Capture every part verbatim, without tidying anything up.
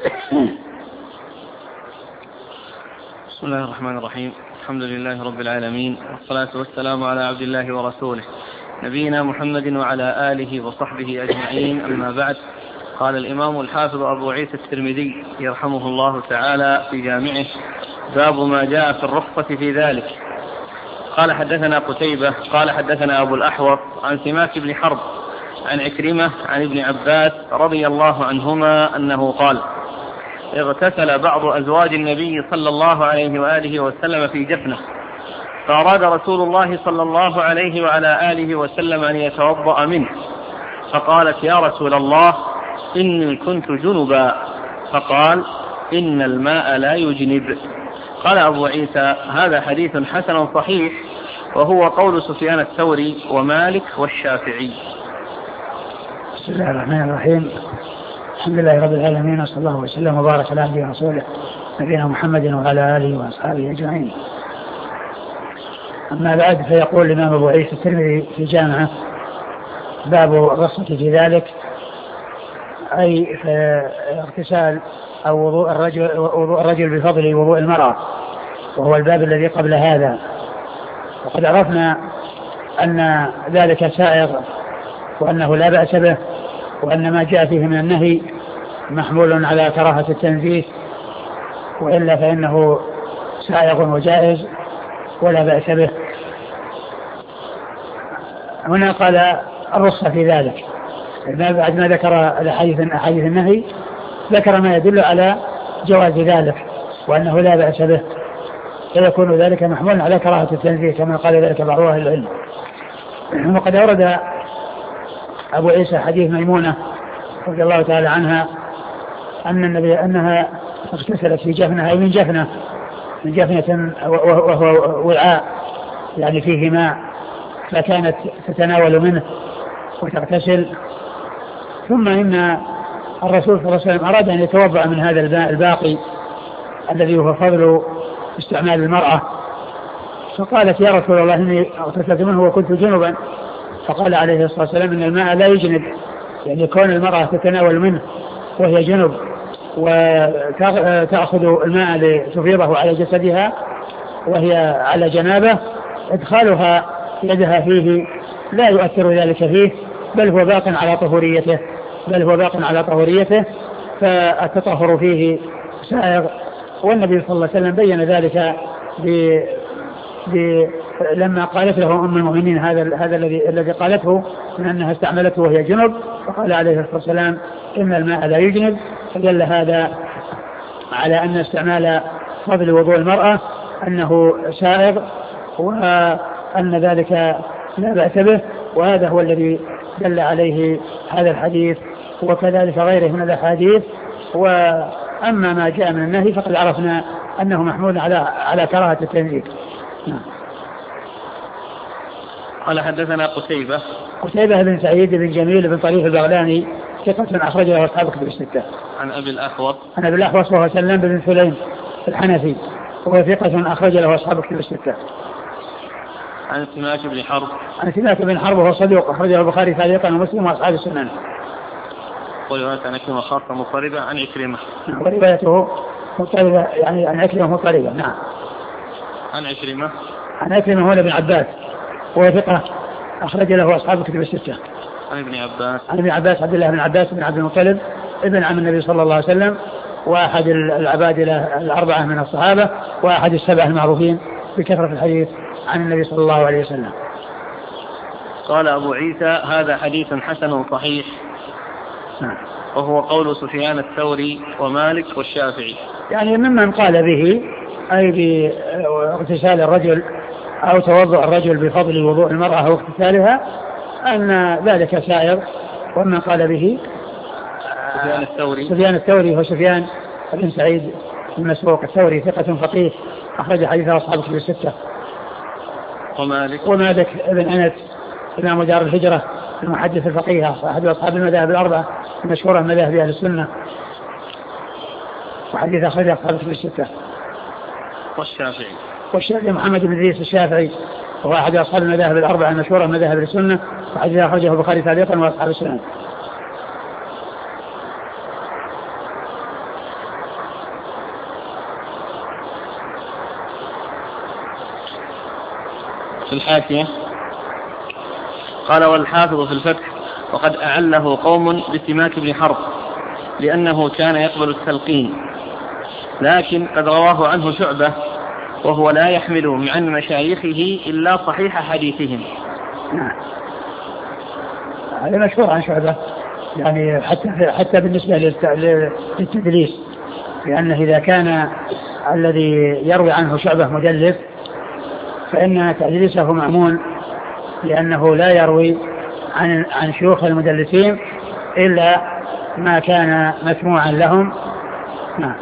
بسم الله الرحمن الرحيم. الحمد لله رب العالمين، والصلاة والسلام على عبد الله ورسوله نبينا محمد وعلى آله وصحبه أجمعين، أما بعد. قال الإمام الحافظ أبو عيسى الترمذي يرحمه الله تعالى في جامعه: باب ما جاء في الرخصة في ذلك. قال حدثنا قتيبة قال حدثنا أبو الأحوص عن سماك بن حرب عن عكرمة عن ابن عباس رضي الله عنهما أنه قال: اغتسل بعض أزواج النبي صلى الله عليه وآله وسلم في جفنة، فأراد رسول الله صلى الله عليه وعلى آله وسلم أن يتوضأ منه، فقالت: يا رسول الله إني كنت جنبا، فقال: إن الماء لا يجنب. قال أبو عيسى: هذا حديث حسن صحيح، وهو قول سفيان الثوري ومالك والشافعي. بسم الله الرحمن الرحيم. الحمد لله رب العالمين، وصلى الله وسلم وبارك على عبده ورسوله نبينا محمد وعلى آله وأصحابه أجمعين. أما بعد، فيقول الإمام أبو عيسى الترمذي في جامعه: باب الرخصة في ذلك، أي في اغتسال أو وضوء الرجل, وضوء الرجل بفضل وضوء المرأة، وهو الباب الذي قبل هذا. وقد عرفنا أن ذلك سائغ، وأنه لا بأس به، وأن ما جاء فيه من النهي محمول على كراهة التنزيه، وإلا فإنه سائغ وجائز ولا بأس به. هنا قال الرخصة في ذلك، بعد ما ذكر الأحاديث النهي ذكر ما يدل على جواز ذلك وأنه لا بأس به، فيكون ذلك محمول على كراهة التنزيه كما قال ذلك بعض أهل العلم. وقد أورد أبو عيسى حديث ميمونة رضي الله تعالى عنها أن النبي أنها اغتسلت في جفنة، أي من جفنة من جفنة وهو وعاء يعني فيه ماء، فكانت تتناول منه وتغتسل. ثم إن الرسول صلى الله عليه وسلم أراد أن يتوضأ من هذا الماء الباقي الذي هو فضل استعمال المرأة، فقالت: يا رسول الله إني اغتسلت منه وكنت جنبا. فقال عليه الصلاة والسلام: إن الماء لا يجنب، يعني كون المرأة تتناول منه وهي جنب وتأخذ الماء لتفيضه على جسدها وهي على جنابه، إدخالها يدها فيه لا يؤثر ذلك فيه، بل هو باق على طهوريته بل هو باق على طهوريته فالتطهر فيه سائغ. والنبي صلى الله عليه وسلم بين ذلك ب... ب... لما قالت له أم المؤمنين هذا هذا الذي الذي قالته من أنها استعملته وهي جنب، فقال عليه الصلاة والسلام: إن الماء لا يجنب. فدل هذا على أن استعمال فضل وضوء المرأة أنه سائغ، وأن ذلك لا بأس به، وهذا هو الذي دل عليه هذا الحديث وكذلك غيره من الأحاديث. وأما ما جاء من النهي فقد عرفنا أنه محمول على على كراهة التنزيه. نعم. قال حدثنا قتيبة قتيبة بن سعيد بن جميل بن طريف البغلاني ثقة أخرج له أصحاب كتب الستة. عن أبي الأحوص عن أبي الأحوص وهو سلام بن سليم الحنفي، وهو ثقة أخرج له أصحاب كتب الستة. عن سماك بن حرب عن سماك بن حرب وهو صدوق أخرجه البخاري تعليقا ومسلم وأصحاب السنن. ورواية عن عكرمة خاصة مضطربة عن عكرمة، وروايته مضطربة يعني عن عكرمة مضطربة. نعم. عن عكرمة عن عكرمة هو ابن عباس وهو ثقة أخرج له أصحاب كتب الستة. عن ابن عباس عن ابن عباس عبد الله بن عباس بن عبد المطلب ابن عم النبي صلى الله عليه وسلم، وأحد العبادلة الأربعة من الصحابة، وأحد السبع المعروفين بكثرة الحديث عن النبي صلى الله عليه وسلم. قال أبو عيسى: هذا حديث حسن صحيح، وهو قول سفيان الثوري ومالك والشافعي. يعني ممن قال به أي باغتسال الرجل أو توضؤ الرجل بفضل وضوء المرأة واغتسالها أن ذلك سائر. ومن قال به سفيان الثوري سفيان الثوري هو سفيان بن سعيد بن مسروق الثوري ثقة فقيه أخرج حديثه أصحاب كتب الستة. ومالك ومالك ابن أنس إمام دار الهجرة المحدث الفقيه أحد أصحاب المذاهب الأربعة المشهورة من مذاهب أهل السنة، وحديث أخرج أصحاب كتب الستة. والشافعي والشافعي محمد بن إدريس الشافعي وهو أحد أصحاب المذاهب الأربعة المشهورة من مذاهب السنة، وحديث أخرجه البخاري تعليقا وأصحاب السنن. في الحاشية قال والحافظ في الفتح وقد أعله قوم بسماك بن حرب لأنه كان يقبل التلقين، لكن قد رواه عنه شعبة وهو لا يحمل عن مشايخه إلا صحيح حديثهم. نعم، هذا مشهور عن شعبة، يعني حتى حتى بالنسبة للتدليس، لأنه إذا كان الذي يروي عنه شعبة مدلس فإن تدليسه معمول، لأنه لا يروي عن عن شيوخ المدلسين إلا ما كان مسموعا لهم. نعم.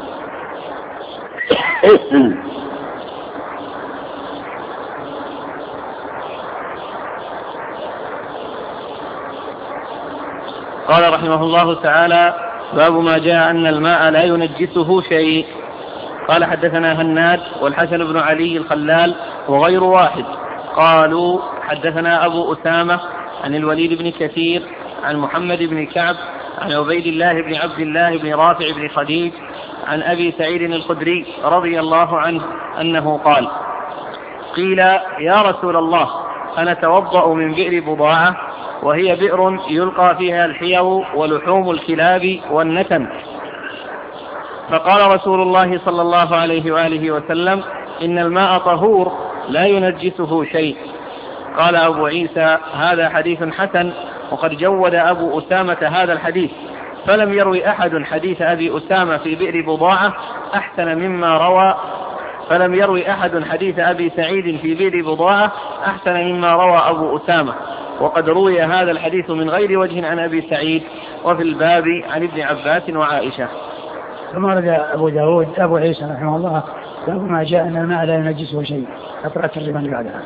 قال رحمه الله تعالى باب ما جاء أن الماء لا ينجسه شيء. قال حدثنا هناد والحسن بن علي الخلال وغير واحد قالوا حدثنا أبو أسامة عن الوليد بن كثير عن محمد بن كعب عن عبيد الله بن عبد الله بن رافع بن خديج عن أبي سعيد الخدري رضي الله عنه أنه قال قيل يا رسول الله أنا توضأ من بئر بضاعة وهي بئر يلقى فيها الحيو ولحوم الكلاب والنتن، فقال رسول الله صلى الله عليه وآله وسلم إن الماء طهور لا ينجسه شيء. قال أبو عيسى هذا حديث حسن، وقد جود أبو أسامة هذا الحديث، فلم يروي أحد حديث أبي أسامة في بئر بضاعة أحسن مما روى فلم يروي أحد حديث أبي سعيد في بئر بضاعة أحسن مما روى أبو أسامة، وقد روي هذا الحديث من غير وجه عن أبي سعيد، وفي الباب عن ابن عباس وعائشة. ثم رد أبو داود أبو عيسى رحمه الله باب ما جاء أن الماء لا ينجسه شيء. أقرأ الترجمة اللي بعدها.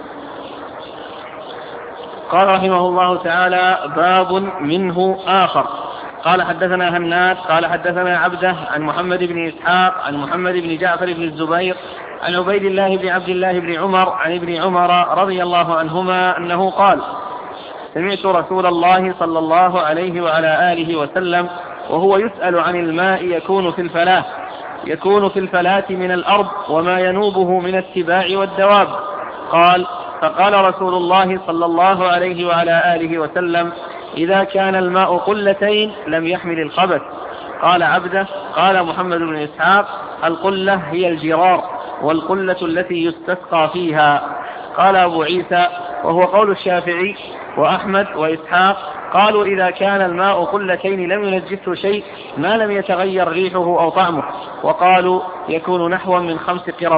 قال رحمه الله تعالى باب منه آخر. قال حدثنا هناد قال حدثنا عبده عن محمد بن إسحاق عن محمد بن جعفر بن الزبير عن عبيد الله بن عبد الله بن عمر عن ابن عمر رضي الله عنهما أنه قال سمعت رسول الله صلى الله عليه وعلى آله وسلم وهو يسأل عن الماء يكون في الفلاة يكون في الفلاة من الأرض وما ينوبه من السباع والدواب. قال فقال رسول الله صلى الله عليه وعلى آله وسلم إذا كان الماء قلتين لم يحمل الخبث. قال عبده قال محمد بن إسحاق القلة هي الجرار والقلة التي يستسقى فيها. قال أبو عيسى وهو قول الشافعي وأحمد وإسحاق قالوا إذا كان الماء قلتين لم ينجسه شيء ما لم يتغير ريحه أو طعمه، وقالوا يكون نحو من خمس قرب.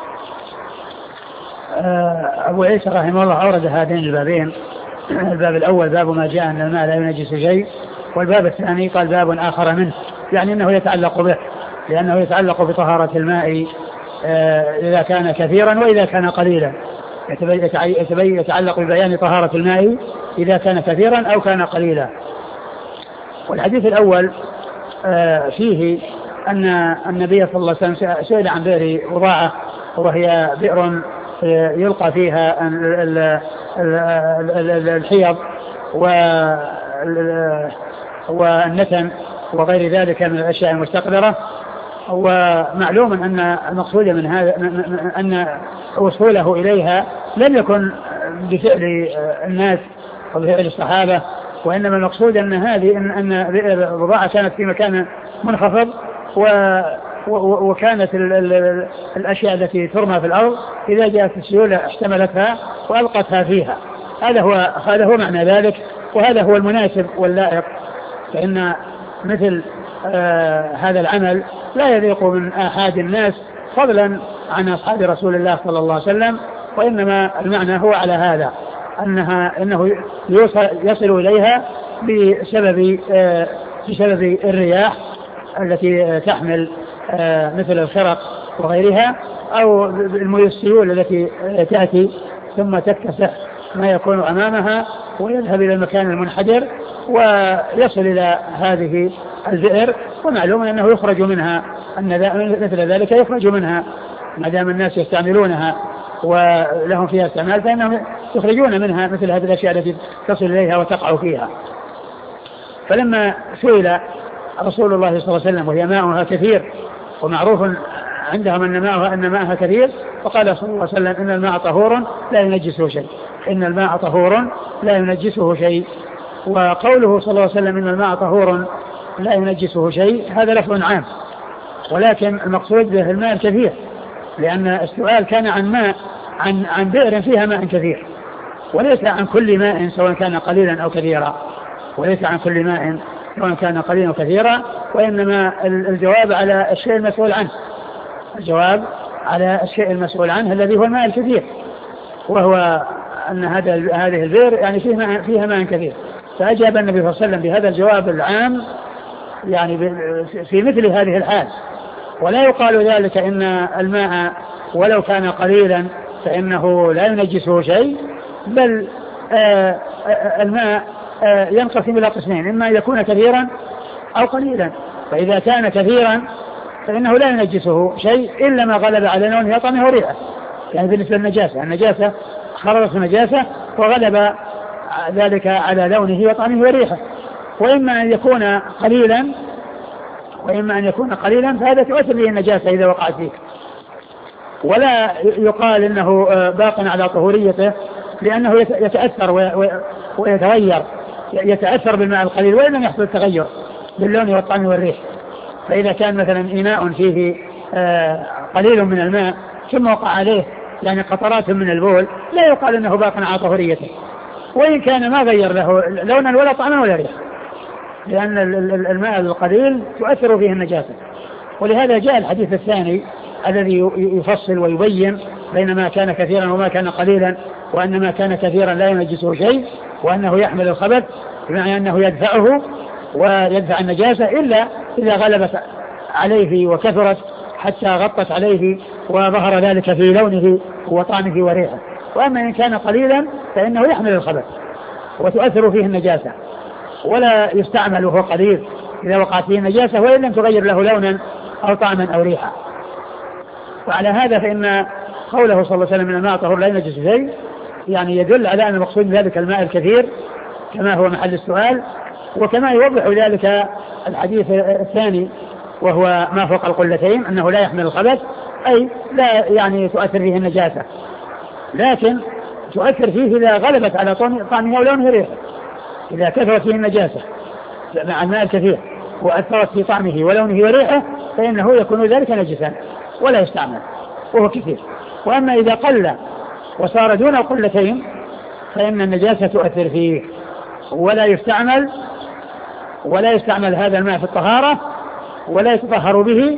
أبو عيسى رحمه الله أورد هذين البابين، الباب الأول باب ما جاء أن الماء لا ينجس شيء، والباب الثاني قال باب آخر منه، يعني أنه يتعلق به، لأنه يتعلق بطهارة الماء إذا كان كثيرا وإذا كان قليلا، يتعلق ببيان طهارة الماء إذا كان كثيرا أو كان قليلا. والحديث الأول فيه أن النبي صلى الله عليه وسلم سئل عن بئر بضاعة وهي بئر يلقى فيها الحيض والنتن وغير ذلك من الأشياء المستقذرة. ومعلوم أن المقصود من هذا أن وصوله إليها لم يكن بفعل الناس وبفعل الصحابة، وإنما المقصود أن هذه أن البضاعة كانت في مكان منخفض وكانت الأشياء التي ترمى في الأرض إذا جاءت السيولة احتملتها وألقتها فيها. هذا هو هذا هو معنى ذلك، وهذا هو المناسب واللائق، فإن مثل آه هذا العمل لا يليق من آحاد الناس فضلا عن أصحاب رسول الله صلى الله عليه وسلم، وإنما المعنى هو على هذا أنها أنه يوصل يصل إليها بسبب آه بسبب الرياح التي تحمل آه مثل الخرق وغيرها، أو السيول التي تأتي ثم تكتسح ما يكون أمامها ويذهب إلى المكان المنحدر ويصل إلى هذه البئر. ومعلوم أنه يخرج منها أن مثل ذلك يخرج منها ما دام الناس يستعملونها ولهم فيها استعمال، فإنهم يخرجون منها مثل هذه الأشياء التي تصل إليها وتقع فيها. فلما سئل رسول الله صلى الله عليه وسلم وهي ماؤها كثير، ومعروف عندهم أن ماؤها, أن ماءها كثير، وقال صلى الله عليه وسلم إن الماء طهور لا ينجسه شيء، إن الماء طهور لا ينجسه شيء. وقوله صلى الله عليه وسلم إن الماء طهور لا ينجسه شيء هذا لفظ عام، ولكن المقصود به الماء الكثير، لأن السؤال كان عن ماء عن عن بئر فيها ماء كثير، وليس عن كل ماء سواء كان قليلا أو كثيرا، وليس عن كل ماء سواء كان قليلا أو كثيرا، وإنما الجواب على الشيء المسؤول عنه، الجواب على الشيء المسؤول عنه الذي هو الماء الكثير، وهو أن هذا هذه البئر يعني فيه ماء فيها ماء كثير. فأجاب النبي صلى الله عليه وسلم بهذا الجواب العام يعني في مثل هذه الحال، ولا يقال ذلك إن الماء ولو كان قليلا فإنه لا ينجسه شيء، بل آآ آآ الماء ينقسم إلى قسمين، إما أن يكون كثيرا أو قليلا. فإذا كان كثيرا فإنه لا ينجسه شيء إلا ما غلب على لونه وطعمه وريحه، يعني بالنسبة للنجاسة، النجاسة خرجت النجاسة وغلب ذلك على لونه وطعمه وريحه. وإما أن يكون قليلا وإما أن يكون قليلا فهذا تؤثر به النجاسة إذا وقعت فيه، ولا يقال إنه باق على طهوريته، لأنه يتأثر ويتغير، يتأثر بالماء القليل وإن لم يحصل التغير باللون والطعم والريح. فإذا كان مثلا إناء فيه قليل من الماء ثم وقع عليه يعني قطرات من البول لا يقال إنه باق على طهوريته، وإن كان ما غير له لونا ولا طعما ولا ريح، لأن الماء القليل تؤثر فيه النجاسة. ولهذا جاء الحديث الثاني الذي يفصل ويبين بين ما كان كثيرا وما كان قليلا، وأن ما كان كثيرا لا ينجسه شيء، وأنه يحمل الخبث بمعنى أنه يدفعه ويدفع النجاسة إلا إذا غلبت عليه وكثرت حتى غطت عليه وظهر ذلك في لونه وطعمه وريحه. وأما إن كان قليلا فإنه يحمل الخبث وتؤثر فيه النجاسة، ولا يستعمل وهو قليل إذا وقعت فيه النجاسة وإن لم تغير له لونا أو طعما أو ريحا. وعلى هذا فإن قوله صلى الله عليه وسلم من الماء طهور لا ينجس شيء يعني يدل على أن المقصود ذلك الماء الكثير كما هو محل السؤال، وكما يوضح ذلك الحديث الثاني وهو ما فوق القلتين أنه لا يحمل الخبث، أي لا يعني تؤثر فيه النجاسة، لكن تؤثر فيه إذا غلبت على طعمه ولونه وريحه. إذا كثرت فيه النجاسة مع الماء الكثير وأثرت في طعمه ولونه وريحه فإنه يكون ذلك نجسا ولا يستعمل وهو كثير. وأما إذا قل وصار دون القلتين فإن النجاسة تؤثر فيه ولا يستعمل ولا يستعمل هذا الماء في الطهارة ولا يتطهر به،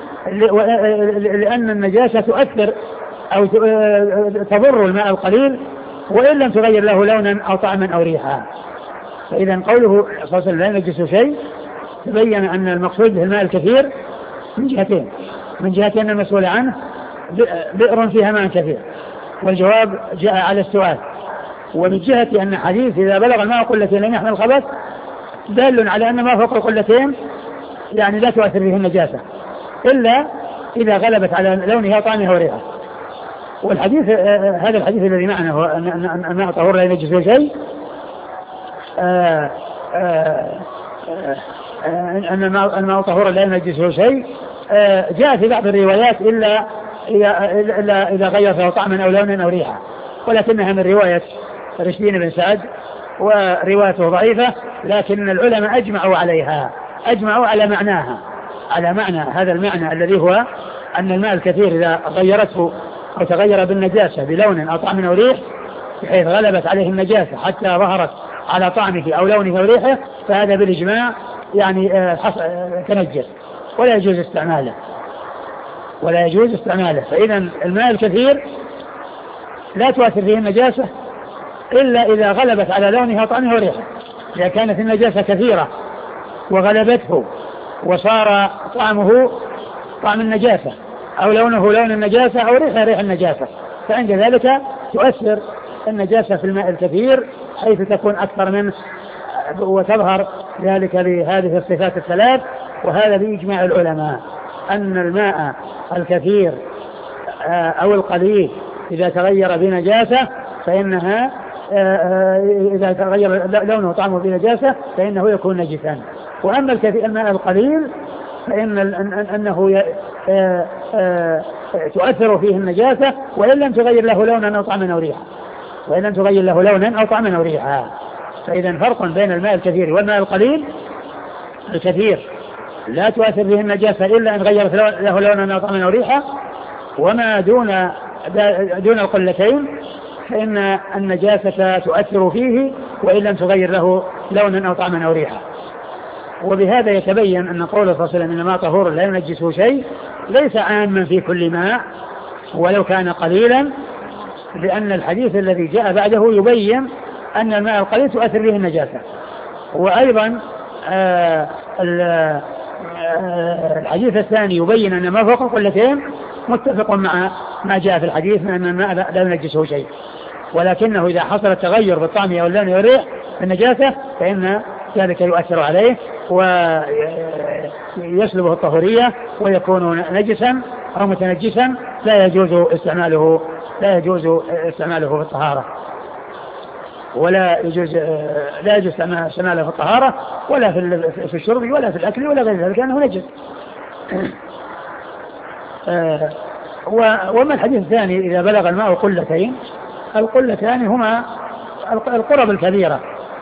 لأن النجاسة تؤثر أو تضر الماء القليل وإن لم تغير له لونا أو طعما أو ريحا. فإذا قوله صلى الله عليه وسلم لا ينجس شيء تبين أن المقصود به الماء الكثير من جهتين، من جهتين المسؤول عنه بئر فيها ماء كثير، والجواب جاء على السؤال، ومن جهة أن حديث إذا بلغ الماء قلتين لم يحمل الخبث دال على أن ما فوق القلتين يعني لا تؤثر فيه النجاسة إلا إذا غلبت على لونها وطعمها وريحها. والحديث هذا الحديث الذي معنا هو أن الماء طهور لا ينجس شيء، أن الماء طهور لا ينجسه شيء جاء في بعض الروايات إلا إذا إذا غير فيه طعما أو لونا أو ريحا، ولكنها من رواية رشدين بن سعد وروايته ضعيفة، لكن العلماء أجمعوا عليها، أجمعوا على معناها، على معنى هذا المعنى الذي هو أن الماء الكثير إذا غيرته أو تغير بالنجاسة بلون أو طعم أو ريح بحيث غلبت عليه النجاسة حتى ظهرت على طعمه أو لونه أو ريحه فهذا بالإجماع يعني تنجس ولا يجوز استعماله ولا يجوز استعماله. فإذا الماء الكثير لا تؤثر فيه النجاسة إلا إذا غلبت على لونها وطعمه وريحه. إذا كانت النجاسة كثيرة وغلبته وصار طعمه طعم النجاسة أو لونه لون النجاسة أو ريحه ريح النجاسة فعند ذلك تؤثر النجاسة في الماء الكثير حيث تكون أكثر منه وتظهر ذلك بهذه الصفات الثلاث. وهذا بإجماع العلماء أن الماء الكثير أو القليل إذا تغير بنجاسة فإنها إذا تغير لونه وطعمه بنجاسة فإنه يكون نجسا. وأما الكثير الماء القليل فإن أنه تؤثر فيه النجاسة وإن لم تغير له لونا أو طعما أو ريحا وإن لم تغير له لونا أو طعما أو ريحا. فإذا فرق بين الماء الكثير والماء القليل. الكثير لا تؤثر فيه النجاسة إلا أن غيرت له لونا أو طعما أو ريحا، وما دون دون القلتين فإن النجاسة تؤثر فيه وإن لم تغير له لونا أو طعما أو ريحا. وبهذا يتبين أن قوله صلى الله عليه وسلم إنما طهور لا ينجسه شيء ليس عاما في كل ماء ولو كان قليلا، لأن الحديث الذي جاء بعده يبين أن الماء القليل تؤثر به النجاسة. وأيضا آه الحديث الثاني يبين أن ما فوق القلتين متفق مع ما جاء في الحديث من أن الماء لا ينجسه شيء، ولكنه إذا حصل التغير بالطعم أو اللون والريح في النجاسة فإن ذلك يؤثر عليه ويسلبه الطهورية ويكون نجسا أو متنجسا لا يجوز استعماله لا يجوز استعماله في الطهارة ولا يجوز لا يجوز استعماله في الطهارة ولا في الشرب ولا في الأكل ولا غير ذلك لأنه نجس. وما الحديث الثاني إذا بلغ الماء قلتين؟ القلتان هما القرب الكبيرة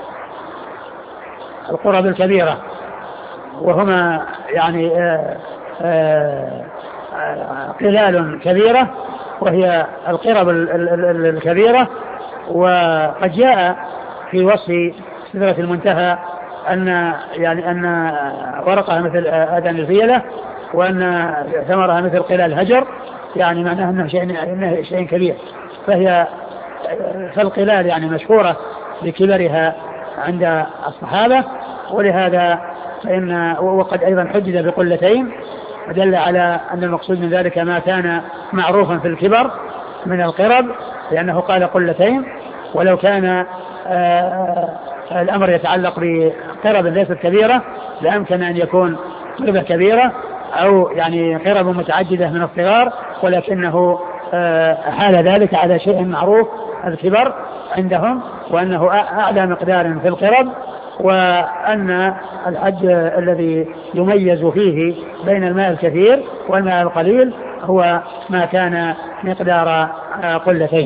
القرب الكبيرة وهما يعني آآ آآ قلال كبيرة وهي القرب الكبيرة. وقد جاء في وصف سدرة المنتهى أن يعني أن ورقها مثل آذان الفيلة وأن ثمرها مثل قلال الهجر، يعني معناه أنه شيء, إنه شيء كبير. فهي فالقلال يعني مشهورة بكبرها عند الصحابة، ولهذا فإن وقد أيضا حدد بقلتين ودل على أن المقصود من ذلك ما كان معروفا في الكبر من القرب لأنه قال قلتين. ولو كان الأمر يتعلق بقرب ليست كبيرة لأمكن أن يكون قربة كبيرة أو يعني قرب متعددة من الصغار، ولكنه حال ذلك على شيء معروف الكبر عندهم وأنه أعلى مقدار في القرب، وأن الحد الذي يميز فيه بين الماء الكثير والماء القليل هو ما كان مقدار قلتين.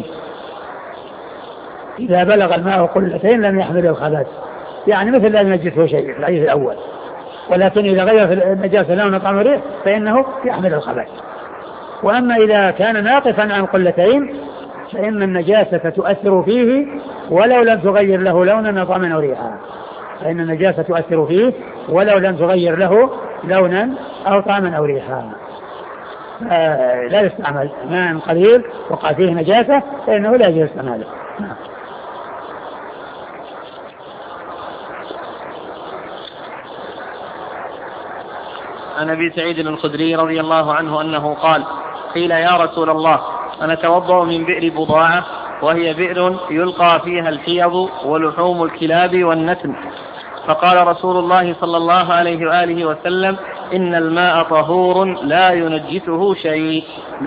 إذا بلغ الماء قلتين لم يحمل الخبث، يعني مثل لا ينجسه شيء في الحديث الأول، ولكن إذا غير في النجاسة لون طعم وريح فإنه يحمل الخبث. وأما إذا كان ناقصا عن قلتين فإن النجاسة تؤثر فيه ولو لم تغير له لونا أو طعما أو ريحا، فإن النجاسة تؤثر فيه ولو لم تغير له لونا أو طعما أو ريحا. آه لا يستعمل ماء قليل وقع فيه نجاسة فإنه لا يجوز استعماله. عن أبي سعيد الخدري رضي الله عنه أنه قال: قيل يا رسول الله أنا توضأ من بئر بضاعة وهي بئر يلقى فيها الحيض ولحوم الكلاب والنتن، فقال رسول الله صلى الله عليه وآله وسلم: إن الماء طهور لا ينجسه شيء.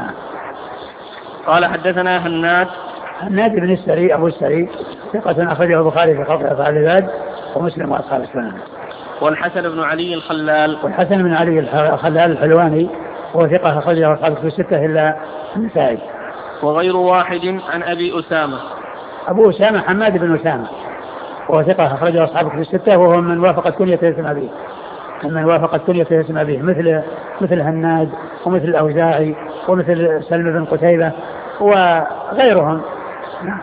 قال: حدثنا هناد هناد بن السري أبو السري ثقة أخرجه البخاري في خلق أفعال العباد ومسلم وأصحاب السنن. والحسن بن علي الخلال والحسن بن علي الخلال الحلواني هو ثقة أخرجه أصحاب الكتب الستة إلا النسائي. وغير واحد عن أبي أسامة أبو أسامة حماد بن أسامة وهو ثقة أخرجه أصحاب الكتب الستة وهو من وافقت كنيته اسم أبيه من وافقت كنيته اسم أبيه مثل مثل هناد ومثل الأوزاعي ومثل سلم بن قتيبة وغيرهم. نعم.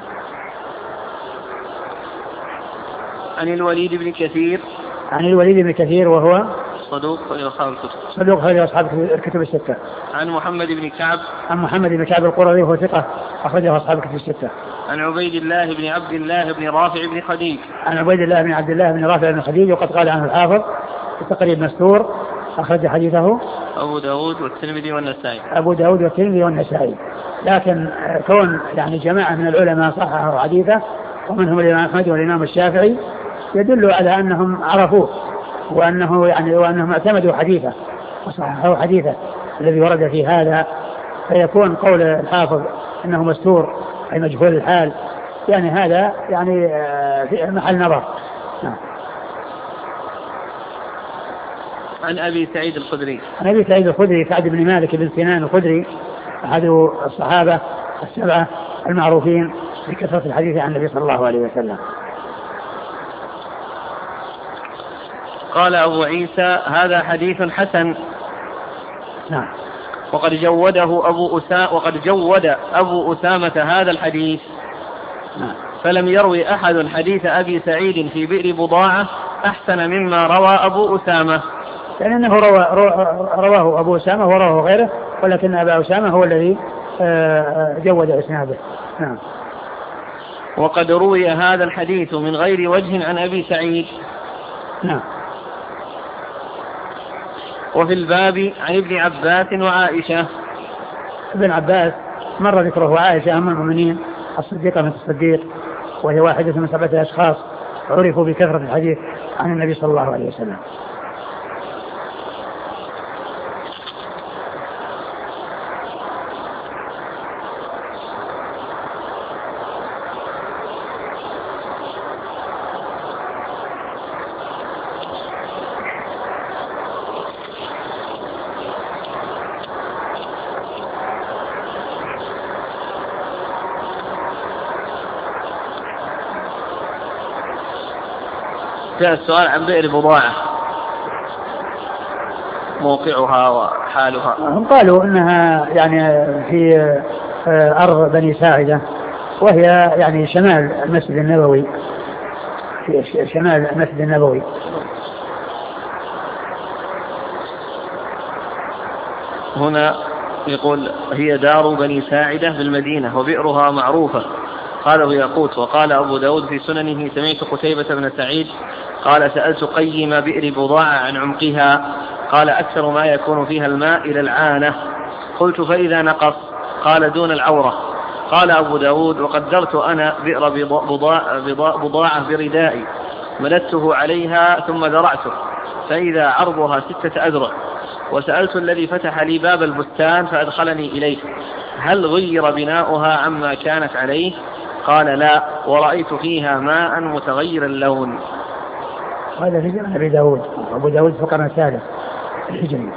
عن الوليد بن كثير عن الوليد بن كثير وهو صدوق خرج أصحاب الكتب صدوق خرج أصحاب الكتب الستة. عن محمد بن كعب عن محمد بن كعب القرظي وهو ثقة أخرجه أصحاب الكتب الستة. عن عبيد الله بن عبد الله بن رافع بن خديج عن عبيد الله بن عبد الله بن رافع بن خديج وقد قال عنه الحافظ في تقريب مستور أخرج حديثه أبو داود والترمذي والنسائي أبو داود والترمذي والنسائي. لكن كون يعني جماعة من العلماء صححوا حديثه ومنهم الإمام أحمد والإمام الشافعي يدل على أنهم عرفوه وأنه يعني وأنهم اعتمدوا حديثه وصححوا حديثه الذي ورد في هذا، فيكون قول الحافظ أنه مستور أي مجهول الحال يعني هذا يعني في محل نظر. نعم. عن أبي سعيد الخدري عن أبي سعيد الخدري سعد بن مالك بن سنان الخدري أحد الصحابة السبعة المعروفين بكثرة الحديث عن النبي صلى الله عليه وسلم. قال أبو عيسى هذا حديث حسن. نعم. وقد جوده أبو أسامة وقد جود أبو أسامة هذا الحديث. نعم. فلم يروي أحد حديث أبي سعيد في بئر بضاعة أحسن مما روى أبو أسامة، لأنه روى رواه أبو أسامة ورواه غيره، ولكن أبا أسامة هو الذي جود إسناده. نعم. وقد روي هذا الحديث من غير وجه عن أبي سعيد. نعم. وفي الباب عن ابن عباس وعائشة. ابن عباس مر ذكره، وعائشة أم المؤمنين الصديقة من الصديق، وهي واحدة من سبعة أشخاص عرفوا بكثرة الحديث عن النبي صلى الله عليه وسلم. جاء السؤال عن بئر بضاعة موقعها وحالها. هم قالوا انها يعني في ارض بني ساعدة، وهي يعني شمال المسجد النبوي، في شمال المسجد النبوي. هنا يقول هي دار بني ساعدة بالمدينة وبئرها معروفة. قاله ياقوت. وقال أبو داود في سننه سمعت قتيبة بن سعيد قال سألت قيم بئر بضاعة عن عمقها قال أكثر ما يكون فيها الماء إلى العانة. قلت فإذا نقص؟ قال دون العورة. قال أبو داود وقدرت أنا بئر بضاعة, بضاعة بردائي مددته عليها ثم ذرعته فإذا عرضها ستة أذرع، وسألت الذي فتح لي باب البستان فأدخلني إليه هل غير بناؤها عما كانت عليه؟ قال لا، ورأيت فيها ماء متغير اللون. هذا في جمع أبي داود. أبو داود في القرن الثالث الهجري.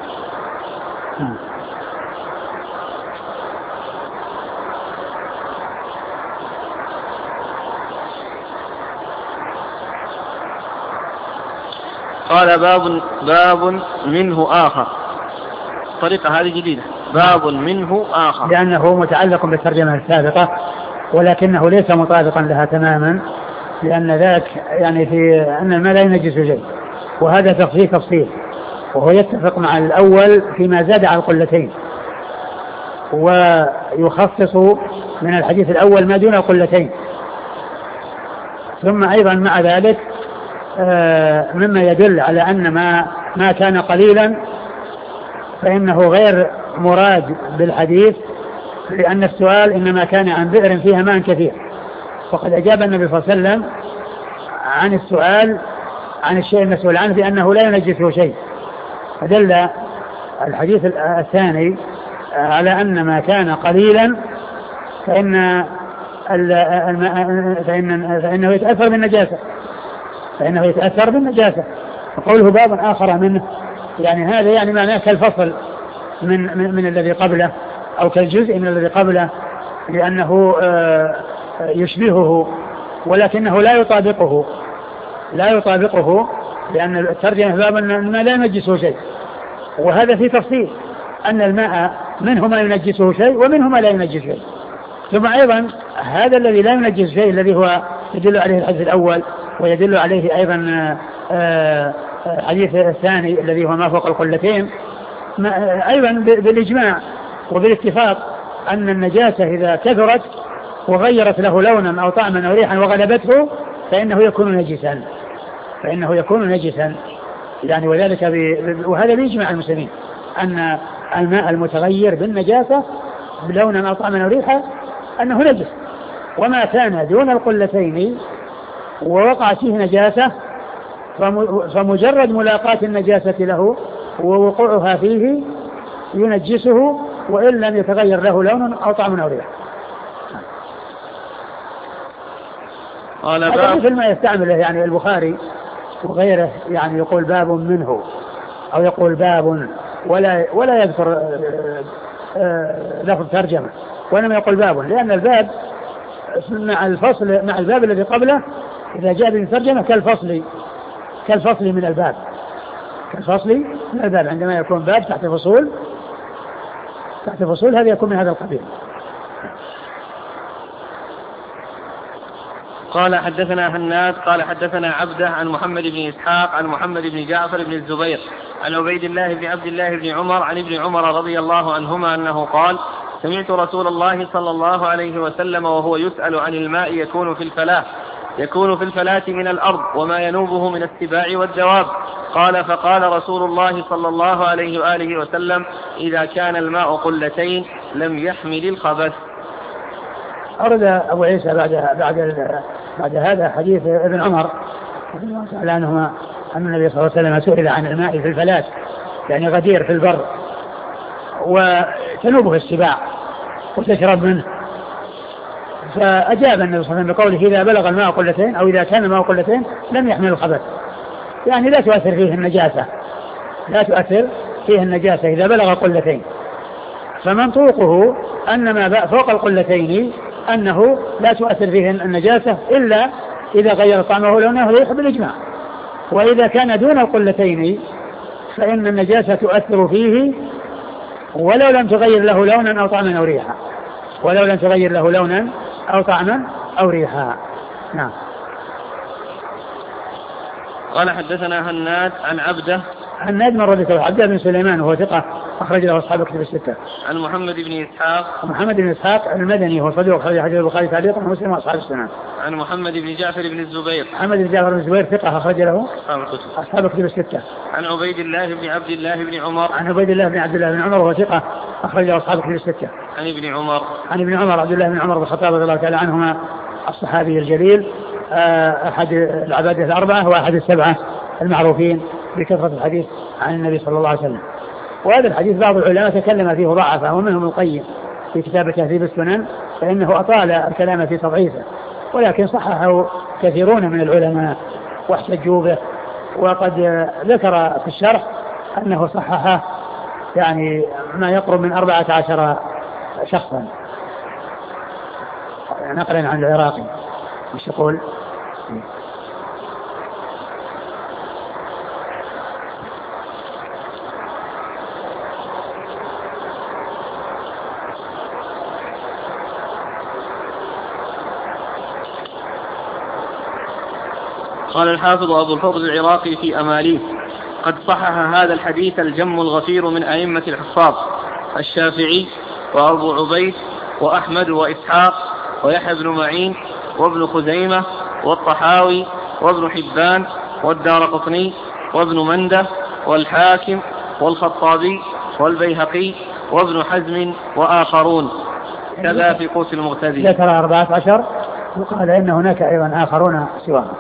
قال باب باب منه آخر. طريقة هذه جديدة. باب منه آخر لأنه متعلق بالترجمة السابقة، ولكنه ليس مطابقا لها تماما، لأن ذاك يعني في أن الماء لا ينجس شيء، وهذا تفصيل تفصيل، وهو يتفق مع الأول فيما زاد على القلتين، ويخصص من الحديث الأول ما دون القلتين. ثم أيضا مع ذلك مما يدل على أن ما, ما كان قليلا فإنه غير مراد بالحديث، لأن السؤال إنما كان عن بئر فيها ماء كثير، وقد أجاب النبي صلى الله عليه وسلم عن السؤال عن الشيء المسؤول عنه بأنه لا ينجسه شيء، فدل الحديث الثاني على أن ما كان قليلا فإن فإن فإنه يتأثر بالنجاسة فإنه يتأثر بالنجاسة وقوله باب آخر منه يعني هذا يعني معناه كالفصل من, من, من الذي قبله أو كالجزء من الذي قبله، لأنه يشبهه ولكنه لا يطابقه لا يطابقه لأن الترجمة باب أن الماء لا ينجسه شيء، وهذا في تفصيل أن الماء منه ما ينجسه شيء ومنه ما لا ينجس شيء. ثم أيضا هذا الذي لا ينجس شيء الذي هو يدل عليه الحديث الأول ويدل عليه أيضا الحديث الثاني الذي هو ما فوق القلتين أيضا بالإجماع وبالاتفاق أن النجاسة إذا كثرت وغيرت له لونا أو طعما أو ريحا وغلبته فإنه يكون نجسا فإنه يكون نجسا يعني وذلك ب... وهذا بإجماع المسلمين أن الماء المتغير بالنجاسة بلونا أو طعما أو ريحا أنه نجس، وما كان دون القلتين ووقعت فيه نجاسة فمجرد ملاقاة النجاسة له ووقوعها فيه ينجسه وإن لم يتغير له لون أو طعم أو ريحة. هذا مثل ما يستعمله يعني البخاري وغيره، يعني يقول باب منه أو يقول باب ولا ولا يذكر آه لفظ ترجمة، وإنما يقول باب، لأن الباب مع الفصل مع الباب الذي قبله إذا جاء بالترجمة كالفصل كالفصل من الباب كالفصل من الباب عندما يكون باب تحت فصول تحت فصول هذا يكون من هذا القبيل. قال حدثنا هناد قال حدثنا عبده عن محمد بن إسحاق عن محمد بن جعفر بن الزبير عن عبيد الله بن عبد الله بن عمر عن ابن عمر رضي الله عنهما أنه قال سمعت رسول الله صلى الله عليه وسلم وهو يسأل عن الماء يكون في الفلاة يكون في الفلاة من الأرض وما ينوبه من السباع والدواب. قال فقال رسول الله صلى الله عليه وآله وسلم إذا كان الماء قلتين لم يحمل الخبث. أرد أبو عيسى بعد بعد بعد هذا حديث ابن عمر رضي الله تعالى عنهما أن النبي صلى الله عليه وسلم سئل عن الماء في الفلاة يعني غدير في البر وتنوبه السباع وتشرب منه، فأجاب النبي صلى الله عليه وسلم بقوله إذا بلغ الماء قلتين أو إذا كان الماء قلتين لم يحمل الخبث، يعني لا تؤثر فيه النجاسة لا تؤثر فيه النجاسة إذا بلغ قلتين. فمنطوقه أن ما فوق القلتين أنه لا تؤثر فيه النجاسة إلا إذا غير طعمه لونه ريح بالإجماع، وإذا كان دون القلتين فإن النجاسة تؤثر فيه ولو لم تغير له لونا أو طعما أو ريحا ولو لم تغير له لونا أو طعما أو ريحا. نعم. قال حدثنا هناد عن عبده هناد من رده عبده بن سليمان وهو ثقة أخرج له أصحاب كتب الستة. عن محمد بن إسحاق محمد بن إسحاق المدني هو صدوق أخرج حديث البخاري تعليقا ومسلم وأصحاب السنن. عن محمد بن جعفر بن الزبير محمد بن جعفر بن الزبير ثقة أخرج له أصحاب كتب الستة. عن عبيد الله بن عبد الله بن عمر عن عبيد الله بن عبد الله بن عمر وهو ثقة أخرج له أصحاب كتب الستة. عن ابن عمر عن ابن عمر عبد الله بن عمر بن الخطاب رضي الله تعالى عنهما الصحابي الجليل أحد العبادة الأربعة وأحد السبعة المعروفين بكثرة الحديث عن النبي صلى الله عليه وسلم. وهذا الحديث بعض العلماء تكلم فيه ضعفه ومنهم القيم في كتاب تهذيب السنن فإنه أطال الكلام في تضعيفه، ولكن صححه كثيرون من العلماء واحتجوا به، وقد ذكر في الشرح أنه صححه يعني ما يقرب من أربعة عشر شخصا نقلا عن العراقي. مش يقول قال الحافظ أبو الفضل العراقي في أماليه قد صحح هذا الحديث الجم الغفير من أئمة الحفاظ الشافعي وأبو عبيد وأحمد وإسحاق ويحيى بن معين وابن خزيمة والطحاوي وابن حبان والدارقطني وابن منده والحاكم والخطابي والبيهقي وابن حزم وآخرون كذا في قوس المغتدي. ذكر أربعة عشر وقال إن هناك أيضا آخرون سواهم.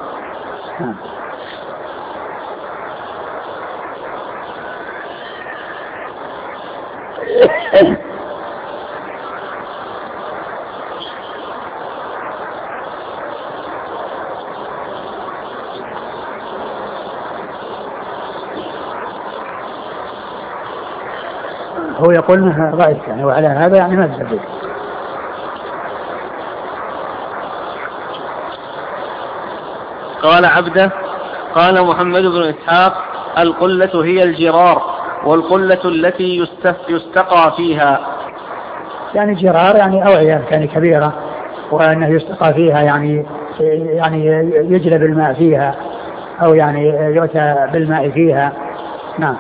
هو يقول انها ضعيف يعني، وعلى هذا يعني ما تسبب. قال عبده قال محمد بن إسحاق القلة هي الجرار والقلة التي يستقى فيها. يعني جرار يعني أوعية يعني كبيرة وأنه يستقى فيها يعني يعني يجلب الماء فيها أو يعني يؤتى بالماء فيها. نعم.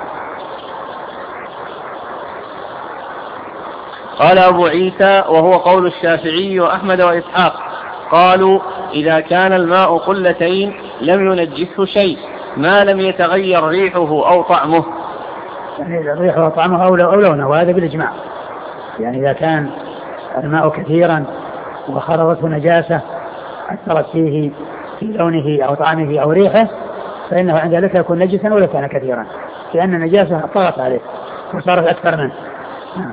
قال أبو عيسى وهو قول الشافعي وأحمد وإسحاق قالوا إذا كان الماء قلتين لم ينجسه شيء ما لم يتغير ريحه أو طعمه. يعني ريحه أو طعمه أو لونه، وهذا بالإجماع. يعني إذا كان الماء كثيرا وخرجته نجاسة أثرت فيه في لونه أو طعمه أو ريحه فإنه عند ذلك يكون نجسا ولا كان كثيرا، لأن النجاسة طغت عليه وصارت أكثر منه. نعم.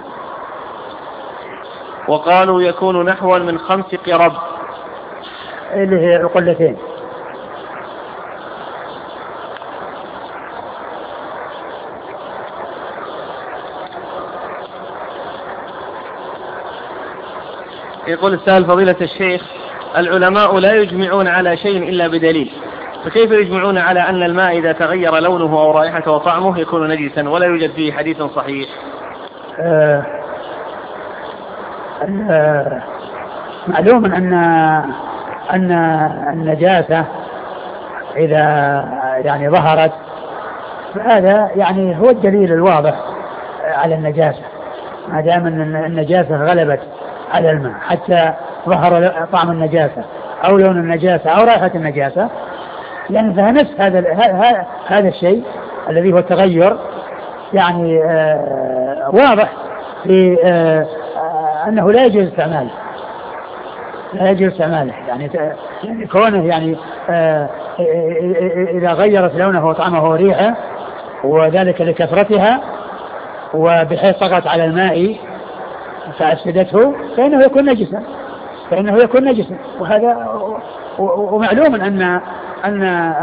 وقالوا يكون نحوا من خمس قرب اللي هي قلتين. يقول السائل فضيلة الشيخ: العلماء لا يجمعون على شيء إلا بدليل، فكيف يجمعون على أن الماء إذا تغير لونه أو رائحته وطعمه يكون نجسا ولا يوجد فيه حديث صحيح؟ آه آه معلوم أن أن النجاسة إذا يعني ظهرت فهذا يعني هو الدليل الواضح على النجاسة، ما دام أن النجاسة غلبت على الماء حتى ظهر طعم النجاسة أو لون النجاسة أو رائحة النجاسة، يعني فنفس هذا هذا الشيء الذي هو التغير يعني آه واضح في آه أنه لا يجوز استعماله لا يجوز استعماله يعني, يعني كونه يعني آه إذا غيرت لونه وطعمه وريحه وذلك لكثرتها وبحيث طغت على الماء فأفسدته فإنه يكون نجسا فإنه يكون نجسا وهذا ومعلوم أن أن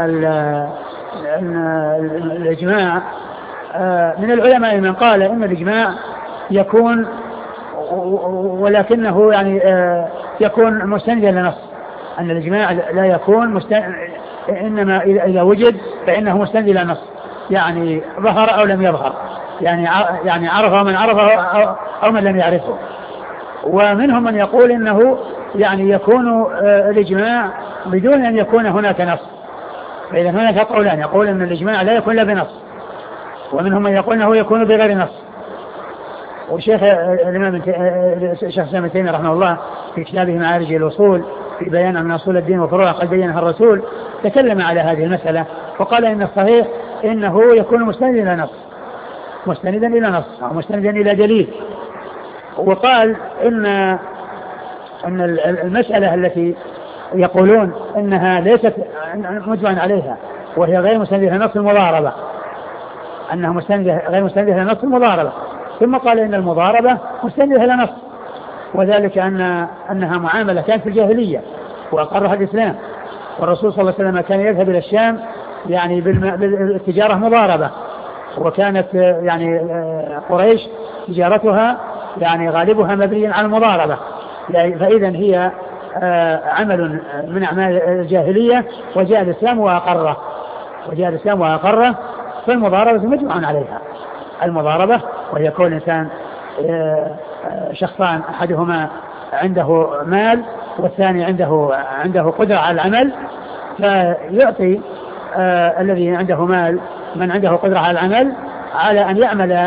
الإجماع من العلماء من قال إن الإجماع يكون ولكنه يعني يكون مستندا لنص، أن الإجماع لا يكون مستند إنما إذا وجد فإنه مستند إلى نص، يعني ظهر أو لم يظهر، يعني يعني عرفه من عرفه أو من لم يعرفه. ومنهم من يقول إنه يعني يكون الإجماع بدون أن يكون هناك نص، فإذا هناك قولان، يقول أن الإجماع لا يكون إلا بنص، ومنهم من يقول أنه يكون بغير نص. وشيخ الإمام الشيخ ابن تيمية رحمه الله في كتابه معارج الأصول في بيان أن أصول الدين وفروعه قد بينها الرسول تكلم على هذه المسألة وقال إن الصحيح إنه يكون مستندا إلى نص مستندا إلى نص أو مستندا إلى دليل. وقال إن أن المسألة التي يقولون إنها ليست مجمع عليها وهي غير مستندة إلى نص المضاربة، أنها مستندة غير مستندة إلى نص المضاربة، ثم قال إن المضاربة مستندة إلى نص، وذلك أن أنها معاملة كانت في الجاهلية وأقرها الإسلام، والرسول صلى الله عليه وسلم كان يذهب إلى الشام يعني بالتجارة مضاربة، وكانت يعني قريش تجارتها يعني غالبها مبنيا على المضاربة، يعني فإذا هي عمل من أعمال الجاهلية وجاء الإسلام وأقره وجاء الإسلام وأقره فالمضاربة مجمع عليها. المضاربة وهي كون الإنسان شخصان أحدهما عنده مال والثاني عنده عنده قدرة على العمل، فيعطي آه الذي عنده مال من عنده قدرة على العمل على أن يعمل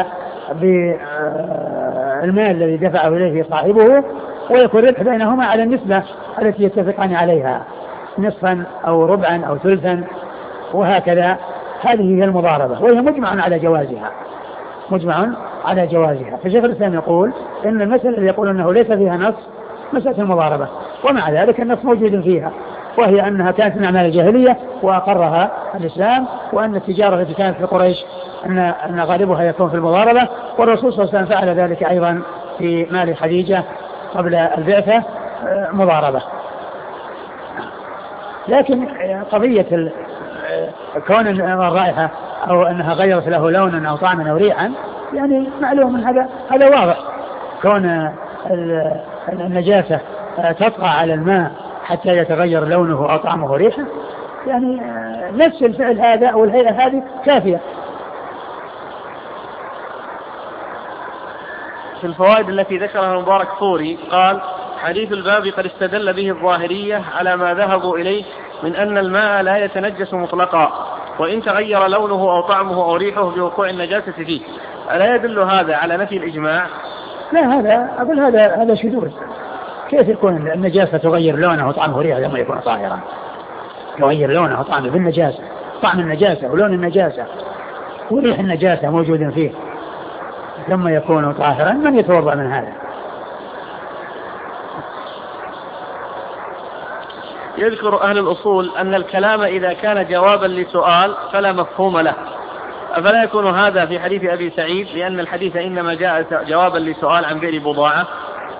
بالمال الذي دفعه إليه صاحبه، ويكون ربح بينهما على النسبة التي يتفقان عليها، نصفا أو ربعا أو ثلثا وهكذا. هذه هي المضاربة وهي مجمع على جوازها مجمع على جوازها. فشيخ الإسلام يقول إن المسألة اللي يقول أنه ليس فيها نص مسألة المضاربة، ومع ذلك النص موجود فيها، وهي أنها كانت من أعمال الجاهلية وأقرها الإسلام، وأن التجارة التي كانت في قريش أن, أن غالبها يكون في المضاربة، والرسول صلى الله عليه وسلم فعل ذلك أيضا في مال خديجة قبل البعثة مضاربة. لكن قضية كون الرائحة أو أنها غيرت له لونا أو طعما أو ريحا يعني معلوم من هذا هذا واضح. كون النجاسة تطغى على الماء حتى يتغير لونه أو طعمه وريحه يعني نفس الفعل هذا أو الهيئة هذه كافية. في الفوائد التي ذكرها المبارك فوري قال: حديث الباب قد استدل به الظاهرية على ما ذهبوا إليه من أن الماء لا يتنجس مطلقا وإن تغير لونه أو طعمه أو ريحه بوقوع النجاسة فيه، ألا يدل هذا على نفي الإجماع؟ لا، هذا أقول هذا هذا شذوذ. كيف يكون النجاسة تغير لونه وطعمه وريحه لما يكون طاهرا؟ تغير لونه وطعمه بالنجاسة، طعم النجاسة ولون النجاسة وريح النجاسة موجود فيه لما يكون طاهرا، من يتوضأ من هذا؟ يذكر أهل الأصول أن الكلام إذا كان جوابا لسؤال فلا مفهوم له، أفلا يكون هذا في حديث أبي سعيد لأن الحديث إنما جاء جوابا لسؤال عن بئر بضاعة؟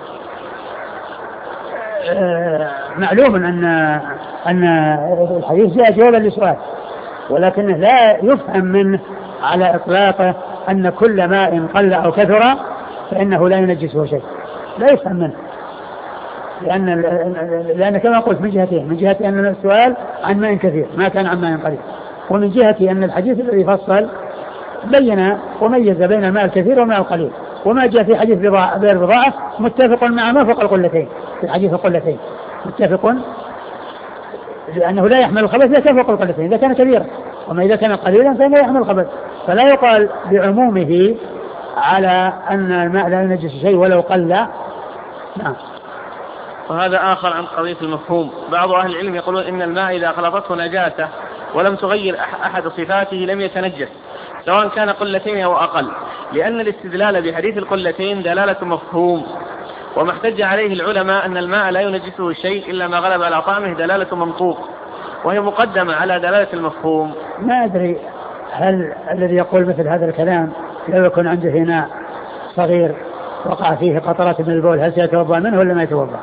معلوم أن أن الحديث جاء جوابا لسؤال، ولكنه لا يفهم منه على إطلاقه أن كل ماء قل أو كثر فإنه لا ينجسه شيء، لا يفهم منه لأن لأن كما قلت من جهتين، من جهة أن السؤال عن ماء كثير ما كان عن ماء قليل، ومن جهة أن الحديث الذي فصل بين وميز بين الماء الكثير والماء القليل، وما جاء في حديث بيع البضاعة متفق مع ما فوق القلتين، في حديث القلتين متفق لأنه لا يحمل الخبث إذا كان فوق القلتين إذا كان كبيرا، وما إذا كان قليلا فإنه يحمل الخبث، فلا يقال بعمومه على أن الماء لا ينجس شيء ولو قل. نعم. وهذا آخر عن قضية المفهوم. بعض أهل العلم يقولون إن الماء إذا خلطته نجاسة ولم تغير أحد صفاته لم يتنجس سواء كان قلتين أو أقل، لأن الاستدلال بحديث القلتين دلالة مفهوم، وما احتج عليه العلماء أن الماء لا ينجسه شيء إلا ما غلب على طعمه دلالة منطوق، وهي مقدمة على دلالة المفهوم. ما أدري هل الذي يقول مثل هذا الكلام لو يكون عنده إناء صغير وقع فيه قطرات من البول هل سيتوضأ منه ولا ما يتوضأ؟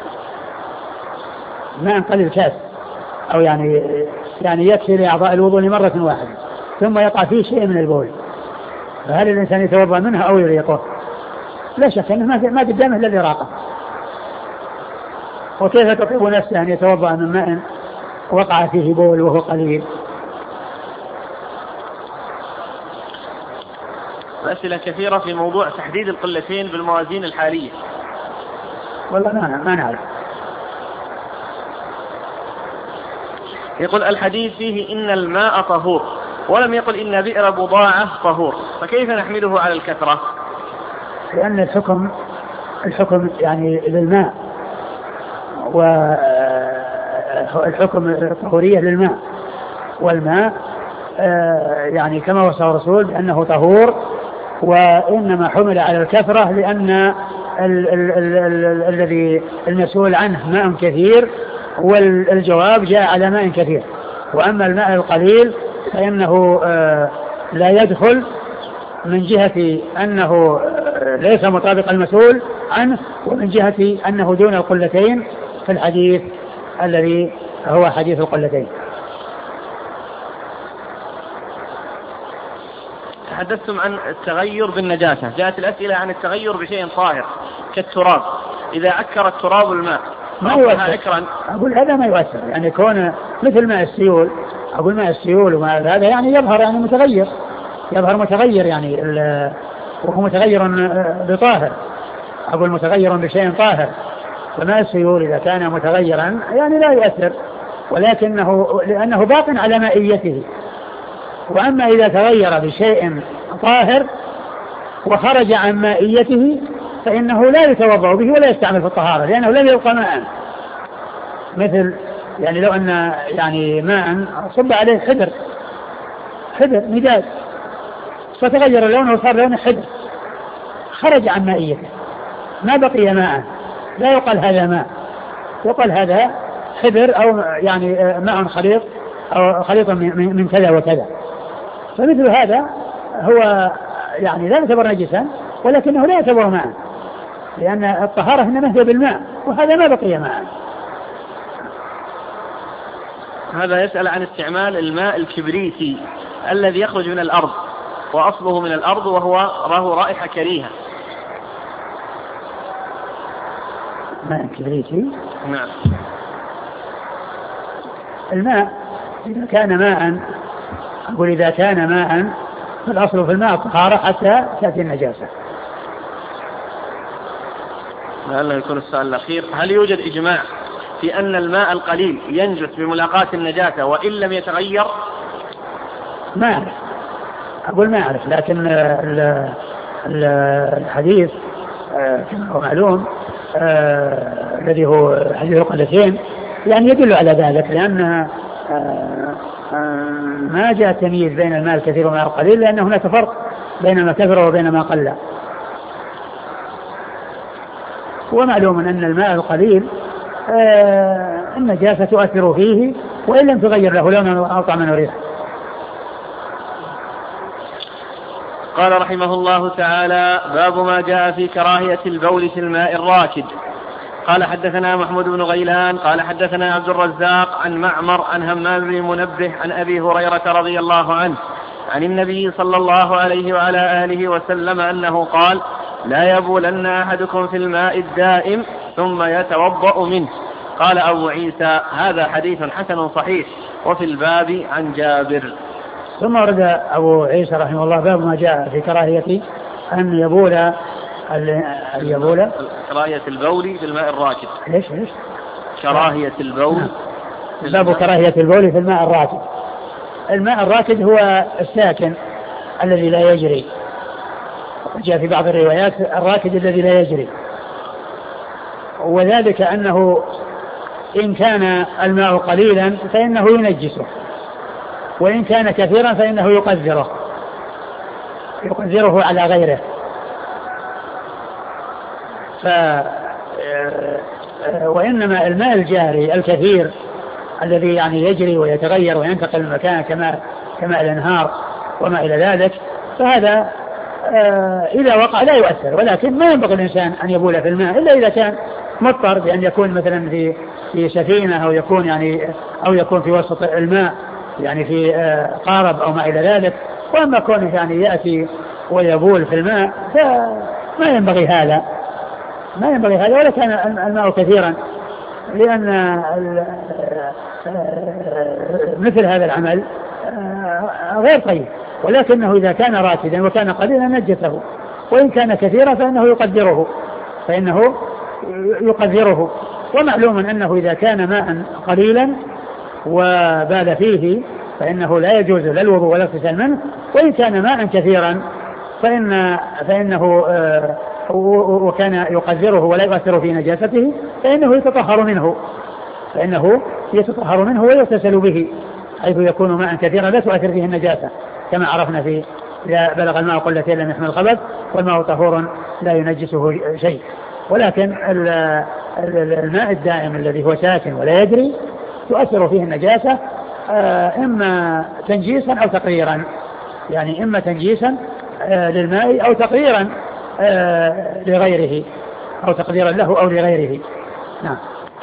ماء قليل كاس أو يعني يعني يكفي لأعضاء الوضوء مرة واحدة ثم يقع فيه شيء من البول، فهل الإنسان يتوضأ منه أو يريقه؟ لا شك أنه ما قدامه إلا الإراقة، وكيف تطيب نفسه أن يتوضأ من ماء وقع فيه بول وهو قليل؟ أسئلة كثيرة في موضوع تحديد القلتين بالموازين الحالية. والله ما ما نعرف. يقول الحديث فيه إن الماء طهور ولم يقل إن بئر بضاعة طهور، فكيف نحمله على الكثرة؟ لأن الحكم الحكم يعني للماء، والحكم الطهورية للماء، والماء يعني كما وصف الرسول بأنه طهور، وإنما حمل على الكثرة لأن الذي المسؤول عنه ماء كثير والجواب جاء على ماء كثير، وأما الماء القليل فإنه لا يدخل من جهة أنه ليس مطابق المسؤول عنه، ومن جهة أنه دون القلتين في الحديث الذي هو حديث القلتين. تحدثتم عن التغير بالنجاسة، جاءت الأسئلة عن التغير بشيء طاهر كالتراب، إذا عكر التراب الماء ما يؤثر. أقول هذا ما يؤثر، يعني كون مثل ماء السيول، أقول ماء السيول وما هذا يعني يظهر يعني متغير، يظهر متغير يعني وهو متغير بطاهر، أقول متغير بشيء طاهر، فماء السيول إذا كان متغيرا يعني لا يؤثر، ولكنه لأنه باق على مائيته. وأما إذا تغير بشيء طاهر وخرج عن مائيته فإنه لا يتوضأ به ولا يستعمل في الطهارة، لأنه لم يبقى ماء. مثل يعني لو أن يعني ماء صب عليه حبر حبر مداد فتغير لونه وصار لونه حبر، خرج عن مائيته ما بقي ماء، لا يقال هذا ماء، يقال هذا حبر أو يعني ماء خليط أو خليط من كذا وكذا. فمثل هذا هو يعني لا يعتبر نجسا ولكنه لا يعتبر ماء، لأن الطهارة إنما هي بالماء وهذا ما بقي ماء. هذا يسأل عن استعمال الماء الكبريتي الذي يخرج من الأرض وأصله من الأرض وهو له رائحة كريهة. ماء كبريتي؟ نعم. الماء إذا كان ماء، أقول إذا كان ماء فالأصل في الماء الطهارة حتى تأتي النجاسة. لعله يكون السؤال الأخير، هل يوجد إجماع في أن الماء القليل ينجس بملاقاة النجاسة وإن لم يتغير؟ ما أعرف، أقول ما أعرف، لكن الحديث كما هو معلوم الذي هو حديث القلتين يعني يدل على ذلك، لأن ما جاء تمييز بين الماء الكثير والماء القليل، لأن هناك فرق بين ما كثر وبين ما قل. ومعلوم أن الماء القليل النجاسة تؤثر فيه وإن لم تغير له لونا أو طعما وريحا. قال رحمه الله تعالى: باب ما جاء في كراهية البول في الماء الراكد. قال حدثنا محمود بن غيلان قال حدثنا عبد الرزاق عن معمر عن همام بن منبه عن أبي هريرة رضي الله عنه عن النبي صلى الله عليه وعلى آله وسلم أنه قال: لا يبولن أحدكم في الماء الدائم ثم يتوضأ منه. قال أبو عيسى هذا حديث حسن صحيح. وفي الباب عن جابر. ثم ورد أبو عيسى رحمه الله باب ما جاء في كراهية أن يبول يبول كراهية البول بالماء الراكد. ليش ليش كراهية البول باب كراهية البول في الماء الراكد. الماء الراكد هو الساكن الذي لا يجري. جاء في بعض الروايات الراكد الذي لا يجري، وذلك أنه إن كان الماء قليلا فإنه ينجسه، وإن كان كثيرا فإنه يقذره يقذره على غيره. ف وإنما الماء الجاري الكثير الذي يعني يجري ويتغير وينتقل من مكان كما كما الأنهار وما إلى ذلك، فهذا إذا وقع لا يؤثر، ولكن ما ينبغي الإنسان أن يبول في الماء إلا إذا كان مضطر بأن يكون مثلا في في سفينة أو يكون يعني أو يكون في وسط الماء يعني في قارب أو ما إلى ذلك. وأما كونه يعني يأتي ويبول في الماء فما ينبغي هذا ما ينبغي هذا ولا كان الماء كثيرا، لأن مثل هذا العمل غير طيب. ولكنه إذا كان راكدا وكان قليلا نجسه، وإن كان كثيرا فإنه يقدره فإنه يقدره ومعلوم أنه إذا كان ماء قليلا وبال فيه فإنه لا يجوز لا الوضوء ولا اغتسال منه، وإن كان ماء كثيرا فإن فإنه وكان يقدره ولا يؤثر في نجاسته فإنه يتطهر منه فإنه يتطهر منه ويغتسل به، حيث يكون ماء كثيرا لا تؤثر فيه النجاسة كما عرفنا في إذا بلغ الماء قلتين لم يحمل الخبث والماء طهور لا ينجسه شيء. ولكن الماء الدائم الذي هو ساكن ولا يجري تؤثر فيه النجاسة إما تنجيسا أو تقريرا، يعني إما تنجيسا للماء أو تقريرا لغيره أو تقديرا له أو لغيره. نعم.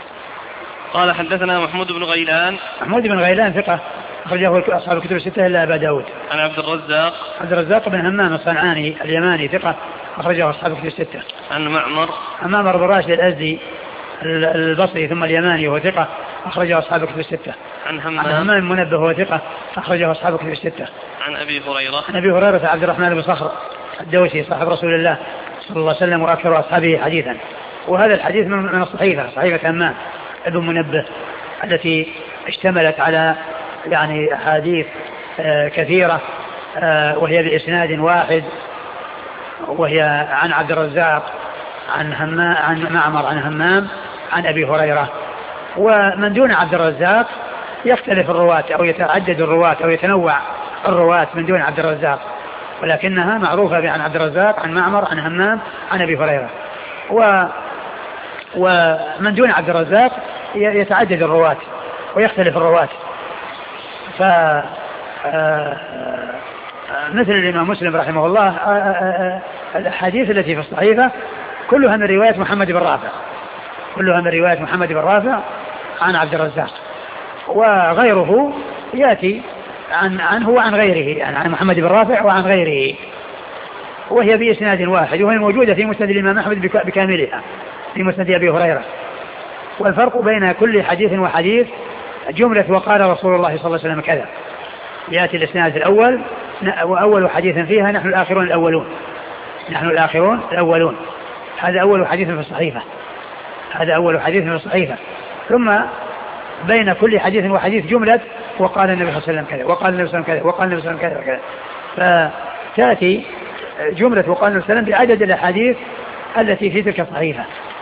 قال حدثنا محمود بن غيلان. محمود بن غيلان ثقة أخرجه أصحاب الكتب الستة إلا أبا داود. عن عبد الرزاق. عبد الرزاق بن همام الصنعاني اليماني ثقة أخرجه أصحاب الكتب الستة. عن معمر. عن معمر بن راشد الأزدي البصري ثم اليماني وهو ثقة أخرجه أصحاب الكتب الستة. عن همام. عن همام منبه وهو ثقة أخرجه أصحاب الكتب الستة. عن أبي هريرة. عن أبي هريرة عبد الرحمن بن صخر الدوسي صاحب رسول الله صلى الله عليه وسلم وأكثر أصحابه حديثا. وهذا الحديث من الصحيفة صحيفة همام ابن منبه التي اشتملت على يعني أحاديث آه كثيرة آه وهي بإسناد واحد، وهي عن عبد الرزاق عن همام عن معمر عن همام عن أبي هريرة. ومن دون عبد الرزاق يختلف الرواة أو يتعدد الرواة أو يتنوع الرواة من دون عبد الرزاق، ولكنها معروفة بعن عبد الرزاق عن معمر عن همام عن أبي هريرة. و ومن دون عبد الرزاق يتعدد الرواة ويختلف الرواة. ف مثل الإمام مسلم رحمه الله الحديث التي في الصحيفة كلها من رواية محمد بن رافع كلها من رواية محمد بن رافع عن عبد الرزاق، وغيره يأتي عن عنه وعن غيره، يعني عن محمد بن رافع وعن غيره، وهي بإسناد واحد، وهي موجودة في مسند الإمام أحمد بكاملها في مسند أبي هريرة. والفرق بين كل حديث وحديث جملة وقال رسول الله صلى الله عليه وسلم كذا، يأتي الإسناد الأول وأول حديث فيها نحن الآخرون الأولون نحن الآخرون الأولون هذا أول حديث في الصحيفة هذا أول حديث في الصحيفة ثم بين كل حديث وحديث جملة وقال النبي صلى الله عليه وسلم كذا وقال النبي صلى الله عليه وسلم كذا وقال النبي صلى الله عليه وسلم كذا وكذا، فتأتي جملة وقال النبي صلى الله عليه وسلم بعدد الأحاديث التي في تلك الصحيفة.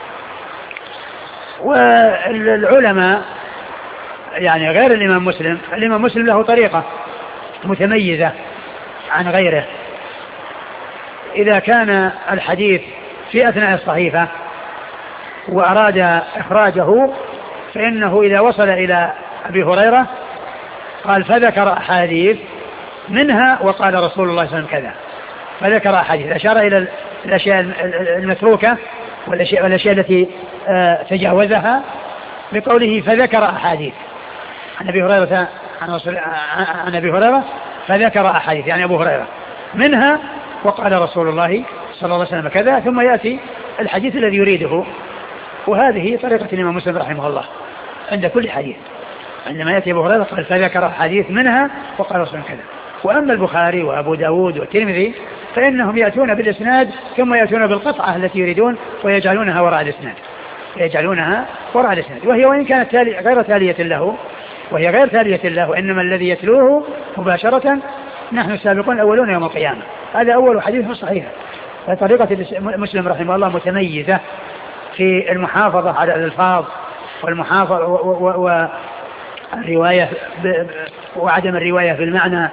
والعلماء يعني غير الإمام مسلم الإمام مسلم له طريقة متميزة عن غيره. إذا كان الحديث في أثناء الصحيفة وأراد إخراجه فإنه إذا وصل إلى أبي هريرة قال فذكر أحاديث منها وقال رسول الله صلى الله عليه وسلم كذا، فذكر أحاديث أشار إلى الأشياء المتروكة والأشياء, والأشياء التي تجاوزها بقوله فذكر أحاديث عن أبي هريرة عن, عن أبي هريرة فذكر أحاديث يعني أبو هريرة منها وقال رسول الله صلى الله عليه وسلم كذا، ثم يأتي الحديث الذي يريده وهذه طريقة الإمام مسلم رحمه الله عند كل حديث، عندما يأتي أبو هريرة قال فذكر حديث منها وقال رسول كذا. وأما البخاري وأبو داود والترمذي فإنهم يأتون بالإسناد ثم يأتون بالقطعة التي يريدون ويجعلونها وراء الإسناد يجعلونها وراء الإسناد وهي وإن كانت تالي غير تالية له وهي غير تالية له وإنما الذي يتلوه مباشرة نحن السابقون الأولون يوم القيامة. هذا أول حديث صحيح. فطريقة مسلم رحمه الله متميزة في المحافظة على الألفاظ والمحافظة والرواية وعدم الرواية في المعنى،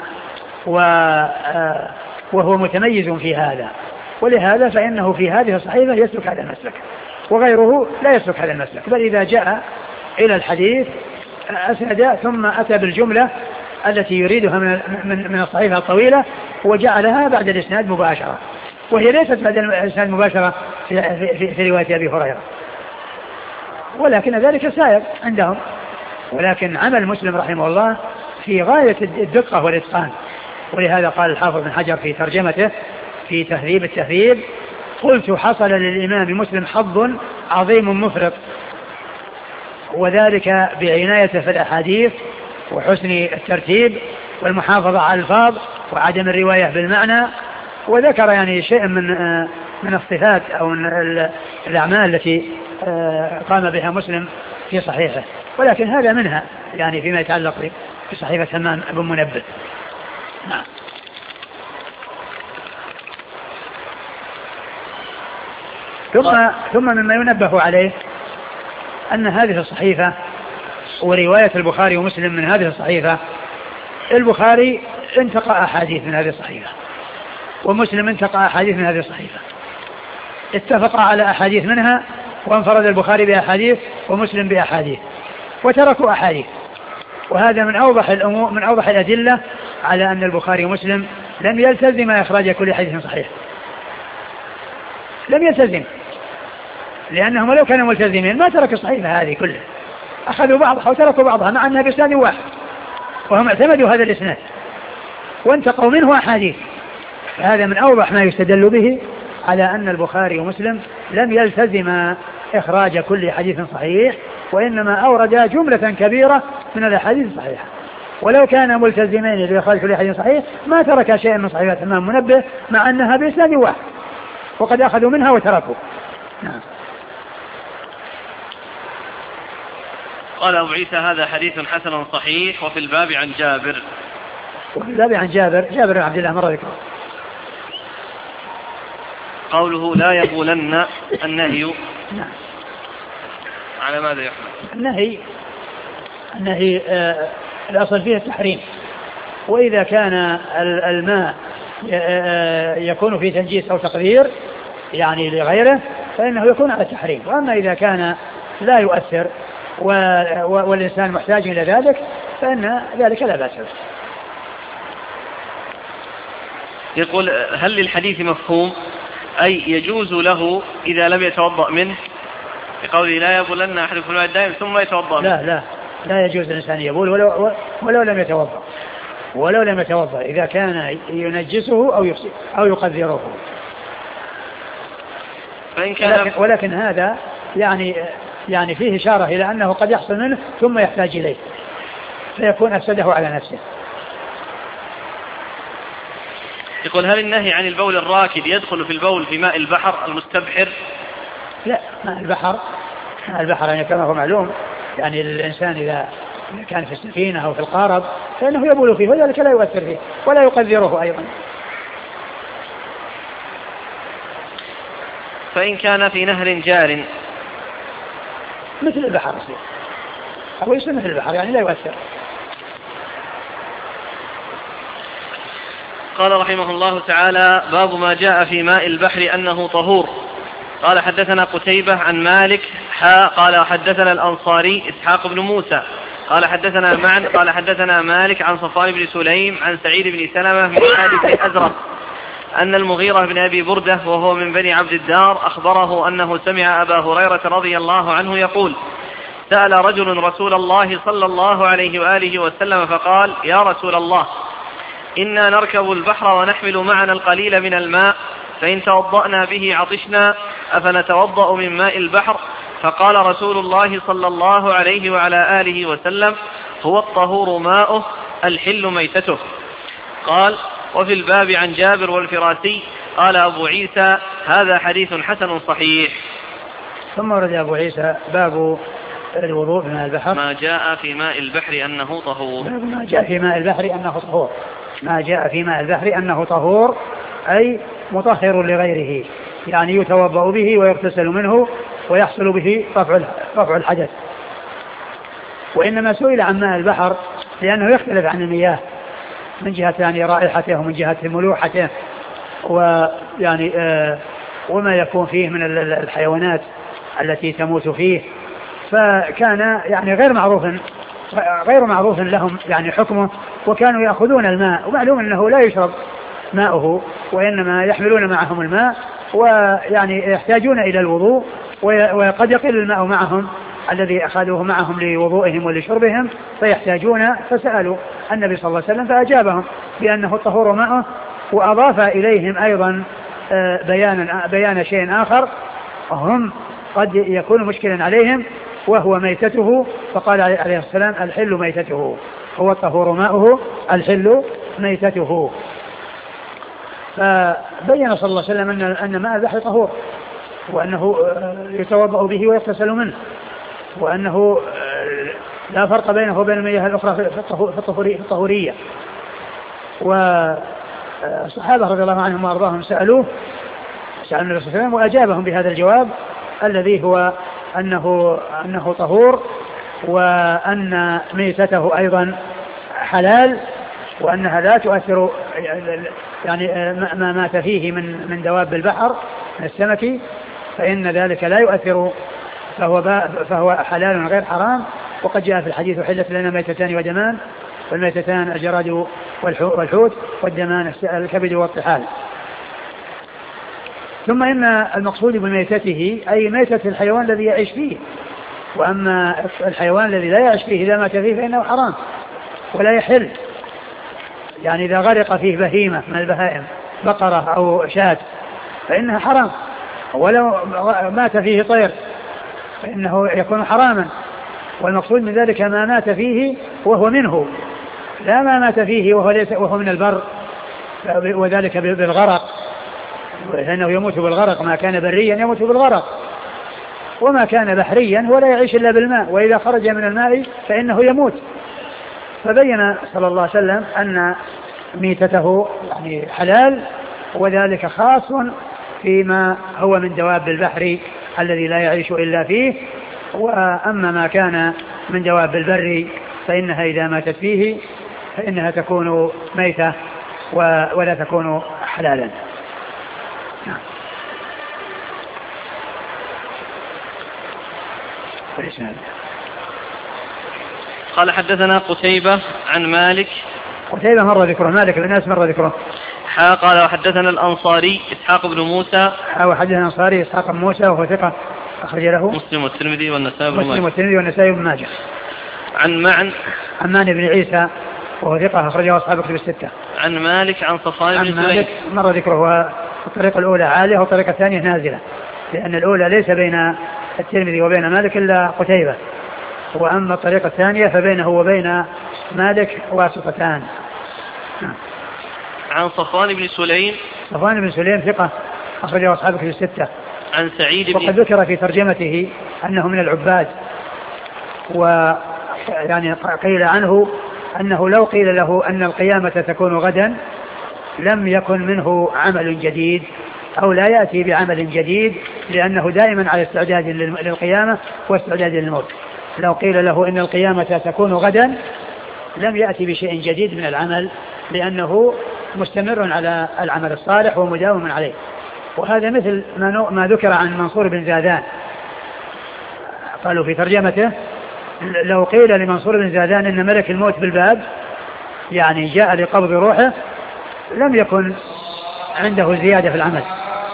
وهو متميز في هذا، ولهذا فإنه في هذه الصحيفة يسلك هذا المسلك وغيره لا يسلك هذا المسلك، بل إذا جاء إلى الحديث أسند ثم أتى بالجملة التي يريدها من من الصحيفة الطويلة وجعلها بعد الإسناد مباشرة، وهي ليست بعد الإسناد مباشرة في, في, في رواية أبي هريرة، ولكن ذلك سائر عندهم. ولكن عمل مسلم رحمه الله في غاية الدقة والإتقان، ولهذا قال الحافظ بن حجر في ترجمته في تهذيب التهذيب قلت حصل للإمام مسلم حظ عظيم مفرط، وذلك بعنايته في الأحاديث وحسن الترتيب والمحافظة على الألفاظ وعدم الرواية بالمعنى، وذكر يعني شيء من من الصفات أو من الأعمال التي قام بها مسلم في صحيحه، ولكن هذا منها يعني فيما يتعلق بصحيفة همام بن منبه. نعم. ثم ثم مما ينبه عليه أن هذه الصحيفة ورواية البخاري ومسلم من هذه الصحيفة، البخاري انتقى أحاديث من هذه الصحيفة ومسلم انتقى أحاديث من هذه الصحيفة، اتفق على أحاديث منها وانفرد البخاري بأحاديث ومسلم بأحاديث وتركوا أحاديث، وهذا من أوضح الأمور من أوضح الأدلة على أن البخاري ومسلم لم يلتزم إخراج كل حديث صحيح، لم يلتزم، لأنهم لو كانوا ملتزمين ما تركوا الصحيفة هذه كلها، أخذوا بعضها وتركوا بعضها مع أنها بإسناد واحد، وهم اعتمدوا هذا الإسناد وانتقوا منه أحاديث. هذا من أوضح ما يستدل به على أن البخاري ومسلم لم يلتزم إخراج كل حديث صحيح، وإنما أورد جملة كبيرة من الأحاديث الصحيحة، ولو كان ملتزمين لإخراج كل حديث صحيح ما ترك شيئا من صحيحات همام منبه مع أنها بإسناد واحد وقد أخذوا منها وتركوا. نعم. قال أبو عيسى هذا حديث حسن صحيح. وفي الباب عن جابر وفي الباب عن جابر جابر بن عبد الله مر ذكره. قوله لا يبولن النهي. نعم. على ماذا يحمل؟ النهي النهي آه الأصل فيه التحريم، وإذا كان الماء آه يكون فيه تنجيس أو تقدير يعني لغيره فإنه يكون على التحريم، وأما إذا كان لا يؤثر والإنسان محتاج إلى ذلك فإن ذلك لا بأس به. يقول هل للحديث مفهوم أي يجوز له إذا لم يتوضأ منه، بقوله لا يبولن أحدكم الماء الدائم ثم يتوضأ منه؟ لا لا لا يجوز الإنسان يبول ولو, ولو لم يتوضأ ولو لم يتوضأ إذا كان ينجسه أو أو يقذره. فإن كان ولكن, ولكن هذا يعني يعني فيه إشارة إلى أنه قد يحصل منه ثم يحتاج إليه فيكون أفسده على نفسه. يقول هل النهي عن البول الراكد يدخل في البول في ماء البحر المستبحر؟ لا، ماء البحر ماء البحر يعني كما هو معلوم يعني الإنسان إذا كان في السفينة أو في القارب فإنه يبول فيه وذلك لا يؤثر فيه ولا يقذره أيضا. فإن كان في نهر جار مثل البحر أو يصير مثل البحر يعني لا يؤثر. قال رحمه الله تعالى باب ما جاء في ماء البحر أنه طهور. قال حدثنا قتيبة عن مالك حا قال حدثنا الأنصاري إسحاق بن موسى قال حدثنا معن قال حدثنا مالك عن صفوان بن سليم عن سعيد بن سلمة من حادث الأزرق أن المغيرة بن أبي بردة وهو من بني عبد الدار أخبره أنه سمع أبا هريرة رضي الله عنه يقول سأل رجل رسول الله صلى الله عليه وآله وسلم فقال يا رسول الله إنا نركب البحر ونحمل معنا القليل من الماء فإن توضأنا به عطشنا أفنتوضأ من ماء البحر فقال رسول الله صلى الله عليه وعلى آله وسلم: هو الطهور ماؤه الحل ميتته. قال: وفي الباب عن جابر والفراسي. قال أبو عيسى: هذا حديث حسن صحيح. ثم ورد أبو عيسى باب الوضوء بماء البحر، ما جاء في ماء البحر أنه طهور. ما جاء في ماء البحر أنه طهور ما جاء في ماء البحر أنه طهور أي مطهر لغيره، يعني يتوضأ به ويغتسل منه ويحصل به رفع الحدث. وإنما سئل عن ماء البحر لأنه يختلف عن المياه من جهة يعني رائحته ومن جهة ملوحته ويعني آه وما يكون فيه من الحيوانات التي تموت فيه، فكان يعني غير معروف غير معروف لهم يعني حكمه، وكانوا يأخذون الماء، ومعلوم أنه لا يشرب ماؤه وإنما يحملون معهم الماء، ويعني يحتاجون إلى الوضوء، وقد يقل الماء معهم الذي أخذوه معهم لوضوئهم ولشربهم فيحتاجون، فسألوا النبي صلى الله عليه وسلم فأجابهم بأنه الطهور ماؤه، وأضاف إليهم أيضا بيان, بيان شيء آخر هم قد يكون مشكلا عليهم وهو ميتته، فقال عليه السلام: الحل ميتته، هو الطهور ماؤه الحل ميتته. فبين صلى الله عليه وسلم أن, أن ماء البحر طهور، وأنه يتوضأ به ويغتسل منه، وأنه لا فرق بينه وبين المياه الأخرى في الطهورية. والصحابة رضي الله عنهم وأرضاهم سألوه سألوا النبي صلى الله عليه وسلم وأجابهم بهذا الجواب الذي هو أنه, أنه طهور، وأن ميتته أيضا حلال، وأنها لا تؤثر يعني ما مات فيه من من دواب البحر من السمك فإن ذلك لا يؤثر، فهو فهو حلال غير حرام. وقد جاء في الحديث: حلت لنا ميتتان ودمان، والميتتان الجراد والحوت، والدمان الكبد والطحال. ثم إن المقصود بميتته أي ميتة الحيوان الذي يعيش فيه، وأما الحيوان الذي لا يعيش فيه إذا مات فيه فإنه حرام ولا يحل. يعني إذا غرق فيه بهيمة من البهائم بقرة أو شاة فإنها حرام، ولو مات فيه طير فإنه يكون حراما. والمقصود من ذلك ما مات فيه وهو منه، لا ما مات فيه وهو, ليس وهو من البر، وذلك بالغرق، لأنه يموت بالغرق. ما كان بريا يموت بالغرق، وما كان بحريا هو لا يعيش إلا بالماء، وإذا خرج من الماء فإنه يموت. فبين صلى الله عليه وسلم أن ميتته يعني حلال، وذلك خاص فيما هو من دواب البحر الذي لا يعيش إلا فيه. وأما ما كان من دواب البر فإنها إذا ماتت فيه فإنها تكون ميتة ولا تكون حلالا. نعم. قال: حدثنا قتيبة عن مالك. قتيبة مر ذكره، مالك بن أنس مر ذكره. حا قال: وحدثنا الأنصاري إسحاق بن موسى. حا وحدثنا الأنصاري إسحاق بن موسى وهو ثقة أخرج له مسلم والترمذي والنسائي بن ماجه. مسلم والترمذي والنسائي بن ماجه. عن معن عمان بن عيسى وهو ثقة أخرجه أصحاب الكتب الستة. عن مالك عن صفوان بن سليم. مالك مر ذكره، الطريقة الأولى عالية والطريقة الثانية نازلة، لأن الأولى ليس بين الترمذي وبين مالك إلا قتيبة، وأما الطريقة الثانية فبينه وبين مالك واسطتان. عن صفوان بن سليم. صفوان بن سليم ثقة أخرجه أصحاب الكتب الستة. عن سعيد بن. وقد ذكر في ترجمته أنه من العباد، ويعني قيل عنه أنه لو قيل له أن القيامة تكون غدا لم يكن منه عمل جديد أو لا يأتي بعمل جديد، لأنه دائما على استعداد للقيامة واستعداد للموت. لو قيل له إن القيامة تكون غدا لم يأتي بشيء جديد من العمل، لأنه مستمر على العمل الصالح ومداوم عليه. وهذا مثل ما ذكر عن منصور بن زادان، قالوا في ترجمته: لو قيل لمنصور بن زادان إن ملك الموت بالباب يعني جاء لقبض روحه لم يكن عنده زيادة في العمل.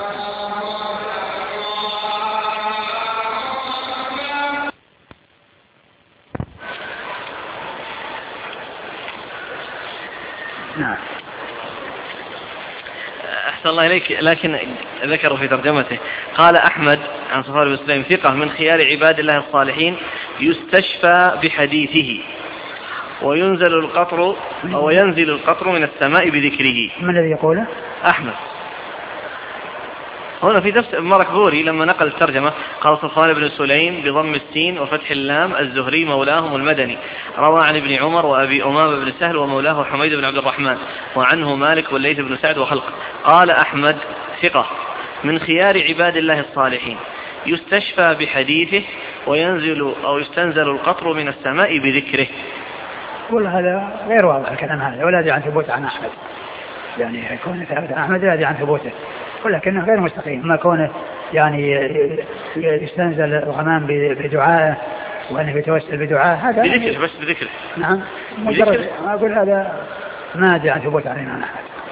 نعم. أحسن الله إليك، لكن ذكروا في ترجمته قال أحمد عن صفوان بن سليم ثقة من خيار عباد الله الصالحين يستشفى بحديثه وينزل القطر أو ينزل القطر من السماء بذكره. من الذي يقوله؟ أحمد. هنا في نفس مارك بوري لما نقل الترجمة قال صفوان بن سليم بضم السين وفتح اللام الزهري مولاهم المدني روى عن ابن عمر وأبي أمامة بن سهل ومولاه حميد بن عبد الرحمن وعنه مالك والليث بن سعد وخلق. قال أحمد ثقة من خيار عباد الله الصالحين يستشفى بحديثه وينزل أو يستنزل القطر من السماء بذكره. والله هذا غير واضح الكلام هذا ولا يدري عن ثبوت عن أحمد، يعني يكون ثابت عن أحمد لا يدري عن ثبوته، ولكنه غير مستقيم. ما كونه يعني يستنزل الغمام بدعائه وأنه يتوسل بدعائه هذا بذكره بس بذكره. نعم مجرد ما أقول هذا ما أدري عن ثبوت عن أحمد.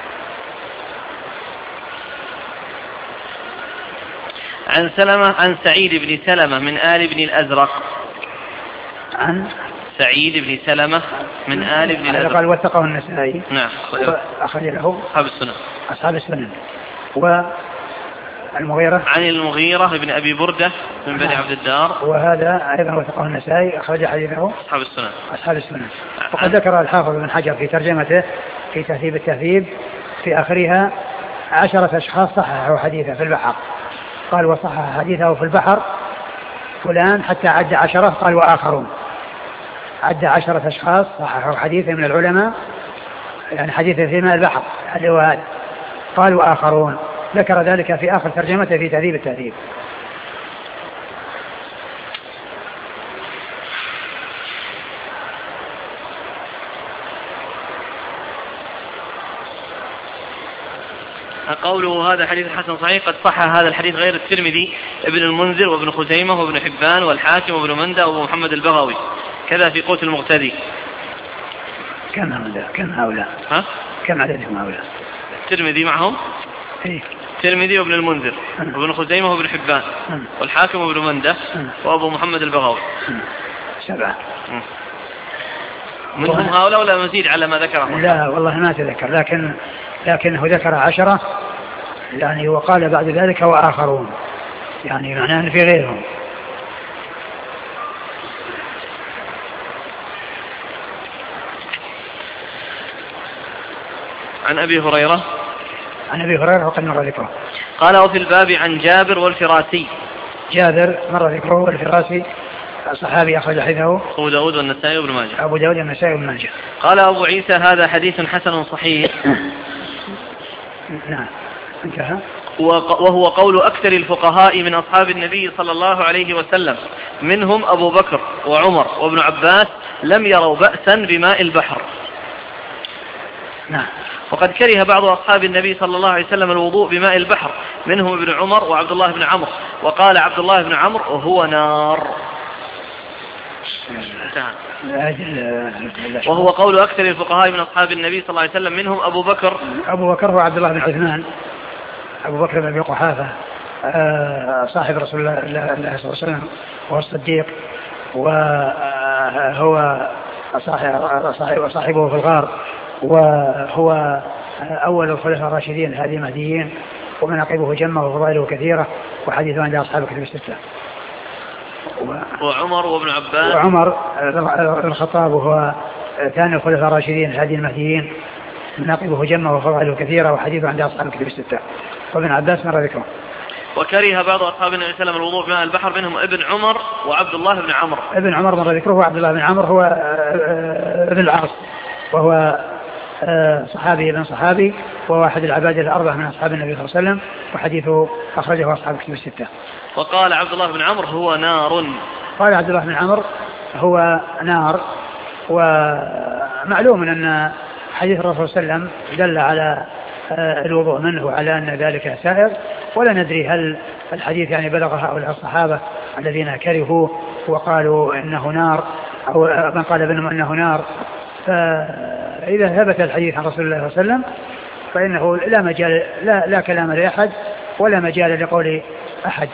عن سلمة عن سعيد بن سلمة من آل بن الأزرق. عن سعيد بن سلمة من آل بن الأزرق قال وثقه النسائي. نعم أخرج له أصحاب السنن. أصحاب السنن. والمغيرة عن المغيرة بن أبي بردة من بني عبد الدار وهذا أيضا وثقه النسائي أخرج حديثه أصحاب السنن. أصحاب السنن. وقد ذكر الحافظ بن حجر في ترجمته في تهذيب التهذيب في آخرها عشرة أشخاص صححوا حديثه في البحر، قال وصحح حديثه في البحر فلان حتى عد عشرة، قال وآخرون عد عشرة أشخاص صححوا حديثه من العلماء، يعني حديثه في ماء البحر اللي هو هذا، قال وآخرون. ذكر ذلك في آخر ترجمته في تهذيب التهذيب. قوله هذا حديث حسن صحيح قد صح هذا الحديث غير الترمذي ابن المنذر وابن خزيمة وابن حبان والحاكم وابن مندة وابو محمد البغوي كذا في قوت المقتدي. كم هؤلاء؟ كم هؤلاء؟ ها؟ كم عددهم هؤلاء؟ الترمذي معهم؟ إيه؟ الترمذي وابن المنذر وابن خزيمة وابن حبان والحاكم وابن مندة وابو محمد البغوي. سبعة. منهم هؤلاء ولا مزيد على ما ذكره؟ لا والله ما تذكر، لكن لكنه ذكر عشرة يعني، وقال بعد ذلك وآخرون، يعني معناه أن في غيرهم. عن أبي هريرة عن أبي هريرة وقد مر ذكره. قال وفي الباب عن جابر والفراسي. جابر مر ذكره والفراسي صحابي أخرج حديثه أبو داود والنسائي وابن ماجه. أبو داود والنسائي وابن ماجه. قال أبو عيسى هذا حديث حسن صحيح. نعم انتهى. وهو قول أكثر الفقهاء من أصحاب النبي صلى الله عليه وسلم منهم أبو بكر وعمر وابن عباس لم يروا بأسا بماء البحر. نعم. وقد كره بعض أصحاب النبي صلى الله عليه وسلم الوضوء بماء البحر منهم ابن عمر وعبد الله بن عمرو، وقال عبد الله بن عمرو هو نار. وهو قول أكثر الفقهاء من أصحاب النبي صلى الله عليه وسلم منهم أبو بكر أبو بكر هو عبد الله بن عثمان أبو بكر بن أبي قحافة صاحب رسول الله صلى الله عليه وسلم وهو الصديق، وهو صاحب صاحبه في الغار، وهو أول الخلفاء الراشدين الهادي المهديين، ومناقبه جمة وفضائله كثيرة، وحديثه عند أصحاب الكتب الستة. وعمر وابن عباس وعمر الخطاب وهو ثاني الخلفاء الراشدين الهادي المهديين، مناقبه جمة وفضائله كثيرة، وحديثه عند أصحاب الكتب الستة. وابن عباس مر ذكره. وكره بعض أصحاب النبي صلى الله عليه وسلم الوضوء بماء البحر منهم ابن عمر وعبد الله بن عمرو. ابن عمر مر ذكره، وعبد الله بن عمرو هو ابن العاص، وهو صحابي ابن صحابي، وهو أحد العباد الأربعة من أصحاب النبي صلى الله عليه وسلم، وحديثه أخرجه أصحاب الكتب الستة. وقال عبد الله بن عمرو هو نار. قال عبد الله بن عمرو هو نار. ومعلوم أن حديث الرسول صلى الله عليه وسلم دل على الوضوء منه وعلى أن ذلك سائر، ولا ندري هل الحديث يعني بلغ هؤلاء الصحابة الذين كرهوا وقالوا إنه نار، أو من قال بينهم إنه نار. فإذا ثبت الحديث عن رسول الله صلى الله عليه وسلم فإنه لا مجال لا, لا كلام لأحد ولا مجال لقول أحد،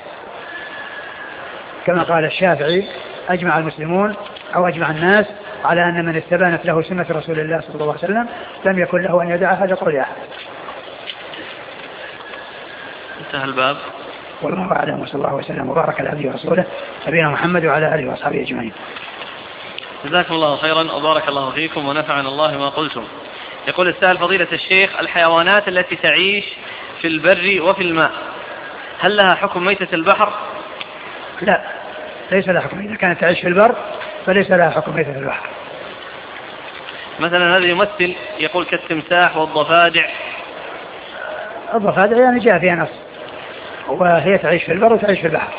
كما قال الشافعي أجمع المسلمون أو أجمع الناس على أن من استبانت له سنة رسول الله صلى الله عليه وسلم لم يكن له أن يدعها لقول أحد. انتهى الباب. والله أعلم، وصلى الله وسلم وبارك على عبده ورسوله نبينا محمد وعلى آله وأصحابه أجمعين. جزاكم الله خيرا وبارك الله فيكم ونفعنا الله ما قلتم. يقول السائل فضيلة الشيخ: الحيوانات التي تعيش في البر وفي الماء هل لها حكم ميتة البحر؟ لا، ليس لها حكم. إذا كانت تعيش في البر فليس لها حكم ميتة البحر. مثلا هذا يمثل يقول كالتمساح والضفادع. الضفادع يعني جاء فيها نص، وهي تعيش في البر وتعيش في البحر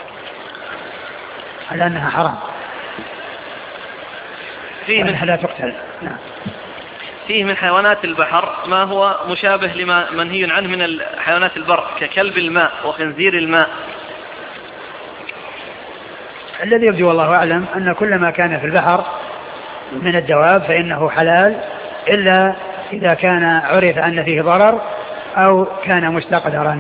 على أنها حرام، فيه منها لا تقتل. نعم. فيه من حيوانات البحر ما هو مشابه لما منهي عنه من حيوانات البر ككلب الماء وخنزير الماء. الذي يبدو والله أعلم أن كل ما كان في البحر من الدواب فإنه حلال، إلا إذا كان عرف أن فيه ضرر أو كان مستقدرا.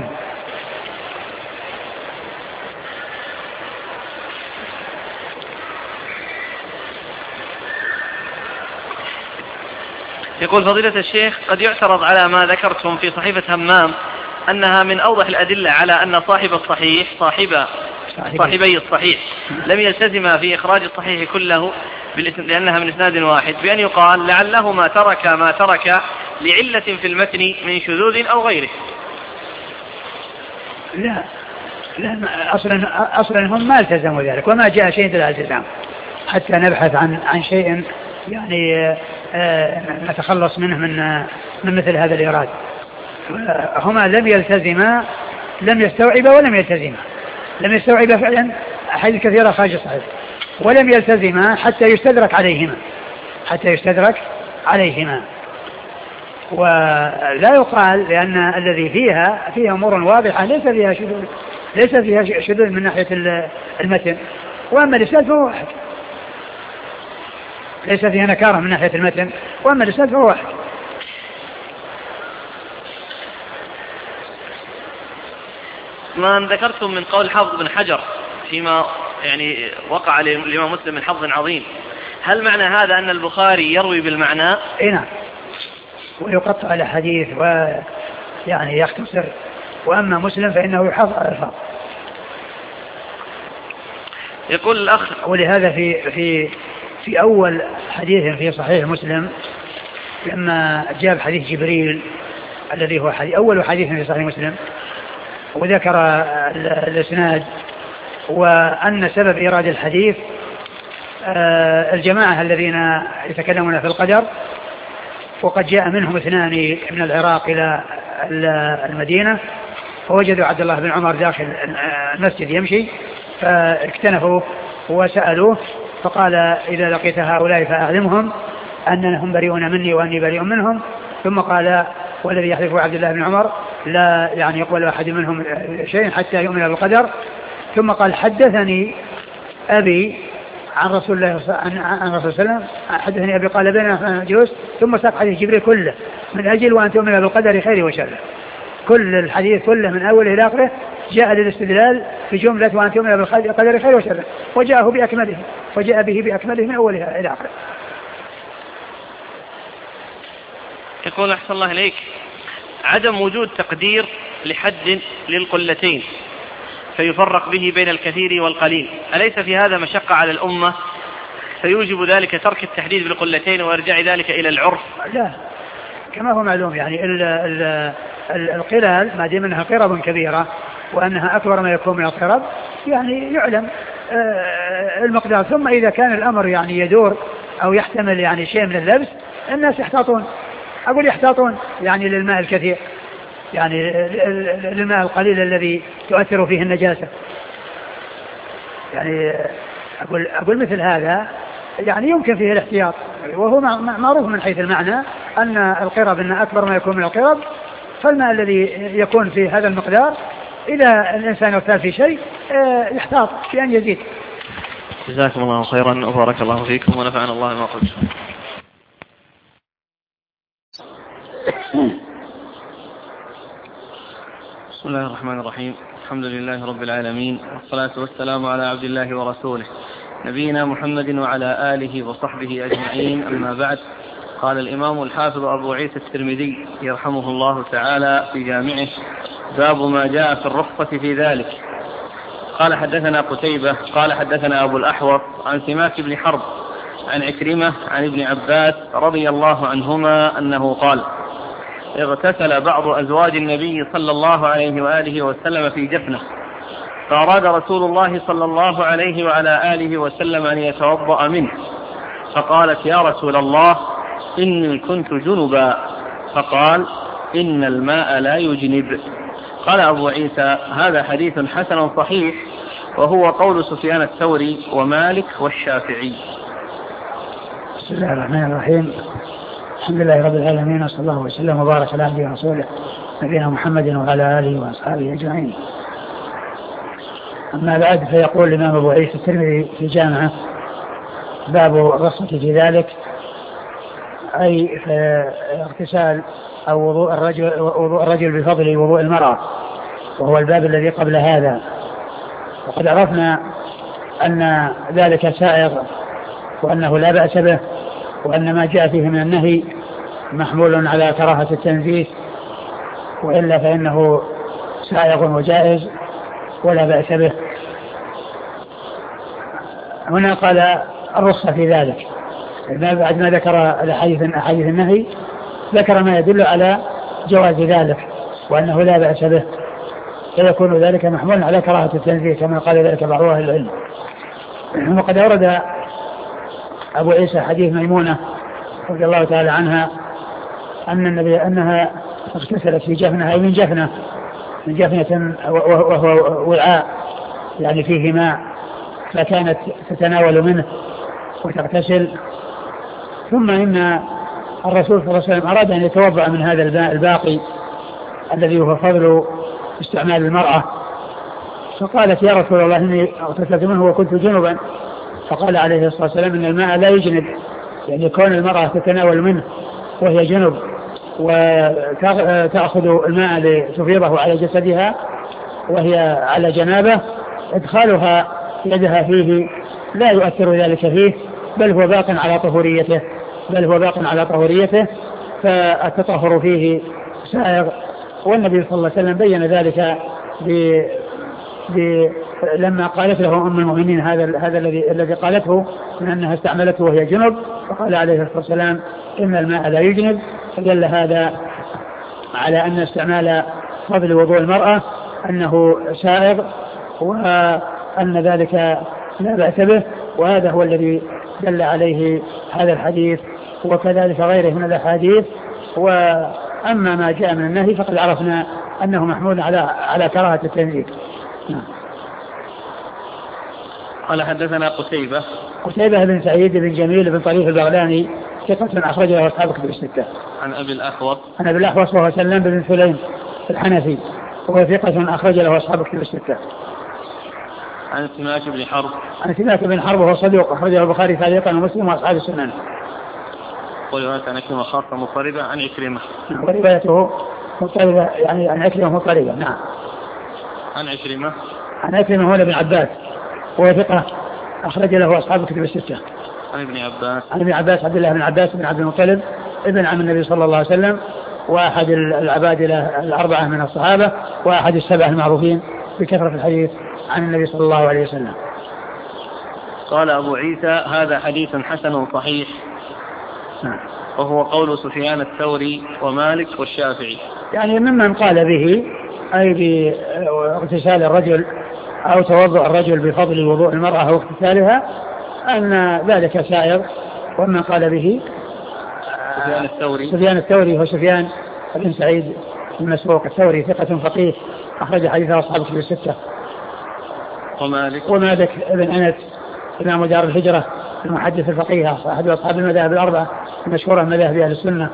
يقول فضيلة الشيخ: قد يعترض على ما ذكرتم في صحيفة همام أنها من أوضح الأدلة على أن صاحب الصحيح صاحب صاحبي الصحيح لم يلتزم في إخراج الصحيح كله لأنها من إسناد واحد، بأن يقال لعله ما ترك ما ترك لعلة في المتن من شذوذ أو غيره. لا لا أصلا أصلا هم ما التزموا ذلك، وما جاء شيء دل على الالتزام حتى نبحث عن عن شيء يعني نتخلص منه من من مثل هذا الإيراد. هما لم يلتزما، لم يستوعبا ولم يلتزما، لم يستوعبا فعلا أحاديث كثيرة خارج الصحيح، ولم يلتزما حتى يستدرك عليهما حتى يستدرك عليهما. ولا يقال لأن الذي فيها فيها أمور واضحة ليس فيها شذوذ، ليس فيها شذوذ من ناحية المتن، وأما الإسناد فهو واحد، ليس فيها نكارة من ناحية المتن، وأما الإسناد فهو واحد. ما ذكرتم من قول حافظ بن حجر فيما يعني وقع لإمام مسلم من حظ عظيم، هل معنى هذا أن البخاري يروي بالمعنى؟ إيه نعم، ويقطع الحديث ويعني يختصر، وأما مسلم فإنه يحافظ على الألفاظ. يقول الأخ: ولهذا في في في أول حديث في صحيح مسلم لما جاب حديث جبريل الذي هو حديث أول حديث في صحيح مسلم، وذكر الإسناد وأن سبب إيراد الحديث الجماعة الذين يتكلمون في القدر، وقد جاء منهم اثنان من العراق إلى المدينة، فوجدوا عبد الله بن عمر داخل المسجد يمشي، فاكتنفوا وسألوه، فقال: إذا لقيت هؤلاء فأعلمهم أنهم بريئون مني وأني بريء منهم. ثم قال: والذي يحلفه عبد الله بن عمر لا يعني يقبل أحد منهم شيء حتى يؤمن بالقدر. ثم قال: حدثني أبي عن رسول الله عن رسول الله حدثني أبي قال بيننا جلوس، ثم ساق حديث جبريل كله من أجل وأن تؤمن بالقدر خيره وشره، كل الحديث كله من أوله إلى آخره جاء للاستدلال في جملة وأن تؤمن بالقدر خيره وشره، وجاءه بأكمله وجاء به بأكمله من أوله إلى آخره. يقول: أحسن الله إليك، عدم وجود تقدير لحد للقلتين فيفرق به بين الكثير والقليل، أليس في هذا مشقة على الأمة فيوجب ذلك ترك التحديد بالقلتين ويرجع ذلك إلى العرف؟ لا، كما هو معلوم يعني ال ال ال القلال ما دام أنها قرب كبيرة وأنها أكبر ما يكون من القرب يعني يعلم المقدار، ثم إذا كان الأمر يعني يدور أو يحتمل يعني شيء من اللبس الناس يحتاطون، أقول يحتاطون يعني للماء الكثير، يعني للماء القليل الذي تؤثر فيه النجاسة. يعني أقول, أقول مثل هذا يعني يمكن فيه الاحتياط، وهو معروف من حيث المعنى أن القرب أن أكبر ما يكون من القرب، فالماء الذي يكون في هذا المقدار إذا الإنسان اغتال في شيء يحتاط في أن يزيد. جزاكم الله خيرا وبارك الله فيكم ونفعنا الله ما قلت. بسم الله الرحمن الرحيم، الحمد لله رب العالمين، والصلاة والسلام على عبد الله ورسوله نبينا محمد وعلى آله وصحبه أجمعين، أما بعد. قال الإمام الحافظ أبو عيسى الترمذي يرحمه الله تعالى في جامعه: باب ما جاء في الرخصة في ذلك. قال حدثنا قتيبة قال حدثنا أبو الأحوص عن سماك بن حرب عن عكرمة عن ابن عباس رضي الله عنهما أنه قال: اغتسل بعض أزواج النبي صلى الله عليه وآله وسلم في جفنة، فأراد رسول الله صلى الله عليه وعلى آله وسلم أن يتوضأ منه، فقالت: يا رسول الله إني كنت جنبا، فقال: إن الماء لا يجنب. قال أبو عيسى: هذا حديث حسن صحيح، وهو قول سفيان الثوري ومالك والشافعي. بسم الله الرحمن الرحيم. الحمد لله رب العالمين، وصلى الله وسلم وبارك على عبده ورسوله نبينا محمد وعلى آله وأصحابه أجمعين. أما بعد، فيقول الإمام أبو عيسى الترمذي في جامعة: باب الرخصة في ذلك، أي في اغتسال أو وضوء الرجل, وضوء الرجل بفضل وضوء المرأة، وهو الباب الذي قبل هذا. وقد عرفنا أن ذلك سائغ، وأنه لا بأس به، وأن ما جاء فيه من النهي محمول على كراهة التنزيه، وإلا فإنه سائغ وجائز ولا بأس به. هنا قال الرخصة في ذلك، بعد ما ذكر الأحاديث النهي ذكر ما يدل على جواز ذلك وأنه لا بأس به، فيكون ذلك محمول على كراهة التنزيه كما قال ذلك بعض أهل العلم. وقد أورد أبو عيسى حديث ميمونة رضي الله تعالى عنها أن النبي أنها اغتسلت في جفنة، أي من جفنة من جفنة وهو وعاء يعني فيه ماء، فكانت تتناول منه وتغتسل. ثم إن الرسول صلى الله عليه وسلم أراد أن يتوضأ من هذا الماء الباقي الذي هو فضل استعمال المرأة، فقالت: يا رسول الله إني اغتسلت منه وكنت جنبا. فقال عليه الصلاة والسلام: إن الماء لا يجنب، يعني كون المرأة تتناول منه وهي جنب وتأخذ الماء لتفيضه على جسدها وهي على جنابه، إدخالها يدها فيه لا يؤثر ذلك فيه، بل هو باق على طهوريته بل هو باق على طهوريته فالتطهر فيه سائغ. والنبي صلى الله عليه وسلم بين ذلك ب... ب... لما قالت له أم المؤمنين هذا هذا الذي الذي قالته من أنها استعملته وهي جنب، فقال عليه الصلاة والسلام: إن الماء لا يجنب. فدل هذا على أن استعمال فضل وضوء المرأة أنه سائغ، وأن ذلك لا بأس به، وهذا هو الذي دل عليه هذا الحديث وكذلك غيره من الأحاديث. وأما ما جاء من النهي فقد عرفنا أنه محمول على على كراهة التنزيه. نعم. قال حدثنا قتيبة قتيبة بن سعيد بن جميل بن طريف البغلاني ثقة أخرج له أصحاب كتب الستة. عن أبي الأحوص عن أبي الأحوص وهو سلام بن سليم الحنفي، وهو ثقة أخرج له أصحاب كتب الستة. عن سماك بن حرب عن سماك بن حرب وهو صدوق أخرجه البخاري تعليقا ومسلم وأصحاب السنن. ورواية عن عكرمة خاصة مضطربة عن عكرمة، وروايته مضطربة يعني عن عكرمة مضطربة. نعم. عن عكرمة عن عكرمة هو ابن عباس وهو ثقة أخرج له أصحاب كتب الستة. عن ابن عباس عن ابن عباس عبد الله بن عباس بن عبد المطلب ابن عم النبي صلى الله عليه وسلم، وأحد العبادلة الأربعة من الصحابة، وأحد السبعة المعروفين بكثرة الحديث عن النبي صلى الله عليه وسلم. قال أبو عيسى: هذا حديث حسن صحيح، وهو قول سفيان الثوري ومالك والشافعي. يعني ممن قال به أي باغتسال الرجل أو توضؤ الرجل بفضل وضوء المرأة أو اغتسالها أن ذلك سائر. ومن قال به سفيان الثوري سفيان الثوري هو سفيان بن سعيد المسروق الثوري ثقة فقيه أخرج حديثه أصحاب كتب الستة. ومالك ومالك ابن أنس إمام دار الهجرة المحدث الفقيه أحد أصحاب المذاهب الأربعة المشهورة من مذاهب أهل السنة،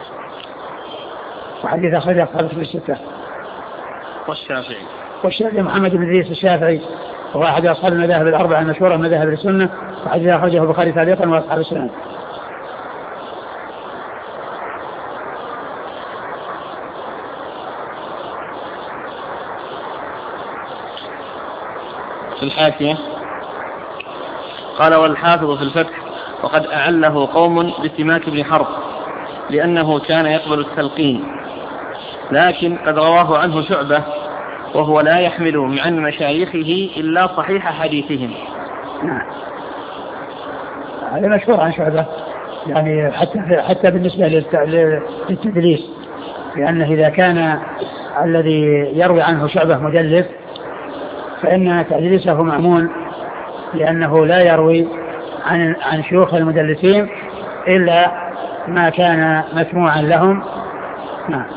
وحديث أخرج أصحاب كتب الستة. والشافعي والشافعي محمد بن إدريس الشافعي وهو أحد أصحاب المذاهب الأربعة المشهورة من مذاهب السنة، وحديث أخرجه البخاري تعليقا وأصحاب السنن. في الحاشية قال: والحافظ في الفتح: وقد أعله قوم بسماك بن حرب لأنه كان يقبل التلقين، لكن قد رواه عنه شعبة وهو لا يحمل عن مشايخه إلا صحيح حديثهم. نعم هذا مشهور عن شعبة يعني حتى حتى بالنسبة للتدليس، لأنه إذا كان الذي يروي عنه شعبة مدلس فإن تدليسه مأمون، لأنه لا يروي عن عن شيوخ المدلسين إلا ما كان مسموعا لهم. نعم.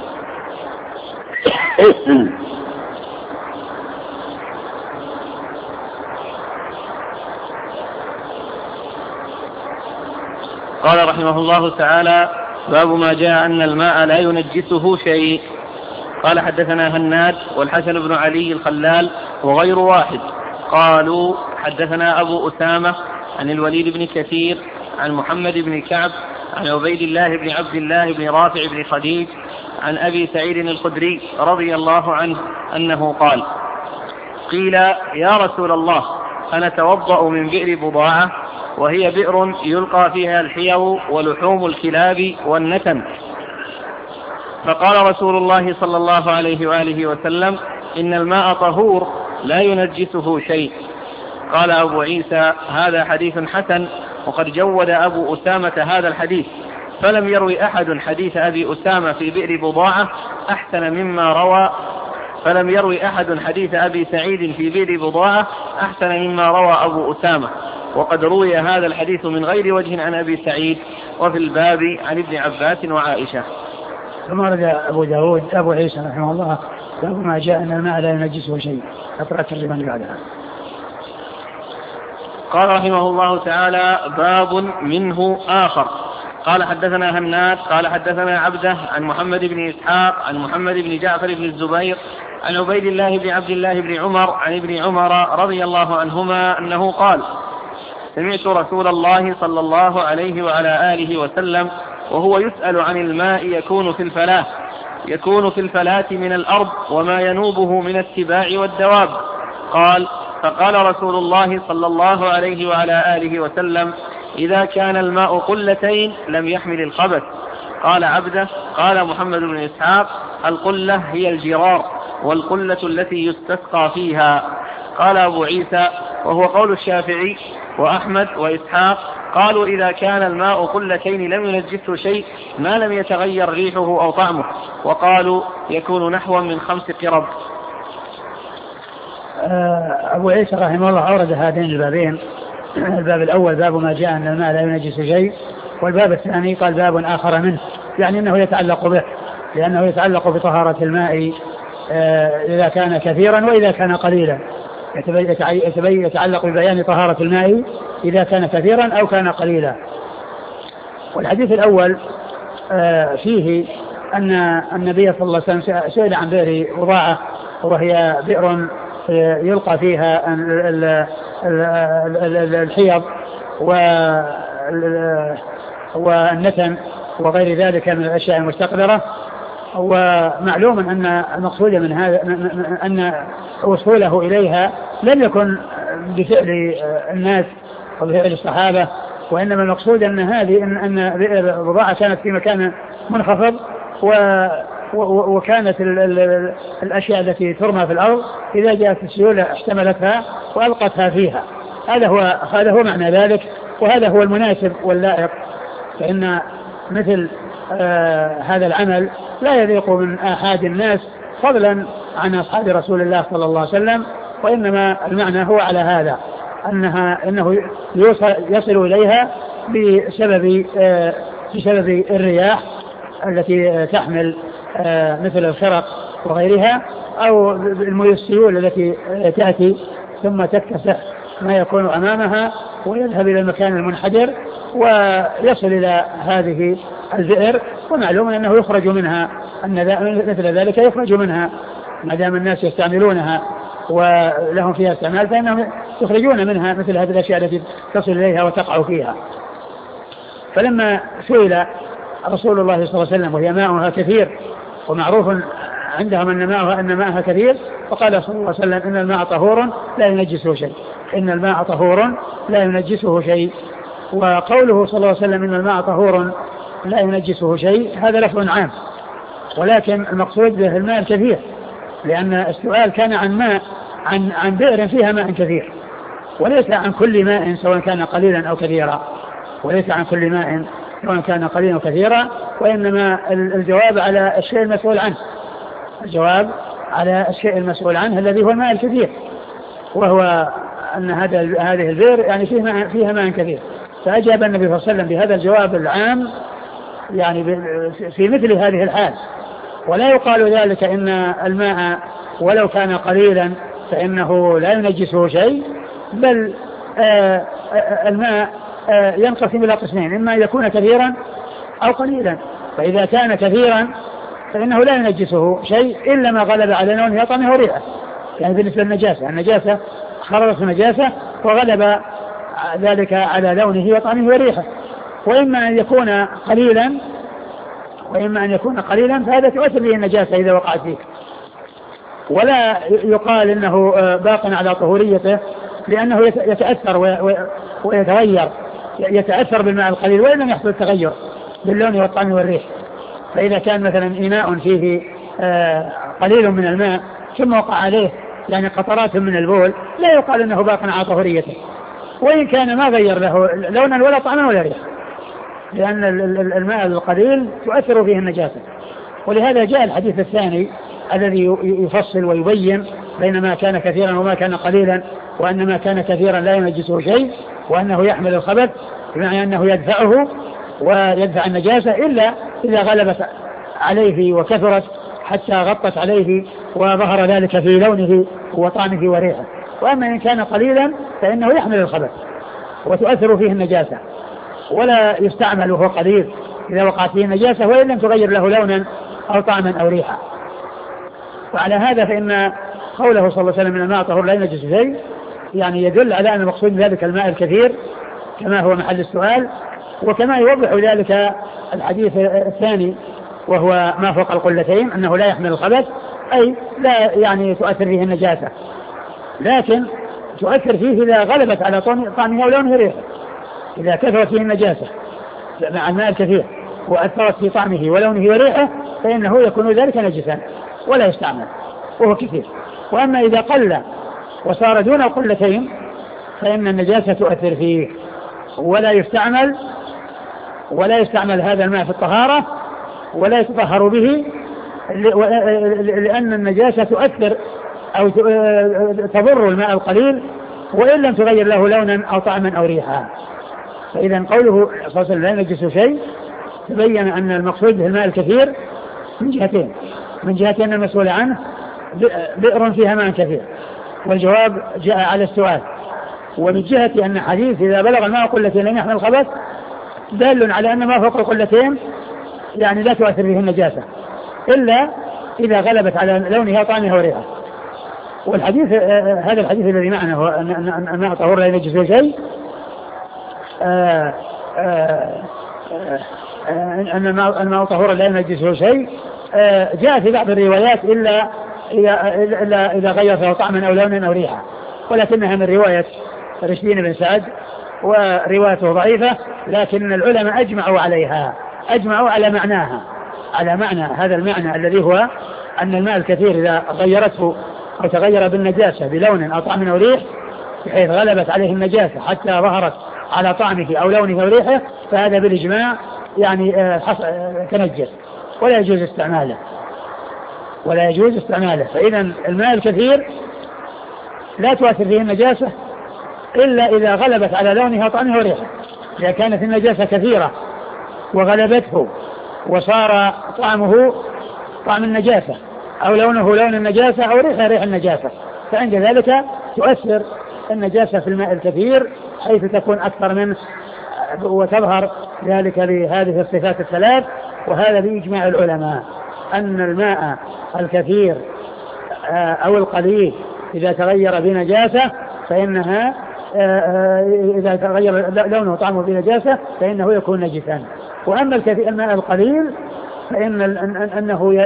قال رحمه الله تعالى: باب ما جاء أن الماء لا ينجسه شيء. قال: حدثنا هناد والحسن بن علي الخلال وغير واحد قالوا: حدثنا أبو أسامة عن الوليد بن كثير عن محمد بن كعب عن عبيد الله بن عبد الله بن رافع بن خديج عن أبي سعيد الخدري رضي الله عنه أنه قال: قيل: يا رسول الله، أنتوضأ من بئر بضاعة وهي بئر يلقى فيها الحيو ولحوم الكلاب والنتن؟ فقال رسول الله صلى الله عليه وآله وسلم: إن الماء طهور لا ينجسه شيء. قال أبو عيسى: هذا حديث حسن، وقد جود أبو أسامة هذا الحديث، فلم يروي أحد حديث أبي أسامة في بئر بضاعة أحسن مما روى فلم يروي أحد حديث أبي سعيد في بئر بضاعة أحسن مما روى أبو أسامة، وقد روي هذا الحديث من غير وجه عن أبي سعيد، وفي الباب عن ابن عباس وعائشة. ثم رد أبو داود أبو عيسى رحمه الله: باب ما جاء أن الماء لا ينجسه شيء. أقرأ الترجمة اللي بعدها. قال رحمه الله تعالى: باب منه آخر. قال: حدثنا هناد قال حدثنا عبده عن محمد بن إسحاق عن محمد بن جعفر بن الزبير عن عبيد الله بن عبد الله بن عمر عن ابن عمر رضي الله عنهما أنه قال: سمعت رسول الله صلى الله عليه وعلى آله وسلم وهو يسأل عن الماء يكون في الفلاة يكون في الفلاة من الأرض وما ينوبه من السباع والدواب. قال: فقال رسول الله صلى الله عليه وعلى آله وسلم: إذا كان الماء قلتين لم يحمل الخبث. قال عبده: قال محمد بن إسحاق: القلة هي الجرار، والقلة التي يستسقى فيها. قال أبو عيسى: وهو قول الشافعي وأحمد وإسحاق، قالوا إذا كان الماء قلتين لم ينجسه شيء ما لم يتغير ريحه أو طعمه، وقالوا يكون نحو من خمس قرب. أبو عيسى رحمه الله أورد هذين البابين. الباب الأول باب ما جاء أن الماء لا ينجس شيء، والباب الثاني قال باب آخر منه، يعني أنه يتعلق به، لأنه يتعلق بطهارة الماء إذا كان كثيرا وإذا كان قليلا. يتعلق ببيان طهارة الماء إذا كان كثيرا أو كان قليلا. والحديث الأول فيه أن النبي صلى الله عليه وسلم سئل عن بئر بضاعة، وهي بئر يلقى فيها الحيض والنتن وغير ذلك من الأشياء المستقذرة. ومعلوم أن المقصود من هذا أن وصوله إليها لم يكن بفعل الناس وبفعل الصحابة، وإنما المقصود أن هذه أن البضاعة كانت في مكان منخفض، وكانت الأشياء التي ترمى في الأرض إذا جاءت السيولة احتملتها وألقتها فيها. هذا هو هذا هو معنى ذلك، وهذا هو المناسب واللائق، فإن مثل آه هذا العمل لا يليق من آحاد الناس فضلا عن أصحاب رسول الله صلى الله عليه وسلم، وإنما المعنى هو على هذا، أنها إنه يصل إليها بسبب آه بسبب الرياح التي تحمل آه مثل الخرق وغيرها، أو السيول التي تأتي ثم تكتسح ما يكون أمامها ويذهب إلى المكان المنحدر ويصل إلى هذه البئر. ومعلوم أنه يخرج منها، أن مثل ذلك يخرج منها ما دام الناس يستعملونها ولهم فيها استعمال، فإنهم يخرجون منها مثل هذه الأشياء التي تصل إليها وتقع فيها. فلما سئل رسول الله صلى الله عليه وسلم وهي ماؤها كثير، ومعروف عندهم أن ماؤها أن ماءها كثير، فقال صلى الله عليه وسلم: إن الماء طهور لا ينجسه شيء إن الماء طهور لا ينجسه شيء. وقوله صلى الله عليه وسلم إن الماء طهور لا ينجسه شيء هذا لفظ عام، ولكن المقصود به الماء الكثير، لأن السؤال كان عن ماء عن عن بئر فيها ماء كثير، وليس عن كل ماء سواء كان قليلا أو كثيرا، وليس عن كل ماء سواء كان قليلا أو كثيرا، وإنما الجواب على الشيء المسؤول عنه، الجواب على الشيء المسؤول عنه الذي هو الماء الكثير، وهو أن هذا هذه البئر يعني فيه ماء فيها ماء كثير. فأجاب النبي صلى الله عليه وسلم بهذا الجواب العام يعني في مثل هذه الحال. ولا يقال ذلك إن الماء ولو كان قليلا فإنه لا ينجسه شيء، بل آآ آآ الماء آآ ينقسم إلى قسمين، إما أن يكون كثيرا أو قليلا. فإذا كان كثيرا فإنه لا ينجسه شيء إلا ما غلب على لونه وطعمه وريحه، يعني بالنسبة للنجاسة، النجاسة خرجت نجاسة وغلب ذلك على لونه وطعمه وريحه. وإما أن يكون قليلا وإما أن يكون قليلا فهذا تؤثر به النجاسة إذا وقعت فيه، ولا يقال إنه باق على طهوريته، لأنه يتأثر ويتغير، يتأثر بالماء القليل وإن لم يحصل التغير باللون والطعم والريح. فإذا كان مثلا إناء فيه قليل من الماء ثم وقع عليه يعني قطرات من البول، لا يقال إنه باق على طهوريته، وإن كان ما غير له لونا ولا طعما ولا ريح، لأن الماء القليل تؤثر فيه النجاسة. ولهذا جاء الحديث الثاني الذي يفصل ويبين بين ما كان كثيرا وما كان قليلا، وأن ما كان كثيرا لا ينجسه شيء، وأنه يحمل الخبث بمعنى أنه يدفعه ويدفع النجاسة إلا إذا غلبت عليه وكثرت حتى غطت عليه وظهر ذلك في لونه وطعمه وريحه. وأما إن كان قليلا فإنه يحمل الخبث وتؤثر فيه النجاسة، ولا يستعمل وهو قليل إذا وقعت فيه النجاسة وإن لم تغير له لونا أو طعما أو ريحا. وعلى هذا فإن قوله صلى الله عليه وسلم من الماء طهور لا ينجس شيء يعني يدل على أن المقصود ذلك الماء الكثير كما هو محل السؤال، وكما يوضح ذلك الحديث الثاني وهو ما فوق القلتين أنه لا يحمل الخبث، أي لا يعني تؤثر فيه النجاسة، لكن تؤثر فيه إذا غلبت على طعمه ولونه وريحه. إذا كثرت فيه النجاسة مع الماء الكثير وأثرت في طعمه ولونه وريحه فإنه يكون ذلك نجسا ولا يستعمل وهو كثير. وأما إذا قل وصار دون القلتين فإن النجاسة تؤثر فيه ولا يستعمل ولا يستعمل هذا الماء في الطهارة ولا يتطهر به، لأن النجاسة تؤثر أو تضر الماء القليل وإن لم تغير له لونا أو طعما أو ريحا. فإذا قوله صلى الله عليه وسلم لا ينجس شيء تبين أن المقصود بالماء الكثير من جهتين، من جهة أن المسؤول عنه بئر فيها ماء كثير والجواب جاء على السؤال، ومن جهة أن حديث إذا بلغ الماء قلتين لم يحمل الخبث دال على أن ما فوق القلتين يعني لا تؤثر به النجاسة إلا إذا غلبت على لونها وطعمها وريحها. والحديث آه هذا الحديث الذي معنا هو أن الماء طهور لا ينجس شيء، آه آه آه أن الماء طهور لا ينجس شيء آه جاء في بعض الروايات إلا إذا, إلا إذا غير فيه طعما أو لونا أو ريحا، ولكنها من رواية رشدين بن سعد وروايته ضعيفة، لكن العلماء أجمعوا عليها، أجمعوا على معناها، على معنى هذا المعنى الذي هو أن الماء الكثير إذا غيرته أو تغير بالنجاسة بلون أو طعم أو ريح بحيث غلبت عليه النجاسة حتى ظهرت على طعمه أو لونه أو ريحه فهذا بالإجماع يعني تنجس ولا يجوز استعماله ولا يجوز استعماله. فإذا الماء الكثير لا تؤثر فيه النجاسة إلا إذا غلبت على لونها وطعمه وريحه. إذا كانت النجاسة كثيرة وغلبته وصار طعمه طعم النجاسة أو لونه لون النجاسة أو ريحه ريح النجاسة فعند ذلك تؤثر النجاسة في الماء الكثير حيث تكون أكثر منه وتظهر ذلك بهذه الصفات الثلاث. وهذا بإجماع العلماء أن الماء الكثير أو القليل إذا تغير بنجاسة فإنها إذا تغير لونه وطعمه بنجاسة فإنه يكون نجسا. وأما الكثير الماء القليل فإن أنه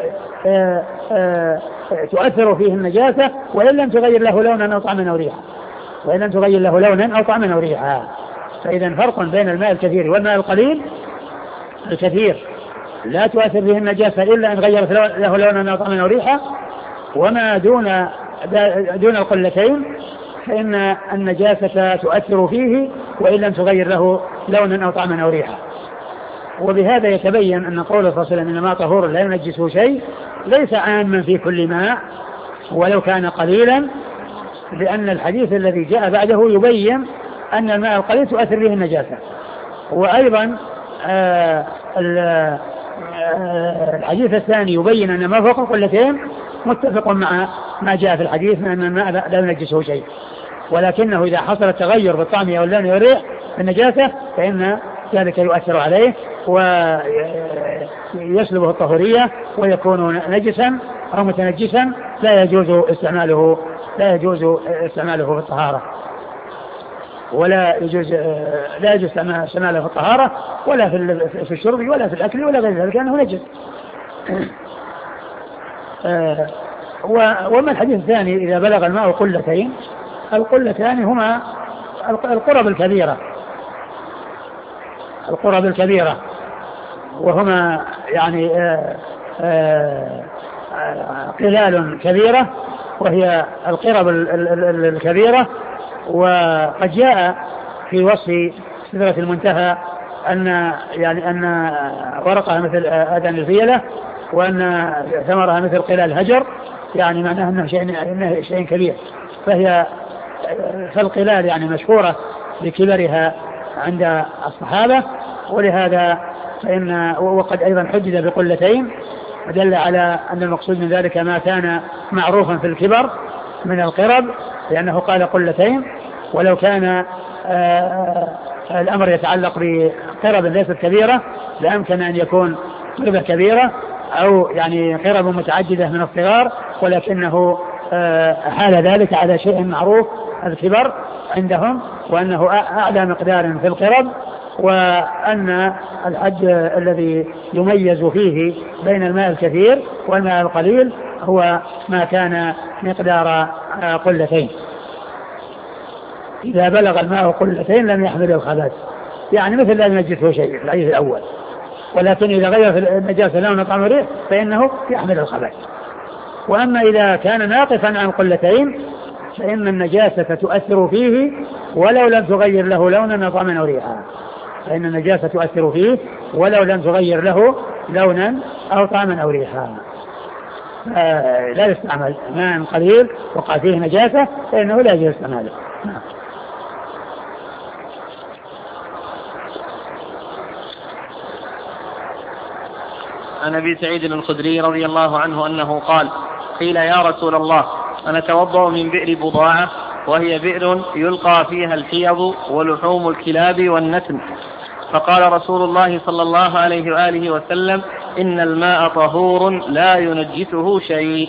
تؤثر فيه النجاسة وإن لم تغير له لونا أو طعما أو ريحا وإن لم تغير له لونا أو طعما أو ريحا. فإذا فرق بين الماء الكثير والماء القليل. الكثير لا تؤثر به النجاسة إلا إن غيرت له لونا أو طعما أو ريحا، وما دون دون القلتين فإن النجاسة تؤثر فيه وإن لم تغير له لونا أو طعما أو ريحا. وبهذا يتبين أن قوله صلى الله عليه وسلم إنما طهور لا ينجسه شيء ليس عاما في كل ماء ولو كان قليلا، لأن الحديث الذي جاء بعده يبين أن الماء القليل تؤثر به النجاسة. وأيضا آه الحديث الثاني يبين أن ما فوق القلتين متفق مع ما جاء في الحديث من أن الماء لا ينجسه شيء، ولكنه إذا حصل التغير بالطعم أو اللون والريح في النجاسة فإن ذلك يؤثر عليه ويسلبه الطهورية ويكون نجسا أو متنجسا لا يجوز استعماله لا يجوز استعماله في الطهارة، ولا يجوز لا يجوز استعماله في الطهارة ولا في الشرب ولا في الأكل ولا غير ذلك لأنه نجس. وما الحديث الثاني إذا بلغ الماء قلتين؟ القلتان هما القرب الكبيرة القرب الكبيرة وهما يعني قلال كبيرة وهي القرب الكبيرة. وقد جاء في وصف سدرة المنتهى أن يعني أن ورقها مثل آذان الفيلة وأن ثمرها مثل قلال الهجر، يعني معناه أنه شيء, إنه شيء كبير. فهي فالقلال يعني مشهورة بكبرها عند الصحابة، ولهذا فإن وقد أيضا حدد بقلتين ودل على أن المقصود من ذلك ما كان معروفا في الكبر من القرب لأنه قال قلتين. ولو كان آآ آآ الأمر يتعلق بقرب ليست كبيرة لأمكن أن يكون قربة كبيرة أو يعني قرب متعددة من الصغار، ولكنه حال ذلك على شيء معروف الكبر عندهم وأنه أعلى مقدار في القرب، وأن الحد الذي يميز فيه بين الماء الكثير والماء القليل هو ما كان مقدار قلتين. إذا بلغ الماء قلتين لم يحمل الخبث، يعني مثل لا ينجسه شيء في الحديث الأول، ولكن إذا غير في النجاسة لون طعم ريح فإنه يحمل الخبث. وأما إذا كان ناقصا عن قلتين فإن النجاسة تؤثر فيه ولو لم تغير له لونا أو طعما أو ريحا، فإن النجاسة تؤثر فيه ولو لم تغير له لونا أو طعما أو ريحا. لا يستعمل ماء قليل وقع فيه نجاسة فإنه لا يجوز استعماله. عن أبي سعيد الخدري رضي الله عنه أنه قال: قيل يا رسول الله أنا أتوضأ من بئر بضاعة وهي بئر يلقى فيها الحيض ولحوم الكلاب والنتن، فقال رسول الله صلى الله عليه وآله وسلم: إن الماء طهور لا ينجسه شيء.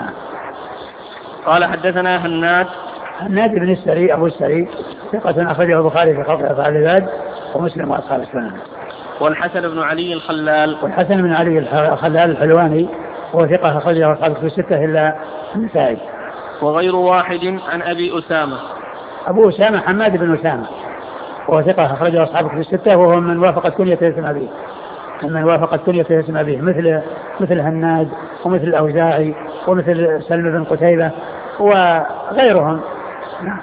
قال: حدثنا هناد هناد بن السري أبو السري ثقة أخرجه البخاري في خلق أفعال العباد ومسلم وأصحاب السنن. والحسن بن علي الخلال والحسن بن علي الخلال الحلواني وهو ثقة أخرجه أصحاب الكتب الستة إلا النسائي. وغير واحد عن أبي أسامة أبو أسامة حماد بن أسامة وهو ثقة أخرجه أصحاب الكتب الستة وهو من وافقت كنيته اسم أبيه من وافقت كنيته اسم أبيه مثل مثل هناد ومثل الأوزاعي ومثل سلم بن قتيبة وغيرهم. نعم.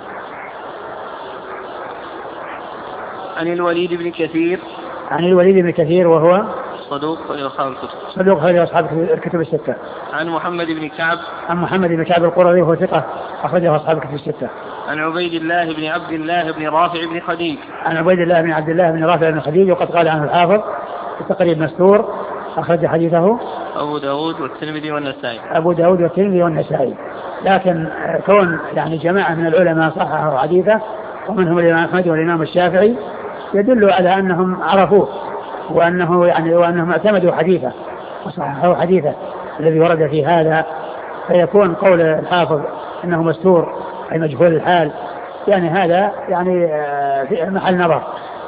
عن الوليد بن كثير عن الوليد بن كثير وهو صدوق خرج أصحاب الكتب صدوق خرج أصحاب الكتب الستة. عن محمد بن كعب عن محمد بن كعب القرظي وهو ثقة أخرجه أصحاب الكتب الستة. عن عبيد الله بن عبد الله بن رافع بن خديج عن عبيد الله بن عبد الله بن رافع بن خديج وقد قال عنه الحافظ التقريب مستور أخرج حديثه أبو داود والترمذي والنسائي أبو داود والترمذي والنسائي. لكن كون يعني جماعة من العلماء صححوا حديثه ومنهم الإمام أحمد والإمام الشافعي يدل على أنهم عرفوه وأنه يعني وأنهم اعتمدوا حديثه وصححوا حديثه الذي ورد في هذا، فيكون قول الحافظ أنه مستور أي مجهول الحال يعني هذا يعني في محل نظر.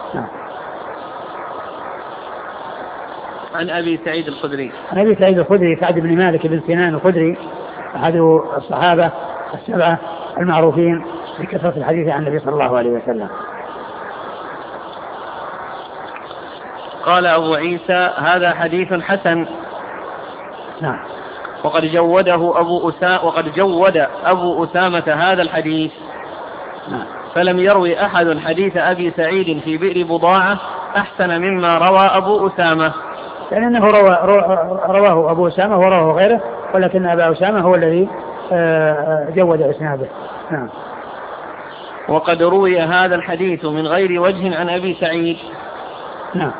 عن أبي سعيد الخدري عن أبي سعيد الخدري سعد بن مالك بن سنان الخدري أحد الصحابة السبعة المعروفين بكثرة الحديث عن النبي صلى الله عليه وسلم. قال أبو عيسى هذا حديث حسن. نعم. وقد جوده أبو أسامة وقد جود أبو أسامة هذا الحديث. نعم. فلم يروي أحد حديث أبي سعيد في بئر بضاعة أحسن مما روى أبو أسامة، لأنه روى رواه أبو أسامة ورواه غيره، ولكن أبا أسامة هو الذي جود إسناده. نعم. وقد روي هذا الحديث من غير وجه عن أبي سعيد. نعم.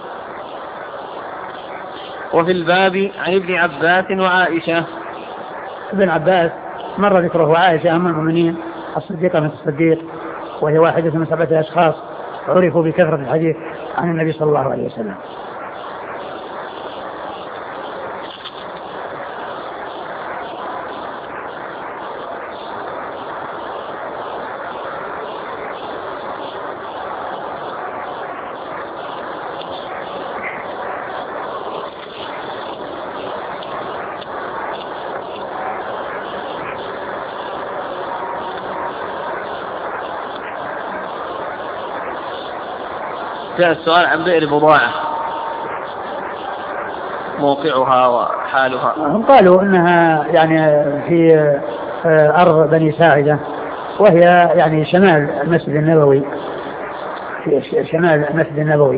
وفي الباب عن ابن عباس وعائشة. ابن عباس مر ذكره، وعائشة أم المؤمنين الصديقة من الصديق، وهي واحدة من سبعة أشخاص عرفوا بكثرة الحديث عن النبي صلى الله عليه وسلم. جاء السؤال عن بئر بضاعة، موقعها وحالها. هم قالوا انها يعني في ارض بني ساعدة، وهي يعني شمال المسجد النبوي، في شمال المسجد النبوي.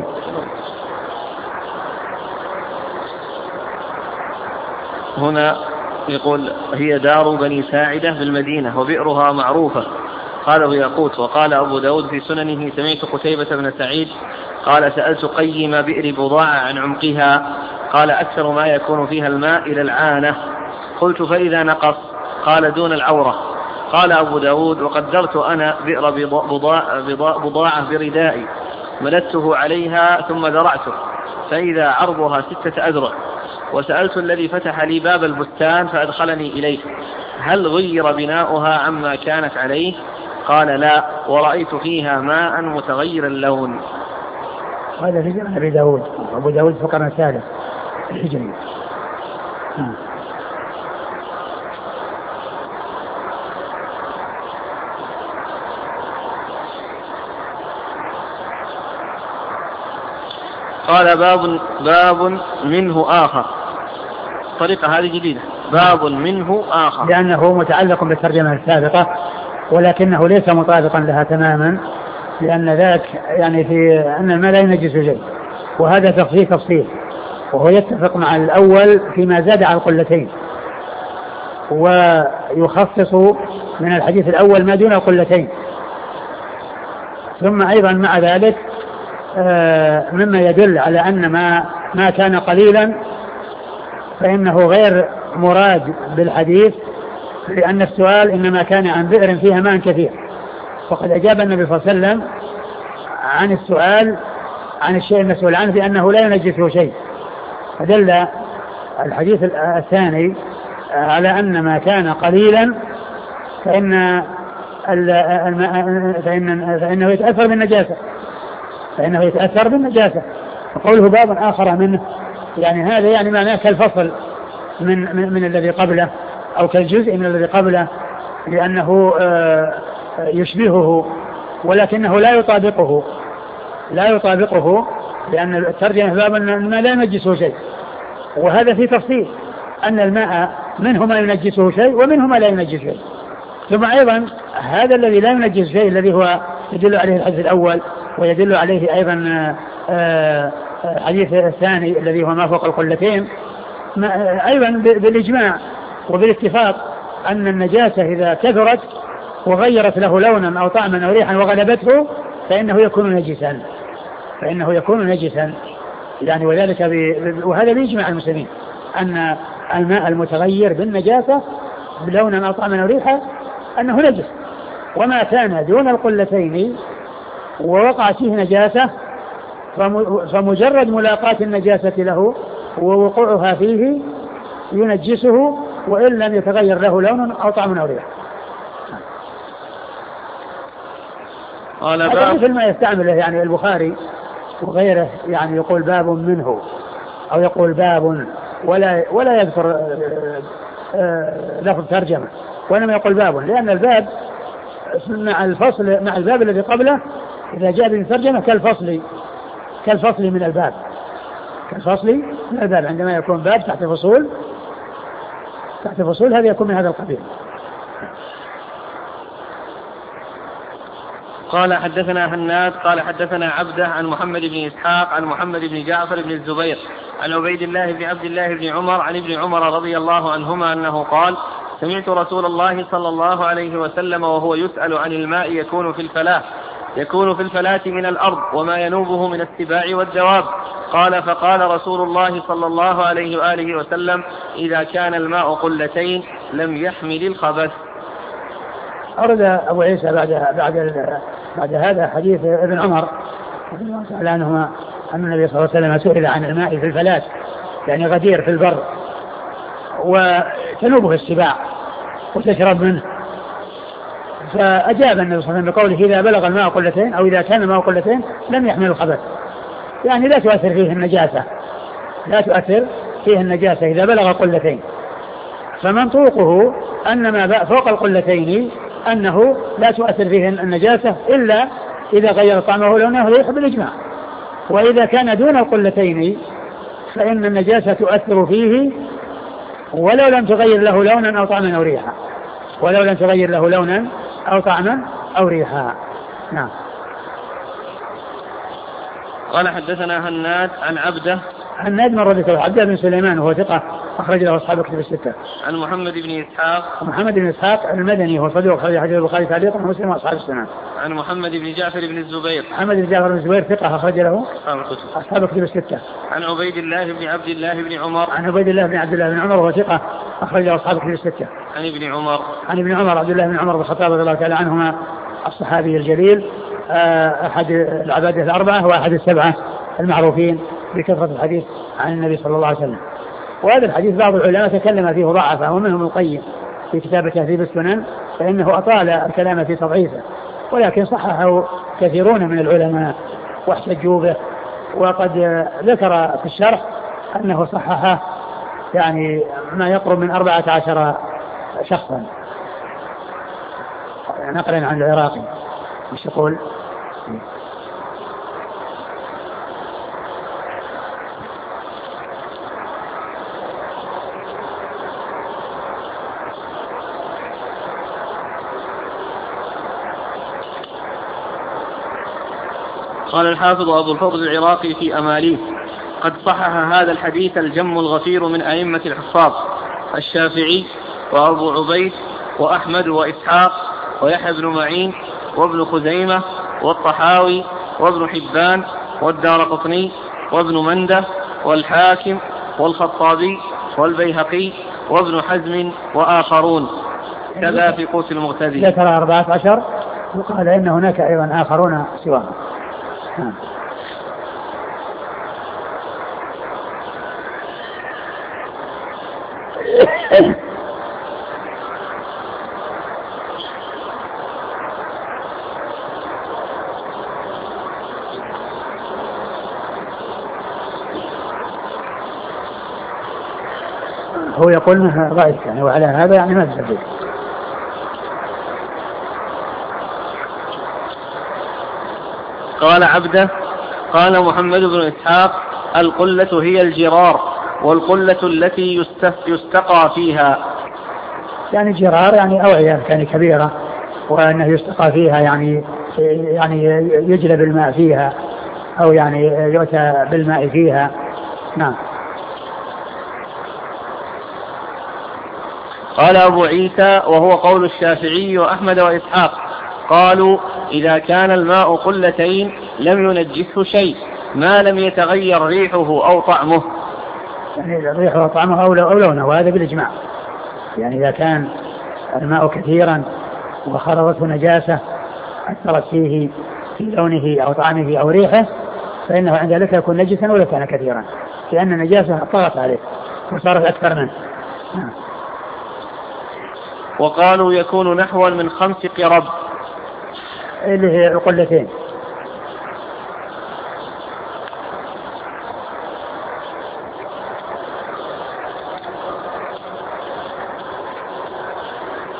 هنا يقول هي دار بني ساعدة بالمدينة وبئرها معروفة. قاله ياقوت. وقال أبو داود في سننه سمعت قتيبة بن سعيد قال سألت قيم بئر بضاعة عن عمقها، قال أكثر ما يكون فيها الماء إلى العانة. قلت فإذا نقص؟ قال دون العورة. قال أبو داود وقدرت أنا بئر بضاعة, بضاعة بردائي مددته عليها ثم ذرعته فإذا عرضها ستة أذرع، وسألت الذي فتح لي باب البستان فأدخلني إليه هل غير بناؤها عما كانت عليه؟ قال لا، ورأيت فيها ماء متغير اللون. هذا في جمع أبي داود. أبو داود فقرة ثالث الحجري. قال باب باب منه آخر. طريقة هذه جديدة، باب منه آخر، لأنه متعلق بالترجمة السابقة ولكنه ليس مطابقا لها تماما، لأن ذاك يعني في أن الماء لا ينجس شيء، وهذا تفصيل تفصيل، وهو يتفق مع الأول فيما زاد على القلتين، ويخصص من الحديث الأول ما دون القلتين. ثم أيضا مع ذلك مما يدل على أن ما, ما كان قليلا فإنه غير مراد بالحديث، لأن السؤال إنما كان عن بئر فيها ماء كثير، وقد أجاب النبي صلى الله عليه وسلم عن السؤال عن الشيء المسؤول عنه بأنه لا ينجسه شيء، فدل الحديث الثاني على أن ما كان قليلا فإن فإن فإنه يتأثر بالنجاسة فإنه يتأثر بالنجاسة وقوله باب آخر منه يعني هذا يعني معناه كالفصل من, من, من الذي قبله أو كالجزء من الذي قبله، لأنه يشبهه ولكنه لا يطابقه لا يطابقه لأن الترجمة باب أن الماء لا ينجسه شيء، وهذا في تفصيل أن الماء منه ما ينجسه شيء ومنه ما لا ينجس شيء. ثم أيضا هذا الذي لا ينجس شيء الذي هو يدل عليه الحديث الأول ويدل عليه أيضا الحديث الثاني الذي هو ما فوق القلتين أيضا بالإجماع وبالاتفاق أن النجاسة إذا كثرت وغيرت له لونا أو طعما أو ريحا وغلبته فإنه يكون نجسا فإنه يكون نجسا يعني وذلك ب... وهذا بإجماع المسلمين أن الماء المتغير بالنجاسة بلونا أو طعما أو ريحا أنه نجس، وما كان دون القلتين ووقع فيه نجاسة فمجرد ملاقاة النجاسة له ووقوعها فيه ينجسه وإن لم يتغير له لون أو طعم أو ريح. هذا مثل ما يستعمله يعني البخاري وغيره، يعني يقول باب منه أو يقول باب ولا ولا يذكر لفظ ترجمة وإنما يقول باب، لأن الباب مع الفصل مع الباب الذي قبله إذا جاء بالترجمة كالفصل كالفصل من الباب، كالفصل من الباب، عندما يكون باب تحت فصول تحت فصول هذا يكون من هذا القبيل. قال حدثنا هناد قال حدثنا عبده عن محمد بن إسحاق عن محمد بن جعفر بن الزبير عن عبيد الله بن عبد الله بن عمر عن ابن عمر رضي الله عنهما أنه قال سمعت رسول الله صلى الله عليه وسلم وهو يسأل عن الماء يكون في الفلاة يكون في الفلاة من الأرض وما ينوبه من السباع والدواب. قال فقال رسول الله صلى الله عليه وآله وسلم إذا كان الماء قلتين لم يحمل الخبث. أرد أبو عيسى بعد بعد بعد هذا حديث ابن عمر رضي الله تعالى عنهما أن النبي صلى الله عليه وسلم سئل عن الماء في الفلاة يعني غدير في البر وتنوبه السباع وتشرب منه، فأجاب النبي صلى الله عليه وسلم بقوله إذا بلغ الماء قلتين أو إذا كان الماء قلتين لم يحمل الخبث، يعني لا تؤثر فيه النجاسة لا تؤثر فيه النجاسة إذا بلغ قلتين. فمنطوقه أن ما فوق القلتين أنه لا تؤثر فيه النجاسة إلا إذا غير طعمه لونه ريحه بالإجماع، وإذا كان دون القلتين فإن النجاسة تؤثر فيه ولو لم تغير له لونا أو طعما أو ريحا ولو لم تغير له لونا أو طعما أو ريحا. نعم. قال حدثنا هناد عن عبده هناد من رده عبده بن سليمان وهو ثقة أخرج له أصحاب كتب الستة. عن محمد بن إسحاق محمد بن إسحاق المدني هو صدوق أخرج حديث البخاري تعليقا ومسلم وأصحاب السنن. عن محمد بن جعفر بن الزبير محمد بن جعفر بن الزبير ثقة أخرج له أصحاب كتب الستة. عن عبيد الله بن عبد الله بن عمر عن عبيد الله بن عبد الله بن عمر وهو ثقة أخرج له أصحاب كتب الستة. عن ابن عمر عن ابن عمر عبد الله بن عمر بن الخطاب رضي الله تعالى عنهما الصحابي الجليل أحد العبادة الأربعة وأحد السبعة المعروفين بكثرة الحديث عن النبي صلى الله عليه وسلم. وهذا الحديث بعض العلماء تكلم فيه ضعفه ومنهم القيم في كتاب تهذيب السنن فإنه أطال الكلام في تضعيفه، ولكن صححه كثيرون من العلماء واحتجوا به، وقد ذكر في الشرح أنه صححه يعني ما يقرب من أربعة عشر شخصا نقلا عن العراقي. مش يقول قال الحافظ أبو الفضل العراقي في أماليه قد صحح هذا الحديث الجم الغفير من أئمة الحفاظ الشافعي وأبو عبيد وأحمد وإسحاق ويحيى بن معين وابن خزيمة والطحاوي وابن حبان والدارقطني وابن منده والحاكم والخطابي والبيهقي وابن حزم وآخرون كذا في قوس المغتدي. ذكر أربعة عشر وقال إن هناك أيضا آخرون سواهم. هو يقول انها ضعيف يعني، وعلى هذا يعني ما تسبب. قال عبده قال محمد بن إسحاق القلة هي الجرار والقلة التي يستقى فيها. يعني جرار يعني أوعية يعني كبيرة وأنه يستقى فيها يعني يعني يجلب الماء فيها أو يعني يؤتى بالماء فيها. نعم. قال أبو عيسى وهو قول الشافعي وأحمد وإسحاق قالوا إذا كان الماء قلتين لم ينجسه شيء ما لم يتغير ريحه أو طعمه. يعني ريحه أو طعمه أو لونه، وهذا بالإجماع. يعني إذا كان الماء كثيرا وخرجته نجاسة أثرت فيه في لونه أو طعمه أو ريحه فإنه عند ذلك يكون نجسا ولو كان كثيرا، لأن النجاسة طغت عليه وصارت أكثر منه. نعم. وقالوا يكون نحوا من خمس قرب اللي هي قلتين.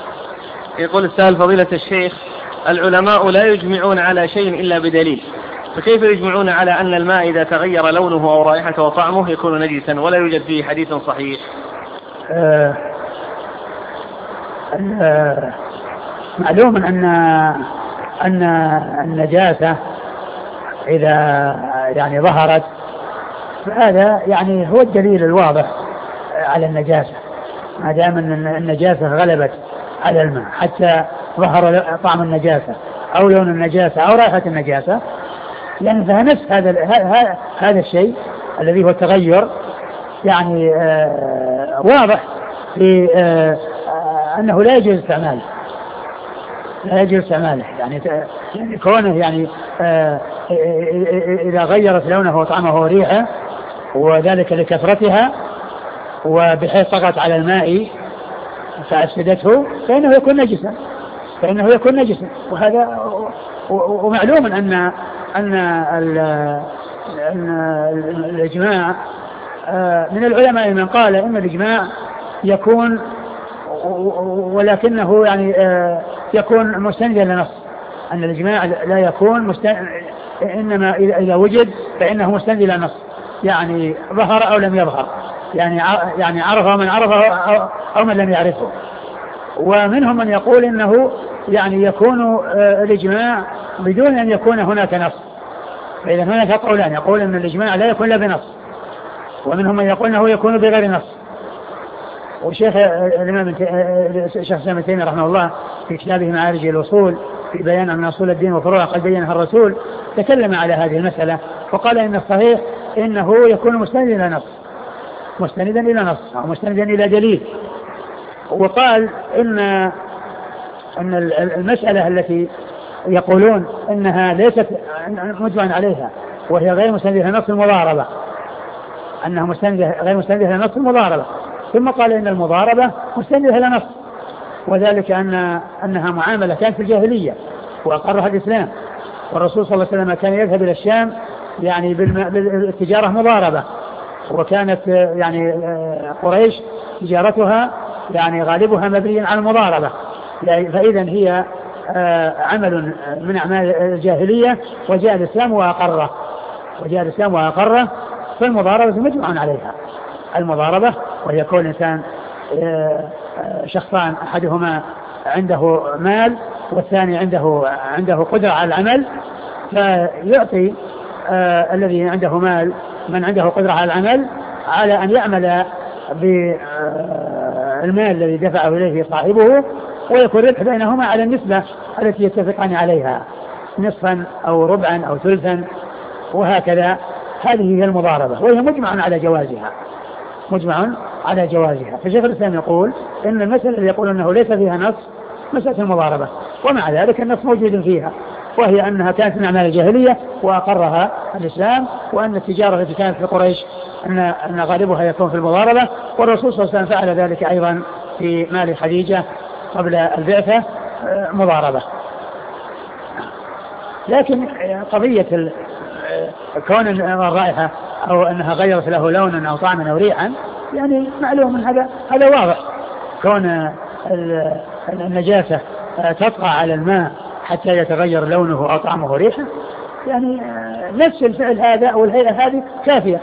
يقول السائل فضيلة الشيخ العلماء لا يجمعون على شيء إلا بدليل، فكيف يجمعون على أن الماء إذا تغير لونه أو رائحته وطعمه يكون نجسا ولا يوجد فيه حديث صحيح؟ آه آه معلوم أن أن النجاسة إذا يعني ظهرت فهذا يعني هو الدليل الواضح على النجاسة، ما دام أن النجاسة غلبت على الماء حتى ظهر طعم النجاسة أو لون النجاسة أو رائحة النجاسة، يعني فنفس هذا هذا الشيء الذي هو التغير يعني آه واضح في آه أنه لا يجوز استعماله لا يجوز استعماله يعني يعني كونه يعني آه إذا غيرت لونه وطعمه وريحه وذلك لكثرتها وبحيث طغت على الماء فأفسدته فإنه يكون نجسا فإنه يكون نجسا وهذا ومعلوم أن أن الإجماع من العلماء من قال إن الإجماع يكون ولكنه يعني يكون مستندا لنص، أن الإجماع لا يكون مستند إنما إذا وجد فإنه مستند إلى نص، يعني ظهر أو لم يظهر، يعني يعني عرفه من عرفه أو من لم يعرفه. ومنهم من يقول إنه يعني يكون الإجماع بدون أن يكون هناك نص، فإذا هناك قولان، يقول أن الإجماع لا يكون إلا بنص، ومنهم من يقول أنه يكون بغير نص. وشيخ الإمام الشيخ الإسلام ابن تيمية رحمه الله في كتابه معارج الوصول في بيان أن أصول الدين وفروعه قد بينها الرسول تكلم على هذه المسألة وقال إن الصحيح إنه يكون مستندا إلى نص مستندا إلى نص أو مستندا إلى دليل. وقال إن أن المسألة التي يقولون إنها ليست مجمع عليها وهي غير مستندة إلى نص المضاربة، أنها مستندة غير مستندة إلى نص المضاربة، ثم قال إن المضاربة مستندة إلى نص، وذلك أن أنها معاملة كانت في الجاهلية وأقرها الإسلام، والرسول صلى الله عليه وسلم كان يذهب إلى الشام يعني بالتجارة مضاربة، وكانت يعني قريش تجارتها يعني غالبها مبني على المضاربة، فإذا هي عمل من أعمال الجاهلية وجاء الإسلام وأقره وجاء الإسلام وأقره فالمضاربة مجمع عليها. المضاربة وهي كون إنسان شخصان أحدهما عنده مال والثاني عنده عنده قدرة على العمل، فيعطي آه الذي عنده مال من عنده قدرة على العمل على أن يعمل بالمال الذي دفعه إليه صاحبه، ويكون ربح بينهما على النسبة التي يتفقان عليها، نصفا أو ربعا أو ثلثا وهكذا. هذه هي المضاربة وهي مجمع على جوازها مجمع على جوازها. فشيخ الإسلام يقول إن المسألة اللي يقول أنه ليس فيها نص مسألة المضاربة، ومع ذلك النص موجود فيها، وهي أنها كانت من أعمال الجاهلية وأقرها الإسلام، وأن التجارة التي كانت في قريش أن, أن غالبها يكون في المضاربة، والرسول صلى الله عليه وسلم فعل ذلك أيضا في مال خديجة قبل البعثة مضاربة. لكن قضية كون الرائحة أو أنها غيرت له لونا أو طعما أو ريحا يعني معلوم من هذا هذا واضح. كون النجاسة تطغى على الماء حتى يتغير لونه أو طعمه وريحه يعني نفس الفعل هذا أو الهيئة هذه كافية.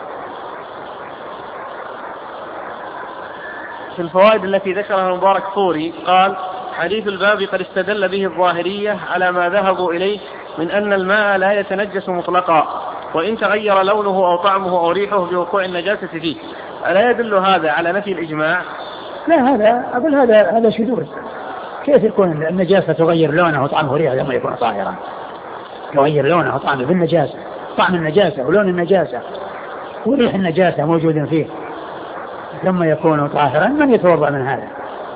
في الفوائد التي ذكرها المبارك فوري قال: حديث الباب قد استدل به الظاهرية على ما ذهبوا إليه من أن الماء لا يتنجس مطلقا وإن تغير لونه أو طعمه أو ريحه بوقوع النجاسة فيه. ألا يدل هذا على نفي الإجماع؟ لا، هذا أقول هذا هذا شذوذ. كيف يكون النجاسة تغير لونه وطعمه وريحه لما يكون طاهرا؟ تغير لونه وطعمه بالنجاسة، طعم النجاسة ولون النجاسة وريح النجاسة موجود فيه ثم يكون طاهرا، من يتوضأ من هذا؟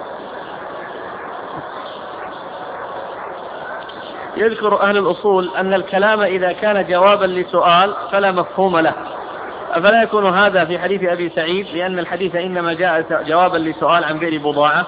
يذكر أهل الأصول أن الكلام إذا كان جوابا لسؤال فلا مفهوم له، أفلا يكون هذا في حديث أبي سعيد لأن الحديث إنما جاء جوابا لسؤال عن بئر بضاعة؟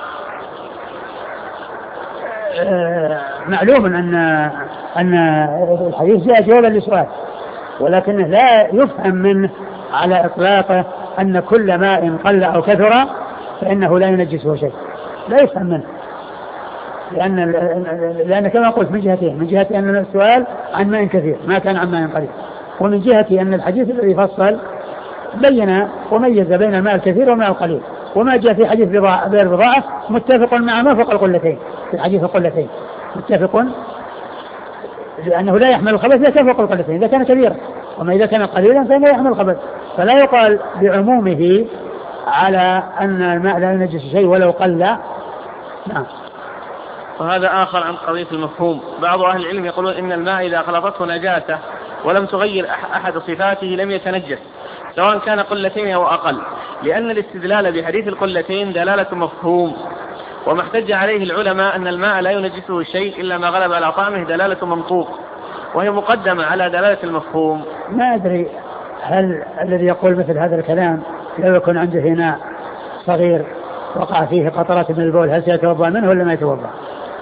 معلوم أن أن الحديث جاء جوابا لسؤال، ولكنه لا يفهم منه على إطلاقه أن كل ماء قل أو كثر فإنه لا ينجسه شيء، لا يفهم منه، لأن لأن كما قلت من جهتين، من جهة أن السؤال عن ماء كثير ما كان عن ماء قليل. ومن جهة أن الحديث الذي فصل بين وميز بين الماء الكثير والماء القليل، وما جاء في حديث بضاعة بضاعة متفق مع ما فوق القلتين، في حديث القلتين متفق لأنه لا يحمل الخبث إذا كان فوق القلتين إذا كان كبيرا، وما إذا كان قليلا فإنه يحمل الخبث. فلا يقال بعمومه على أن الماء لا ينجس شيء ولو قل. نعم. وهذا آخر عن قضية المفهوم. بعض أهل العلم يقولون إن الماء إذا خلطته نجاسة ولم تغير أحد صفاته لم يتنجس سواء كان قلتين أو أقل، لأن الاستدلال بحديث القلتين دلالة مفهوم، وما احتج عليه العلماء أن الماء لا ينجسه شيء إلا ما غلب على طعمه دلالة منطوق، وهي مقدمة على دلالة المفهوم. ما أدري هل الذي يقول مثل هذا الكلام لو يكون عنده إناء صغير وقع فيه قطرات من البول هل سيتوضأ منه ولا ما يتوضأ؟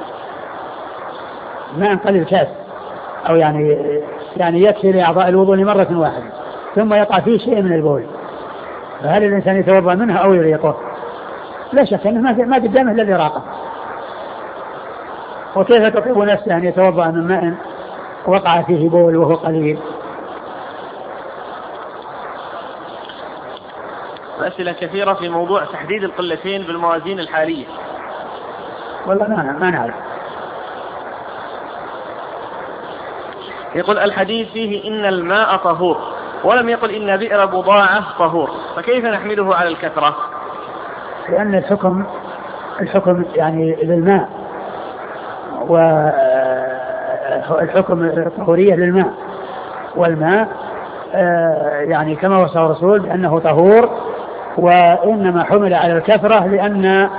ماء قليل كاس أو يعني يعني يكفي لأعضاء الوضوء لمرة واحدة ثم يقع فيه شيء من البول، فهل الإنسان يتوضأ منها أو يريقه؟ لا شك أنه ما قدامه إلا الإراقة. وكيف تطيب نفسه أن يتوضأ من ماء وقع فيه بول وهو قليل؟ أسئلة كثيرة في موضوع تحديد القلتين بالموازين الحالية. والله ما ما نعرف. يقول الحديث فيه إن الماء طهور ولم يقل إن بئر بضاعة طهور، فكيف نحمله على الكثرة؟ لأن الحكم الحكم يعني للماء، والحكم الطهورية للماء، والماء يعني كما وصف الرسول بأنه طهور، وإنما حمل على الكثرة لأن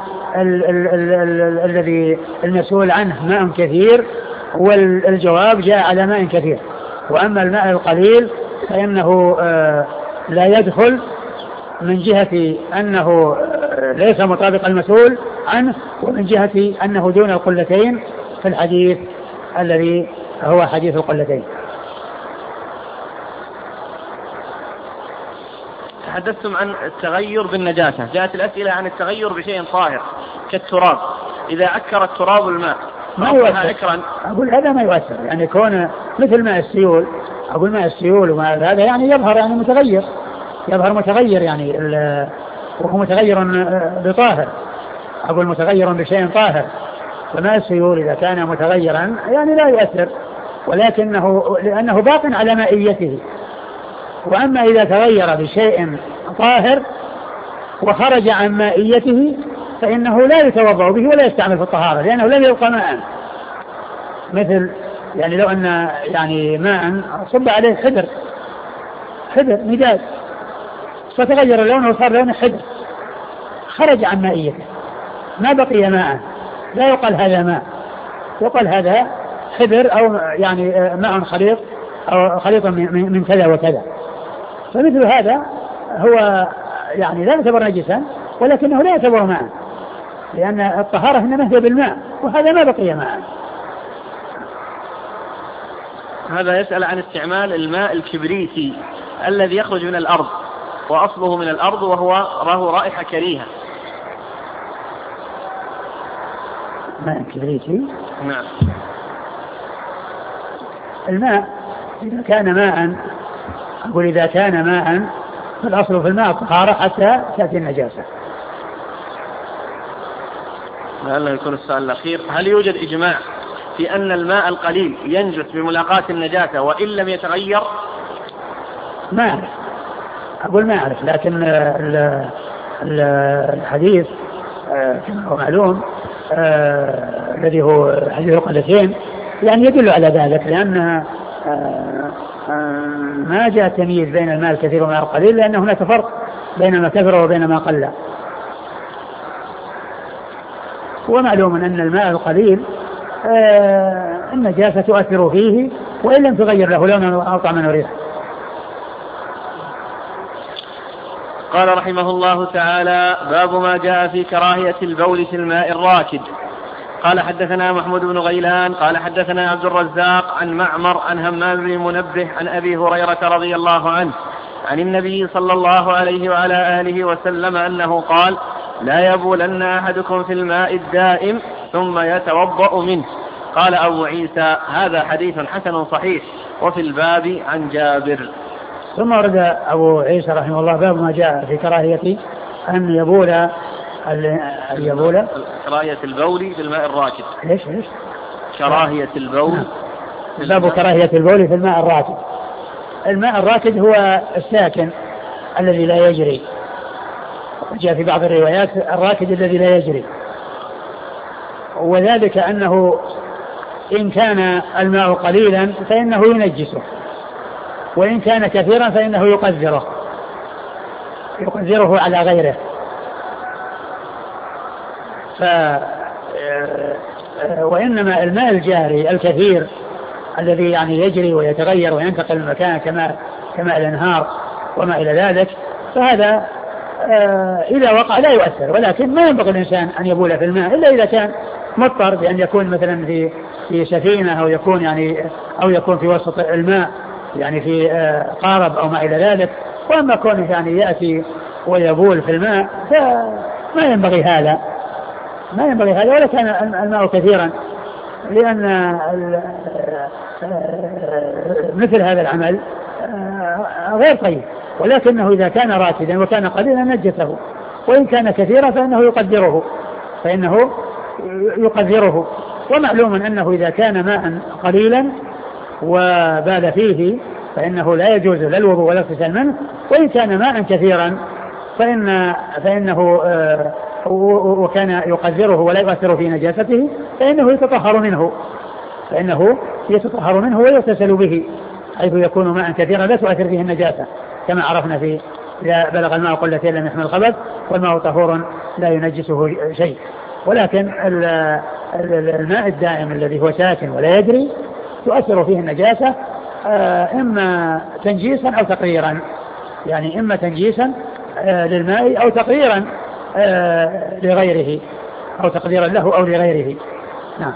الذي المسؤول عنه ماء كثير والجواب جاء على ماء كثير. وأما الماء القليل فإنه لا يدخل من جهة أنه ليس مطابق المسؤول عنه، ومن جهة أنه دون القلتين في الحديث الذي هو حديث القلتين. تحدثتم عن التغير بالنجاسة، جاءت الأسئلة عن التغير بشيء طاهر كالتراب، إذا عكر التراب الماء ما يؤثر. أقول هذا ما يؤثر، يعني كون مثل ماء السيول، أقول ماء السيول وما هذا يعني يظهر يعني متغير، يظهر متغير يعني وهو متغير بطاهر، أقول متغير بشيء طاهر. فماء السيول إذا كان متغيرا يعني لا يؤثر، ولكنه لأنه باق على مائيته. وأما إذا تغير بشيء طاهر وخرج عن مائيته فإنه لا يتوضأ به ولا يستعمل في الطهارة لأنه لم يبقى ماء. مثل يعني لو أن يعني ماء صب عليه حدر حدر مداد فتغير لونه وصار لونه حدر، خرج عن مائيته ما بقي ماء، لا يقال هذا ماء، يقال هذا حدر أو يعني ماء خليط أو خليط من كذا وكذا. فمثل هذا هو يعني لا يعتبر نجسا ولكنه لا يعتبر ماء، لأن الطهارة إنما هي بالماء وهذا ما بقي ماء. هذا يسأل عن استعمال الماء الكبريتي الذي يخرج من الأرض وأصله من الأرض وهو له رائحة كريهة. ماء كبريتي؟ نعم. الماء إذا كان ماء، أقول إذا كان ماء فالأصل في الماء الطهارة حتى تأتي النجاسة. هل يكون السؤال الأخير، هل يوجد إجماع في أن الماء القليل ينجس بملاقاة النجاسة وإن لم يتغير؟ ما أعرف، أقول ما أعرف، لكن الحديث كما هو معلوم الذي هو حديث القلتين يعني يدل على ذلك، لأن ما جاء تمييز بين الماء الكثير والماء القليل، لأن هناك فرق بين ما كثر وبين ما قل. ومعلوم أن الماء القليل النجاسة تؤثر فيه وإن لم تغير له لونه أو طعما وريحا. قال رحمه الله تعالى: باب ما جاء في كراهية البول في الماء الراكد. قال حدثنا محمود بن غيلان قال حدثنا عبد الرزاق عن معمر عن همام بن منبه عن أبي هريرة رضي الله عنه عن النبي صلى الله عليه وعلى آله وسلم أنه قال: لا يبولن أحدكم في الماء الدائم ثم يتوضأ منه. قال أبو عيسى هذا حديث حسن صحيح وفي الباب عن جابر. ثم ورد أبو عيسى رحمه الله باب ما جاء في كراهية أن يبول أن يبول كراهية البول في الماء الراكد. ليش ليش كراهية البول باب كراهية البول في الماء الراكد. الماء الراكد هو الساكن الذي لا يجري، جاء في بعض الروايات الراكد الذي لا يجري، وذلك أنه إن كان الماء قليلا فإنه ينجسه، وإن كان كثيرا فإنه يقذره يقذره على غيره. ف وإنما الماء الجاري الكثير الذي يعني يجري ويتغير وينتقل من مكان كما كما الأنهار وما إلى ذلك، فهذا إذا وقع لا يؤثر، ولكن ما ينبغي الإنسان أن يبول في الماء إلا إذا كان مضطر بأن يكون مثلا في في سفينة أو يكون يعني أو يكون في وسط الماء يعني في قارب أو ما إلى ذلك. وأما كونه يعني يأتي ويبول في الماء فما ينبغي هذا ما ينبغي هذا ولا كان الماء كثيرا، لأن مثل هذا العمل غير طيب. ولكنه إذا كان راكدا وكان قليلا نجسه، وإن كان كثيرا فإنه يقدره فإنه يقدره ومعلوم أنه إذا كان ماء قليلا وبال فيه فإنه لا يجوز لا الوضوء ولا الاغتسال منه، وإن كان ماء كثيرا فإن فإنه وكان يقدره ولا يؤثر في نجاسته فإنه يتطهر منه فإنه يتطهر منه ويغتسل به، حيث يكون ماء كثيرا لا تؤثر فيه النجاسة كما عرفنا في إذا بلغ الماء قلتين لم يحمل الخبث والماء طهور لا ينجسه شيء. ولكن الماء الدائم الذي هو ساكن ولا يجري تؤثر فيه النجاسة إما تنجيسا أو تقريرا، يعني إما تنجيسا للماء أو تقريرا لغيره أو تقديرا له أو لغيره. نعم.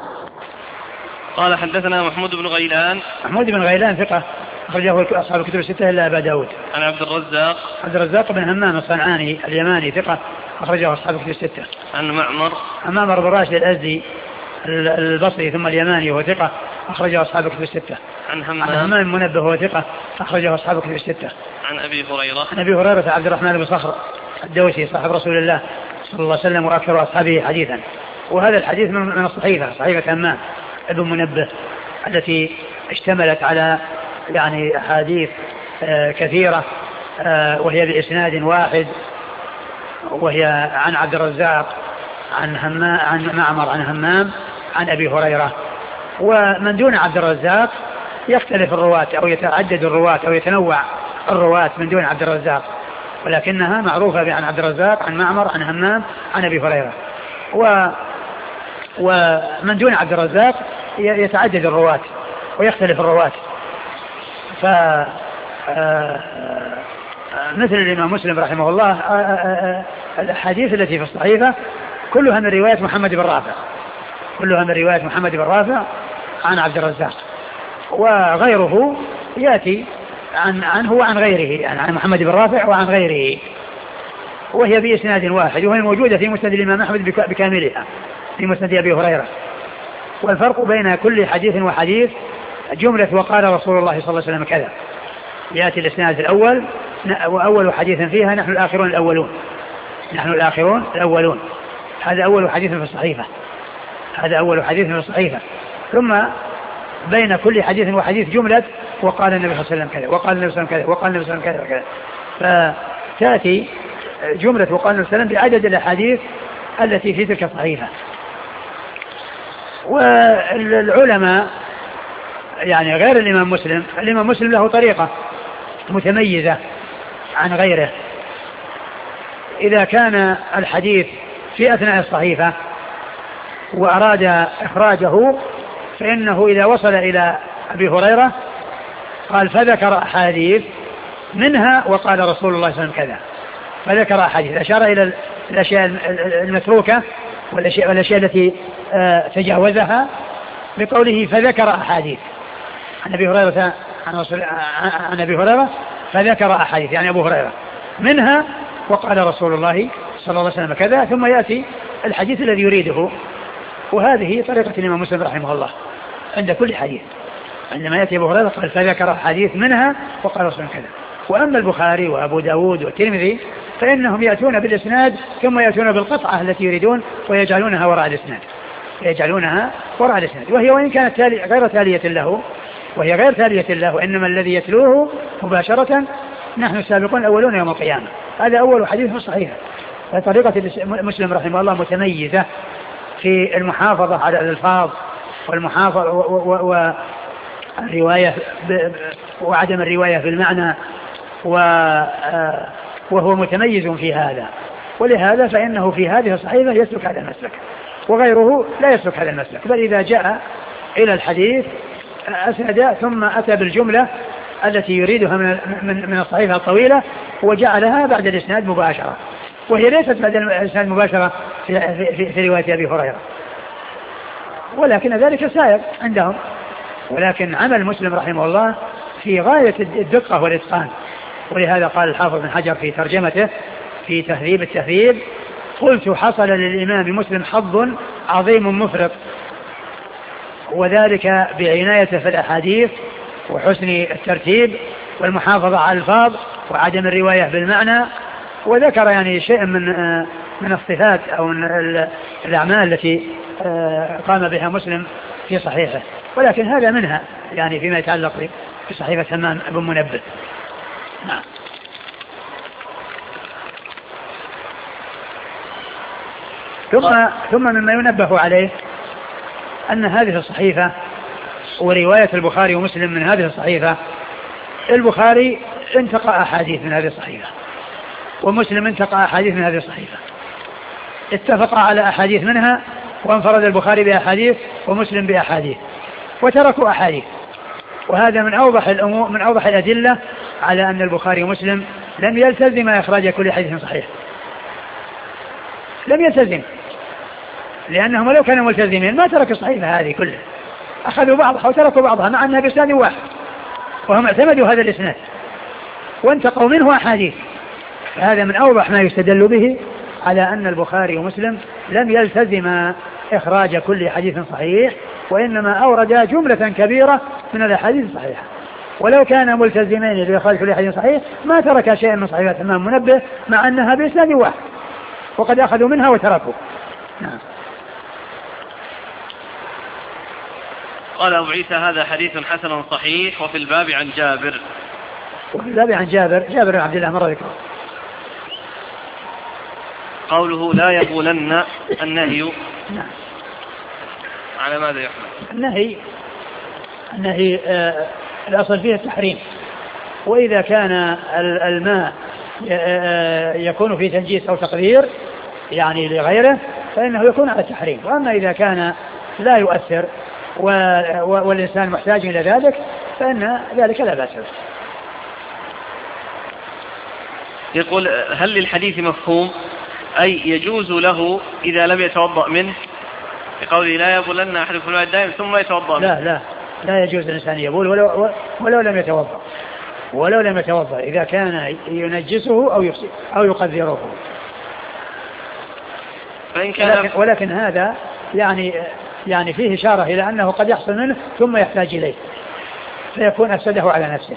قال حدثنا محمود بن غيلان. محمود بن غيلان ثقة أخرجه أصحاب الكتب الستة إلا أبا داود. عن عبد الرزاق. عبد الرزاق بن همام الصنعاني اليماني ثقة أخرجه أصحاب الكتب الستة. عن معمر. عن معمر بن راشد الأزدي البصري ثم اليماني وهو ثقة أخرجه أصحاب الكتب الستة. عن همام. عن همام منبه وهو ثقة أخرجه أصحاب الكتب الستة. عن أبي هريرة. عن أبي هريرة عبد الرحمن بن صخر الدوسي صاحب رسول الله صلى الله عليه وسلم وأكثر أصحابه حديثا. وهذا الحديث من الصحيفة صحيفة همام ابن منبه التي اشتملت على يعني أحاديث كثيرة وهي بإسناد واحد، وهي عن عبد الرزاق عن همام عن معمر عن همام عن أبي هريرة. ومن دون عبد الرزاق يختلف الرواة أو يتعدد الرواة أو يتنوع الرواة من دون عبد الرزاق، ولكنها معروفة عن عبد الرزاق عن معمر عن همام عن أبي هريرة. و ومن دون عبد الرزاق يتعدد الرواة ويختلف الرواة. ف مثل الإمام مسلم رحمه الله الحديث التي في الصحيفة كلها من رواية محمد بن رافع كلها من رواية محمد بن رافع عن عبد الرزاق، وغيره يأتي عن عنه وعن غيره، يعني عن محمد بن رافع وعن غيره، وهي بإسناد واحد، وهي موجودة في مسند الإمام أحمد بكاملها في مسند أبي هريرة. والفرق بين كل حديث وحديث جملة وقال رسول الله صلى الله عليه وسلم كذا، يأتي الإسناد الأول وأول حديث فيها نحن الآخرون الأولون نحن الآخرون الأولون هذا أول حديث في الصحيفة هذا أول حديث في الصحيفة ثم بين كل حديث وحديث جملة وقال النبي صلى الله عليه وسلم كذا وقال النبي صلى الله عليه وسلم كذا وقال النبي صلى الله عليه وسلم كذا وكذا، فتأتي جملة وقال النبي صلى الله عليه وسلم بعدد الأحاديث التي في تلك الصحيفة. والعلماء يعني غير الإمام مسلم الإمام مسلم له طريقة متميزة عن غيره. إذا كان الحديث في أثناء الصحيفة وأراد إخراجه فإنه إذا وصل إلى أبي هريرة قال فذكر أحاديث منها وقال رسول الله صلى الله عليه وسلم كذا، فذكر أحاديث أشار إلى الأشياء المتروكة والأشياء, والأشياء التي تجاوزها بقوله فذكر أحاديث عن أبي هريرة عن أبي هريرة فذكر أحاديث يعني أبو هريرة منها وقال رسول الله صلى الله عليه وسلم كذا، ثم يأتي الحديث الذي يريده. وهذه طريقة الإمام مسلم رحمه الله عند كل حديث. عندما يأتي أبو هريرة قال فذكر حديث منها وقال رسول كذا. وأما البخاري وأبو داود والترمذي فإنهم يأتون بالإسناد ثم يأتون بالقطعة التي يريدون ويجعلونها وراء الإسناد يجعلونها وراء الإسناد وهي وإن كانت تالي غير تالية له وهي غير تالية له وإنما الذي يتلوه مباشرة نحن السابقون الأولون يوم القيامة. هذا أول حديث في الصحيحة. فطريقة مسلم رحمه الله متميزة في المحافظة على الألفاظ والمحافظة والرواية وعدم الرواية في المعنى وهو متميز في هذا. ولهذا فإنه في هذه الصحيفة يسلك هذا المسلك وغيره لا يسلك هذا المسلك، بل إذا جاء إلى الحديث أسند ثم أتى بالجملة التي يريدها من من من الصحيفة الطويلة وجعلها بعد الإسناد مباشرة، وهي ليست بعد الإسناد مباشرة في, في, في رواية أبي هريرة، ولكن ذلك سائر عندهم. ولكن عمل مسلم رحمه الله في غاية الدقة والإتقان. ولهذا قال الحافظ بن حجر في ترجمته في تهذيب التهذيب قلت حصل للإمام مسلم حظ عظيم مفرط، وذلك بعنايته في الأحاديث وحسن الترتيب والمحافظة على الألفاظ وعدم الرواية بالمعنى. وذكر يعني شيء من من الصفات أو من الأعمال التي قام بها مسلم في صحيحه، ولكن هذا منها يعني فيما يتعلق بصحيفة همام بن منبه. نعم. ثم ثم مما ينبه عليه أن هذه الصحيفة ورواية البخاري ومسلم من هذه الصحيفة، البخاري انتقى أحاديث من هذه الصحيفة ومسلم انتقى أحاديث من هذه الصحيفة، اتفق على أحاديث منها وانفرد البخاري بأحاديث ومسلم بأحاديث وتركوا أحاديث. وهذا من أوضح الأمور من أوضح الأدلة على أن البخاري ومسلم لم يلتزم إخراج كل حديث صحيح، لم يلتزم، لأنهم لو كانوا ملتزمين ما تركوا الصحيفة هذه كلها، أخذوا بعضها وتركوا بعضها مع أنها بإسناد واحد، وهم اعتمدوا هذا الإسناد وانتقوا منه أحاديث. هذا من أوضح ما يستدل به على أن البخاري ومسلم لم يلتزم إخراج كل حديث صحيح، وإنما أورد جملة كبيرة من الأحاديث الصحيحة. ولو كان ملتزمين لإخراج كل حديث صحيح ما ترك شيئا من صحيحة همام منبه مع أنها بإسناد واحد وقد أخذوا منها وتركوا. نعم. قال أبو عيسى هذا حديث حسن صحيح. وفي الباب عن جابر وفي الباب عن جابر جابر بن عبد الله مر ذكره. قوله لا يبولن النهي. نعم. على ماذا يحمل؟ النهي النهي آه الأصل فيه التحريم، وإذا كان الماء يكون في تنجيس أو تقدير يعني لغيره فإنه يكون على التحريم. وأما إذا كان لا يؤثر والإنسان محتاج إلى ذلك فإن ذلك لا بأس به. يقول هل للحديث مفهوم أي يجوز له إذا لم يتوضأ منه؟ بقوله لا يبولن أحدكم الماء الدائم ثم يتوضأ منه. لا لا لا يجوز الإنسان يبول ولو, ولو لم يتوضأ ولو لم يتوضأ إذا كان ينجسه أو أو يقدره. فإن كان ولكن, ولكن هذا يعني يعني فيه إشارة إلى أنه قد يحصل منه ثم يحتاج إليه فيكون أفسده على نفسه.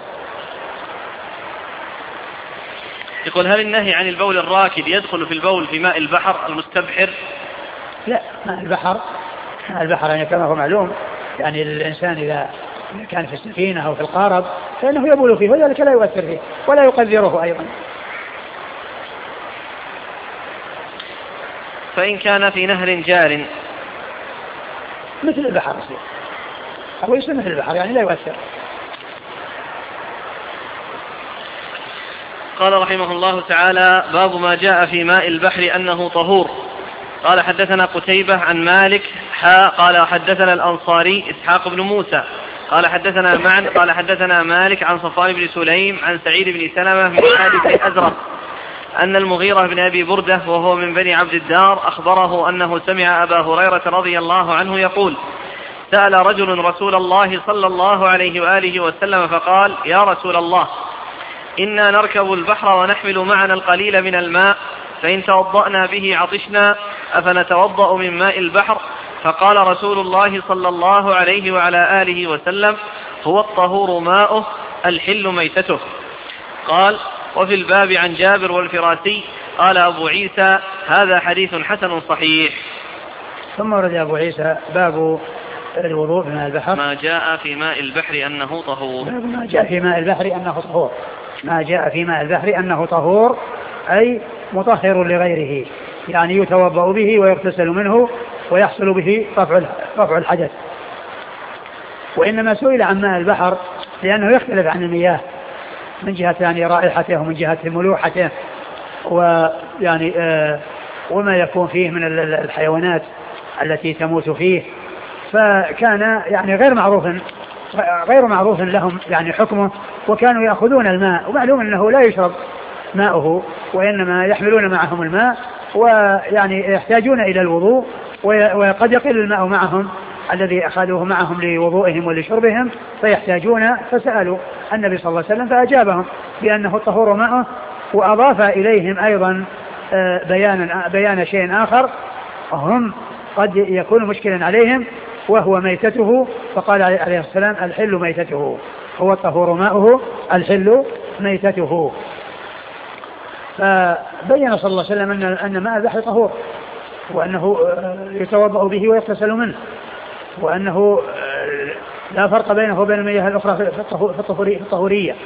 يقول هل النهي عن البول الراكد يدخل في البول في ماء البحر المستبحر؟ لا، ماء البحر ماء البحر يعني كما هو معلوم يعني الإنسان إذا كان في السفينة أو في القارب فإنه يبول فيه وذلك لا يؤثر فيه ولا يقدره أيضا. فإن كان في نهر جار مثل البحر أو يصير مثل البحر يعني لا يؤثر. قال رحمه الله تعالى باب ما جاء في ماء البحر أنه طهور. قال حدثنا قتيبة عن مالك حا قال حدثنا الأنصاري إسحاق بن موسى قال حدثنا معن قال حدثنا مالك عن صفوان بن سليم عن سعيد بن سلمة من حادث أزرق أن المغيرة بن أبي بردة وهو من بني عبد الدار أخبره أنه سمع أبا هريرة رضي الله عنه يقول سأل رجل رسول الله صلى الله عليه وآله وسلم فقال يا رسول الله إنا نركب البحر ونحمل معنا القليل من الماء فإن توضأنا به عطشنا أفنتوضأ من ماء البحر فقال رسول الله صلى الله عليه وعلى آله وسلم: هو الطهور ماؤه الحل ميتته. قال: وفي الباب عن جابر والفراسي. قال أبو عيسى: هذا حديث حسن صحيح. ثم ورد أبو عيسى باب الوضوء في ماء البحر. ما جاء في ماء البحر أنه طهور. ما جاء في ماء البحر أنه طهور. ما جاء في ماء البحر أنه طهور أي مطهر لغيره، يعني يتوضأ به ويغتسل منه ويحصل به رفع الحدث. وإنما سئل عن ماء البحر لأنه يختلف عن المياه من جهة يعني رائحته ومن جهة ملوحته ويعني آه وما يكون فيه من الحيوانات التي تموت فيه، فكان يعني غير معروف غير معروف لهم يعني حكمه، وكانوا يأخذون الماء، ومعلوم أنه لا يشرب ماؤه وإنما يحملون معهم الماء، ويعني يحتاجون إلى الوضوء، وقد يقل الماء معهم الذي أخذوه معهم لوضوئهم ولشربهم فيحتاجون، فسألوا النبي صلى الله عليه وسلم فأجابهم بأنه الطهور ماؤه، وأضاف إليهم أيضا بيان, بيان شيء آخر هم قد يكون مشكلا عليهم وهو ميتته، فقال عليه السلام: الحل ميتته، هو الطهور ماؤه الحل ميتته. فبين صلى الله عليه وسلم أن ماء البحر طهور، وأنه يتوضأ به ويغتسل منه، وأنه لا فرق بينه وبين المياه الأخرى في الطهورية.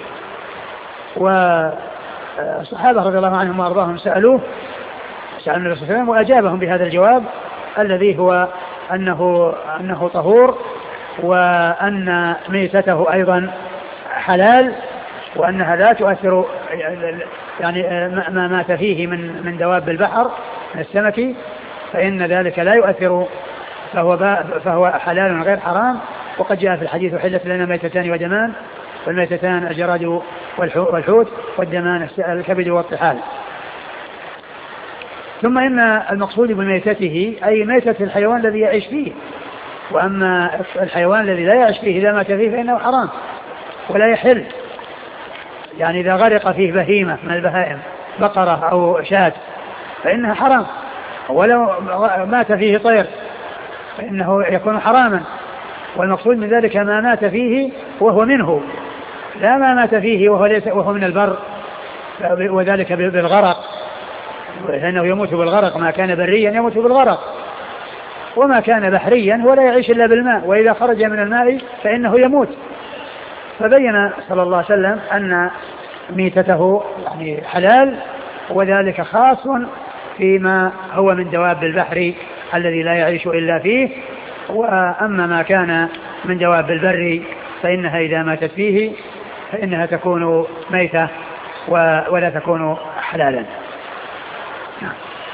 والصحابة رضي الله عنهم وأرضاهم سألوه سأل النبي صلى الله عليه وسلم وأجابهم بهذا الجواب الذي هو أنه, أنه طهور، وأن ميتته أيضا حلال، وأنها لا تؤثر يعني ما مات فيه من من دواب البحر من السمك، فإن ذلك لا يؤثر، فهو, فهو حلال غير حرام. وقد جاء في الحديث: حلت لنا ميتتان ودمان، والميتتان الجراد والحوت، والدمان الكبد والطحال. ثم إن المقصود بميتته أي ميتة الحيوان الذي يعيش فيه، وأما الحيوان الذي لا يعيش فيه إذا مات فيه فإنه حرام ولا يحل. يعني إذا غرق فيه بهيمة من البهائم بقرة أو شاة فإنها حرام، ولو مات فيه طير فإنه يكون حراما. والمقصود من ذلك ما مات فيه وهو منه، لا ما مات فيه وهو, ليس وهو من البر، وذلك بالغرق، لأنه يموت بالغرق. ما كان بريا يموت بالغرق، وما كان بحريا هو لا يعيش إلا بالماء، وإذا خرج من الماء فإنه يموت. فبين صلى الله عليه وسلم أن ميتته يعني حلال، وذلك خاص فيما هو من دواب البحر الذي لا يعيش إلا فيه. وأما ما كان من دواب البر فإنها إذا ماتت فيه فإنها تكون ميتة ولا تكون حلالا. نعم.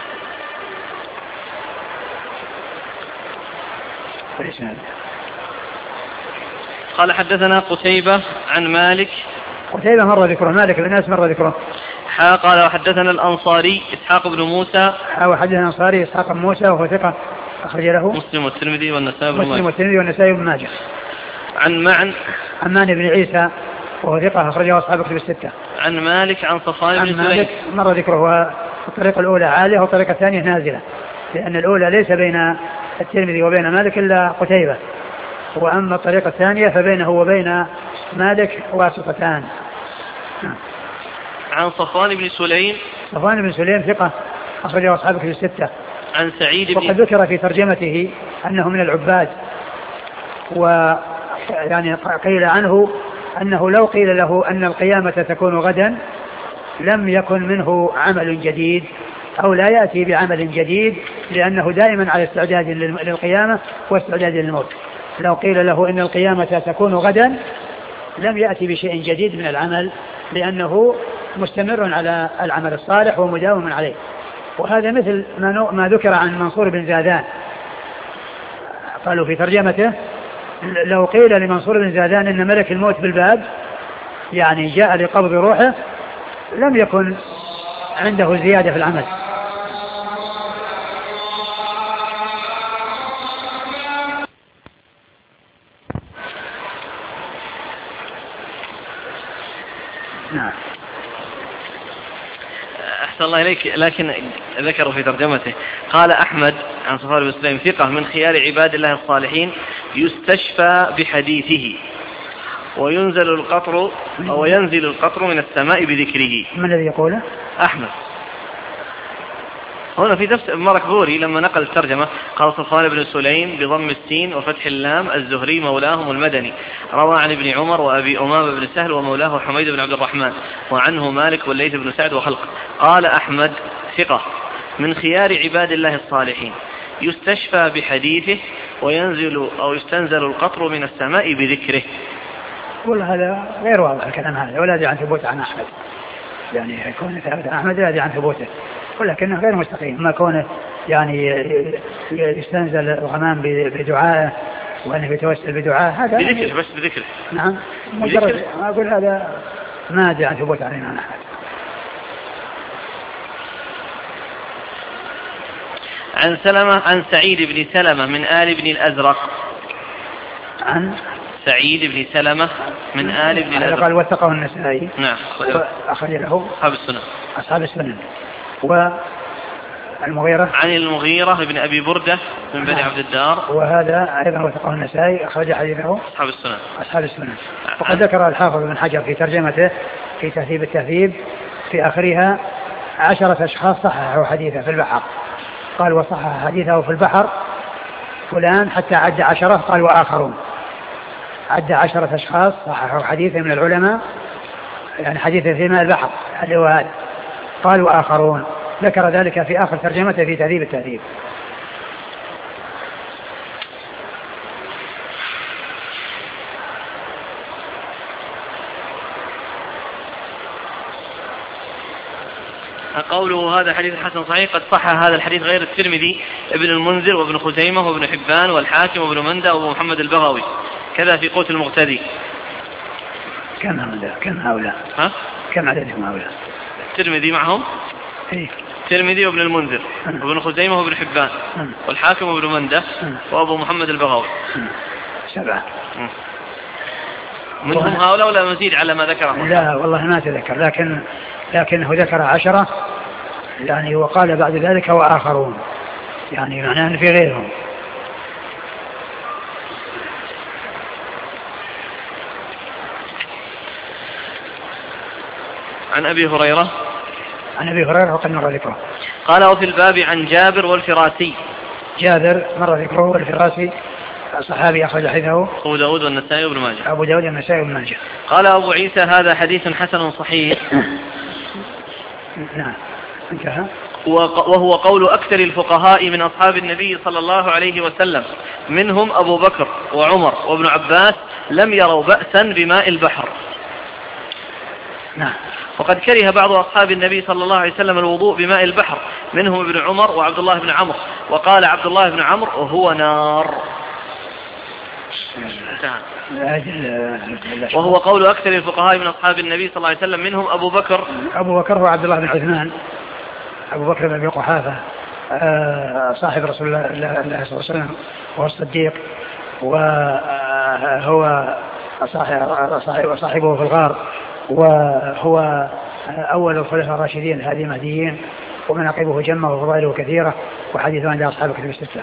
قال: حدثنا قتيبة عن مالك. قتيبة مر ذكره، مالك بن أنس مر ذكره. حا قال: وحدثنا الأنصاري إسحاق بن موسى. حا وحدثنا الأنصاري إسحاق بن موسى وهو ثقة أخرج له مسلم والترمذي والنسائي بن ماجه. مسلم والترمذي والنسائي بن ماجه. عن معن عمان بن عيسى وهو ثقة أخرجه أصحاب الكتب الستة. عن مالك عن صفوان بن سليم. مر ذكره. الطريقة الأولى عالية والطريقة الثانية نازلة، لأن الأولى ليس بين الترمذي وبين مالك إلا قتيبة، وأما الطريقة الثانية فبينه وبين مالك واسطتان. عن صفوان بن سليم. صفوان بن سليم ثقة أخرجه أصحاب الكتب الستة. عن سعيد بن. وقد ذكر في ترجمته أنه من العباد، ويعني قيل عنه أنه لو قيل له أن القيامة تكون غدا لم يكن منه عمل جديد أو لا يأتي بعمل جديد، لأنه دائما على استعداد للقيامة واستعداد للموت. لو قيل له إن القيامة تكون غدا لم يأتي بشيء جديد من العمل، لأنه مستمر على العمل الصالح ومداوم عليه. وهذا مثل ما ذكر عن منصور بن زادان، قالوا في ترجمته: لو قيل لمنصور بن زادان إن ملك الموت بالباب، يعني جاء لقبض روحه، لم يكن عنده زيادة في العمل. نعم. أحسن الله إليك، لكن ذكروا في ترجمته قال أحمد عن صفوان بن سليم ثقة من خيار عباد الله الصالحين يستشفى بحديثه وينزل القطر أو ينزل القطر من السماء بذكره. من الذي يقوله؟ أحمد. هنا في نفس المركبوري لما نقل الترجمة قال صفوان بن سليم بضم السين وفتح اللام الزهري مولاهم المدني روى عن ابن عمر وأبي أمامة بن سهل ومولاه حميد بن عبد الرحمن وعنه مالك والليث بن سعد وخلق. قال أحمد ثقة من خيار عباد الله الصالحين يستشفى بحديثه وينزل أو يستنزل القطر من السماء بذكره. والله هذا غير واضح الكلام هذا ولا يدري عن ثبوت عن أحمد، يعني يكون ثابت عن أحمد لا يدري عن ثبوته، ولكنه غير مستقيم. ما كونه يعني يستنزل الغمام بدعائه وأنه يتوسل بدعائه هذا بذكره بس بذكره. نعم مجرد ما أقول هذا ما أدري عن ثبوت علينا عن أحمد. عن سلمة عن سعيد بن سلمة من آل بن الأزرق. عن سعيد بن سلمة من آل بن الأزرق قال وثقه النسائي. نعم أخرج له أصحاب السنن أصحاب السنن. والمغيرة عن المغيرة بن أبي بردة من بني عبد الدار وهذا أيضا وثقه النسائي أخرج حديثه أصحاب السنن أصحاب السنن. وقد ذكر الحافظ بن حجر في ترجمته في تهذيب التهذيب في آخرها عشرة أشخاص صححوا حديثه في البحر، قال وصحح حديثه في البحر فلان حتى عد عشرة، قال وآخرون عد عشرة أشخاص صححوا حديثه من العلماء، يعني حديثه في ماء البحر اللي هو هذا، قال وآخرون ذكر ذلك في آخر ترجمته في تهذيب التهذيب. قوله هذا حديث حسن صحيح قد صح هذا الحديث غير الترمذي ابن المنذر وابن خزيمة وابن حبان والحاكم وابن مندة وابو محمد البغوي كذا في قوت المقتدي. كم هؤلاء كم هؤلاء ها كم عددهم هؤلاء؟ الترمذي معهم ايه الترمذي وابن المنذر وابن خزيمة وابن حبان والحاكم وابن مندة وابو محمد البغوي سبعة. منهم هؤلاء ولا مزيد على ما ذكره؟ لا والله ما تذكر، لكن لكنه ذكر عشرة يعني، وقال بعد ذلك وآخرون، يعني معناه أن في غيرهم. عن أبي هريرة عن أبي هريرة وقد مر ذكره. قال وفي الباب عن جابر والفراسي. جابر مر ذكره والفراسي صحابي أخرج حديثه أبو داود والنسائي وابن ماجه. أبو داود والنسائي وابن ماجه. قال أبو عيسى هذا حديث حسن صحيح. نعم انتهى. وهو قول أكثر الفقهاء من أصحاب النبي صلى الله عليه وسلم منهم أبو بكر وعمر وابن عباس لم يروا بأسا بماء البحر. نعم. وقد كره بعض أصحاب النبي صلى الله عليه وسلم الوضوء بماء البحر منهم ابن عمر وعبد الله بن عمرو، وقال عبد الله بن عمرو هو نار. وهو قول أكثر الفقهاء من أصحاب النبي صلى الله عليه وسلم منهم أبو بكر أبو بكر هو عبد الله بن عثمان أبو بكر بن أبي قحافة صاحب رسول الله صلى الله عليه وسلم وهو الصديق، وهو صاحبه في الغار، وهو أول الخلفاء الراشدين الهادي المهديين، ومناقبه جمة وفضائله كثيرة، وحديثه عند أصحاب الكتب الستة.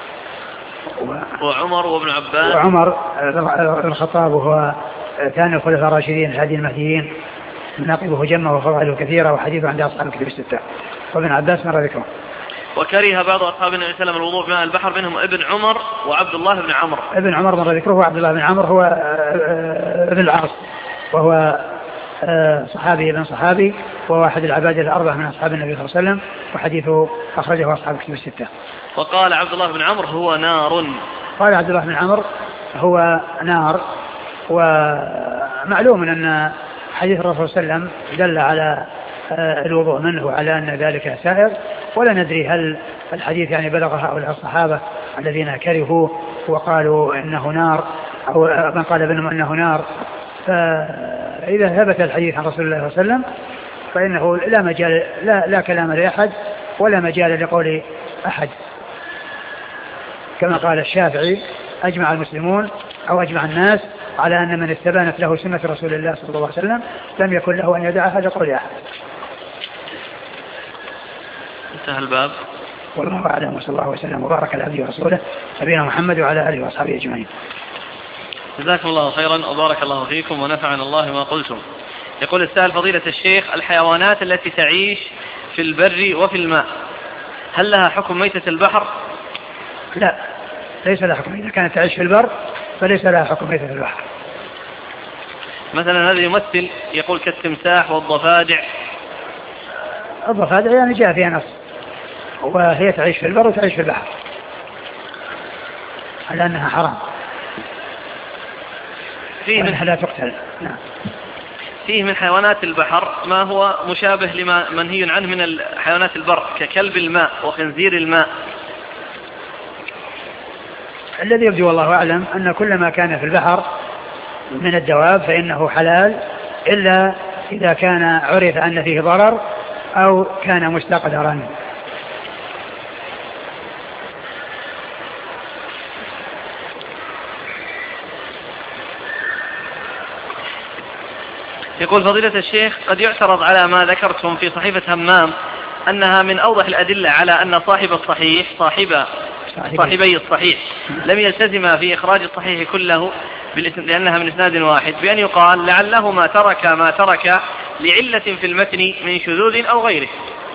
وعمر وابن عباس وعمر بن الخطاب وهو ثاني الخلفاء الراشدين الهادي المهديين، مناقبه جمة وفضائله كثيرة، وحديثه عند أصحاب الكتب الستة. وابن عباس مر ذكره. وكره بعض أصحاب النبي صلى الله عليه وسلم الوضوء بماء البحر منهم ابن عمر وعبد الله بن عمرو. ابن عمر مر ذكره، وعبد الله بن عمرو هو ابن العاص، وهو صحابي ابن صحابي، وهو أحد العباد الأربعة من أصحاب النبي صلى الله عليه وسلم، وحديثه أخرجه أصحاب الكتب الستة. وقال عبد الله بن عمرو هو نار. قال عبد الله بن عمرو هو نار. ومعلوم أن حديث الرسول صلى الله عليه وسلم دل على الوضوء منه وعلى أن ذلك سائر، ولا ندري هل الحديث يعني بلغ هؤلاء الصحابة الذين كرهوا وقالوا إنه نار، أو من قال بينهم إنه نار. فإذا ثبت الحديث عن رسول الله صلى الله عليه وسلم فإنه لا مجال لا, لا كلام لأحد ولا مجال لقول أحد، كما قال الشافعي أجمع المسلمون أو أجمع الناس على أن من استبانت له سنة رسول الله صلى الله عليه وسلم لم يكن له أن يدعها لقول أحد. انتهى الباب. والله أعلم، وصلى الله وسلم وبارك على عبده ورسوله نبينا محمد وعلى آله وأصحابه أجمعين. جزاكم الله خيرا وبارك الله فيكم ونفعنا الله ما قلتم. يقول السائل فضيلة الشيخ: الحيوانات التي تعيش في البر وفي الماء هل لها حكم ميتة البحر؟ لا، ليس لها حكم. إذا كانت تعيش في البر فليس لها حكم ميتة البحر. مثلا هذا يمثل يقول كالتمساح والضفادع. الضفادع يعني جاء فيها نص، وهي تعيش في البر وتعيش في البحر على أنها حرام، فيه منها لا تقتل. نعم. فيه من حيوانات البحر ما هو مشابه لما منهي عنه من حيوانات البر ككلب الماء وخنزير الماء. الذي يبدو والله أعلم أن كل ما كان في البحر من الدواب فإنه حلال، إلا إذا كان عرف أن فيه ضرر أو كان مستقدرا. يقول فضيلة الشيخ: قد يعترض على ما ذكرتم في صحيفة همام أنها من أوضح الأدلة على أن صاحب الصحيح صاحب صاحبي الصحيح لم يلتزم في إخراج الصحيح كله لأنها من إسناد واحد، بأن يقال لعله ما ترك ما ترك لعلة في المتن من شذوذ أو غيره.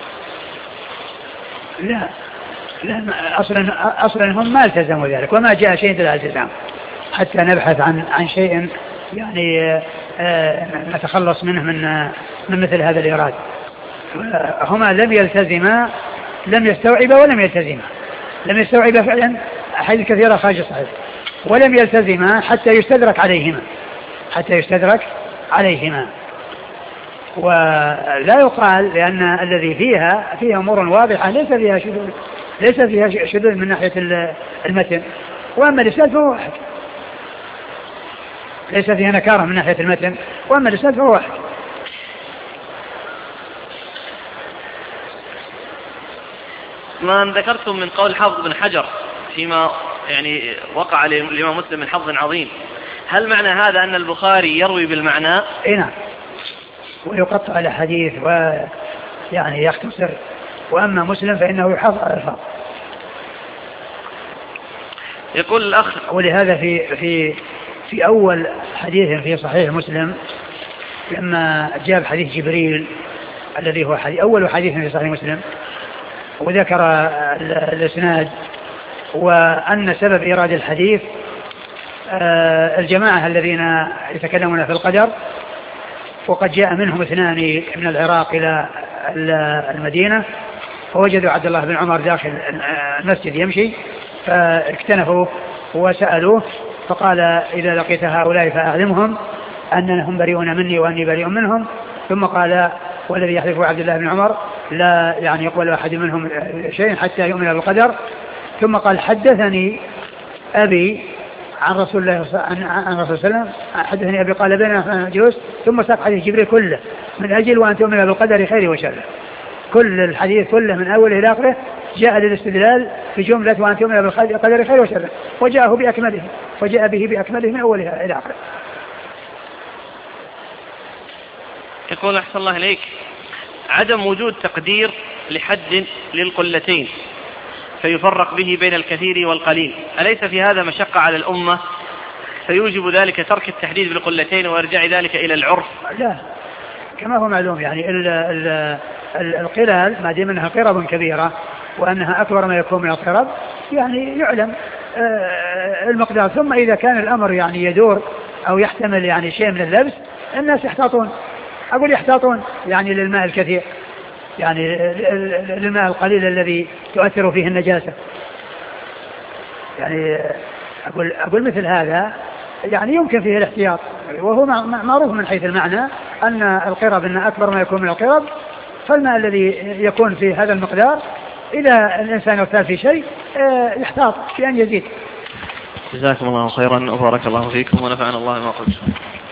لا لا، أصلا أصلا هم ما التزموا ذلك، وما جاء شيء دل على الالتزام حتى نبحث عن عن شيء يعني نتخلص منه من من مثل هذا الإيراد. هما لم يلتزما، لم يستوعبا ولم يلتزما، لم يستوعبا فعلا أحاديث كثيرة خارج الصحيح، ولم يلتزما حتى يستدرك عليهما حتى يستدرك عليهما. ولا يقال لأن الذي فيها فيها أمور واضحة ليس فيها شذوذ، ليس فيها شذوذ من ناحية المتن، وأما الإسناد فهو واحد، ليس فيها نكارة من ناحية المتن، وأما الإسناد فهو واحد. ما ذكرتم من قول حافظ بن حجر فيما يعني وقع لإمام مسلم من حظ عظيم، هل معنى هذا أن البخاري يروي بالمعنى؟ إيه نعم، ويقطع الحديث ويعني يختصر، وأما مسلم فإنه يحافظ على الألفاظ. يقول الأخ: ولهذا في في في أول حديث في صحيح مسلم لما جاب حديث جبريل الذي هو حديث أول حديث في صحيح مسلم، وذكر الإسناد وأن سبب إيراد الحديث الجماعة الذين يتكلمون في القدر، وقد جاء منهم اثنان من العراق إلى المدينة، فوجدوا عبد الله بن عمر داخل المسجد يمشي، فاكتنفوا وسألوه، فقال: إذا لقيت هؤلاء فأعلمهم أنهم بريئون مني وأني بريء منهم. ثم قال: والذي يحلف عبد الله بن عمر لا يعني يقبل أحد منهم شيء حتى يؤمن بالقدر. ثم قال: حدثني أبي عن رسول الله عن رسول الله حدثني أبي قال بيننا جلوس، ثم ساق حديث جبريل كله من أجل وأن تؤمن بالقدر خيره وشره، كل الحديث كله من أوله إلى آخره جاء للاستدلال في جملة وأن تؤمن بالقدر خيره وشره، وجاءه بأكمله، وجاء به بأكمله من أولها إلى آخره. يقول: أحسن الله إليك، عدم وجود تقدير لحد للقلتين فيفرق به بين الكثير والقليل، أليس في هذا مشقة على الأمة فيوجب ذلك ترك التحديد بالقلتين ويرجع ذلك إلى العرف؟ لا، كما هو معلوم يعني ال ال ال القلال ما دام أنها قرب كبيرة وأنها أكبر ما يكون من القرب يعني يعلم المقدار، ثم إذا كان الأمر يعني يدور أو يحتمل يعني شيء من اللبس الناس يحتاطون، أقول يحتاطون يعني للماء الكثير، يعني للماء القليل الذي تؤثر فيه النجاسة، يعني أقول, أقول مثل هذا يعني يمكن فيه الاحتياط، وهو معروف من حيث المعنى أن القرب أن أكبر ما يكون من القرب، فالماء الذي يكون في هذا المقدار إذا الإنسان اغتال في شيء يحتاط بأن يزيد. جزاكم الله خيرا وبارك الله فيكم ونفعنا الله ما قلتم.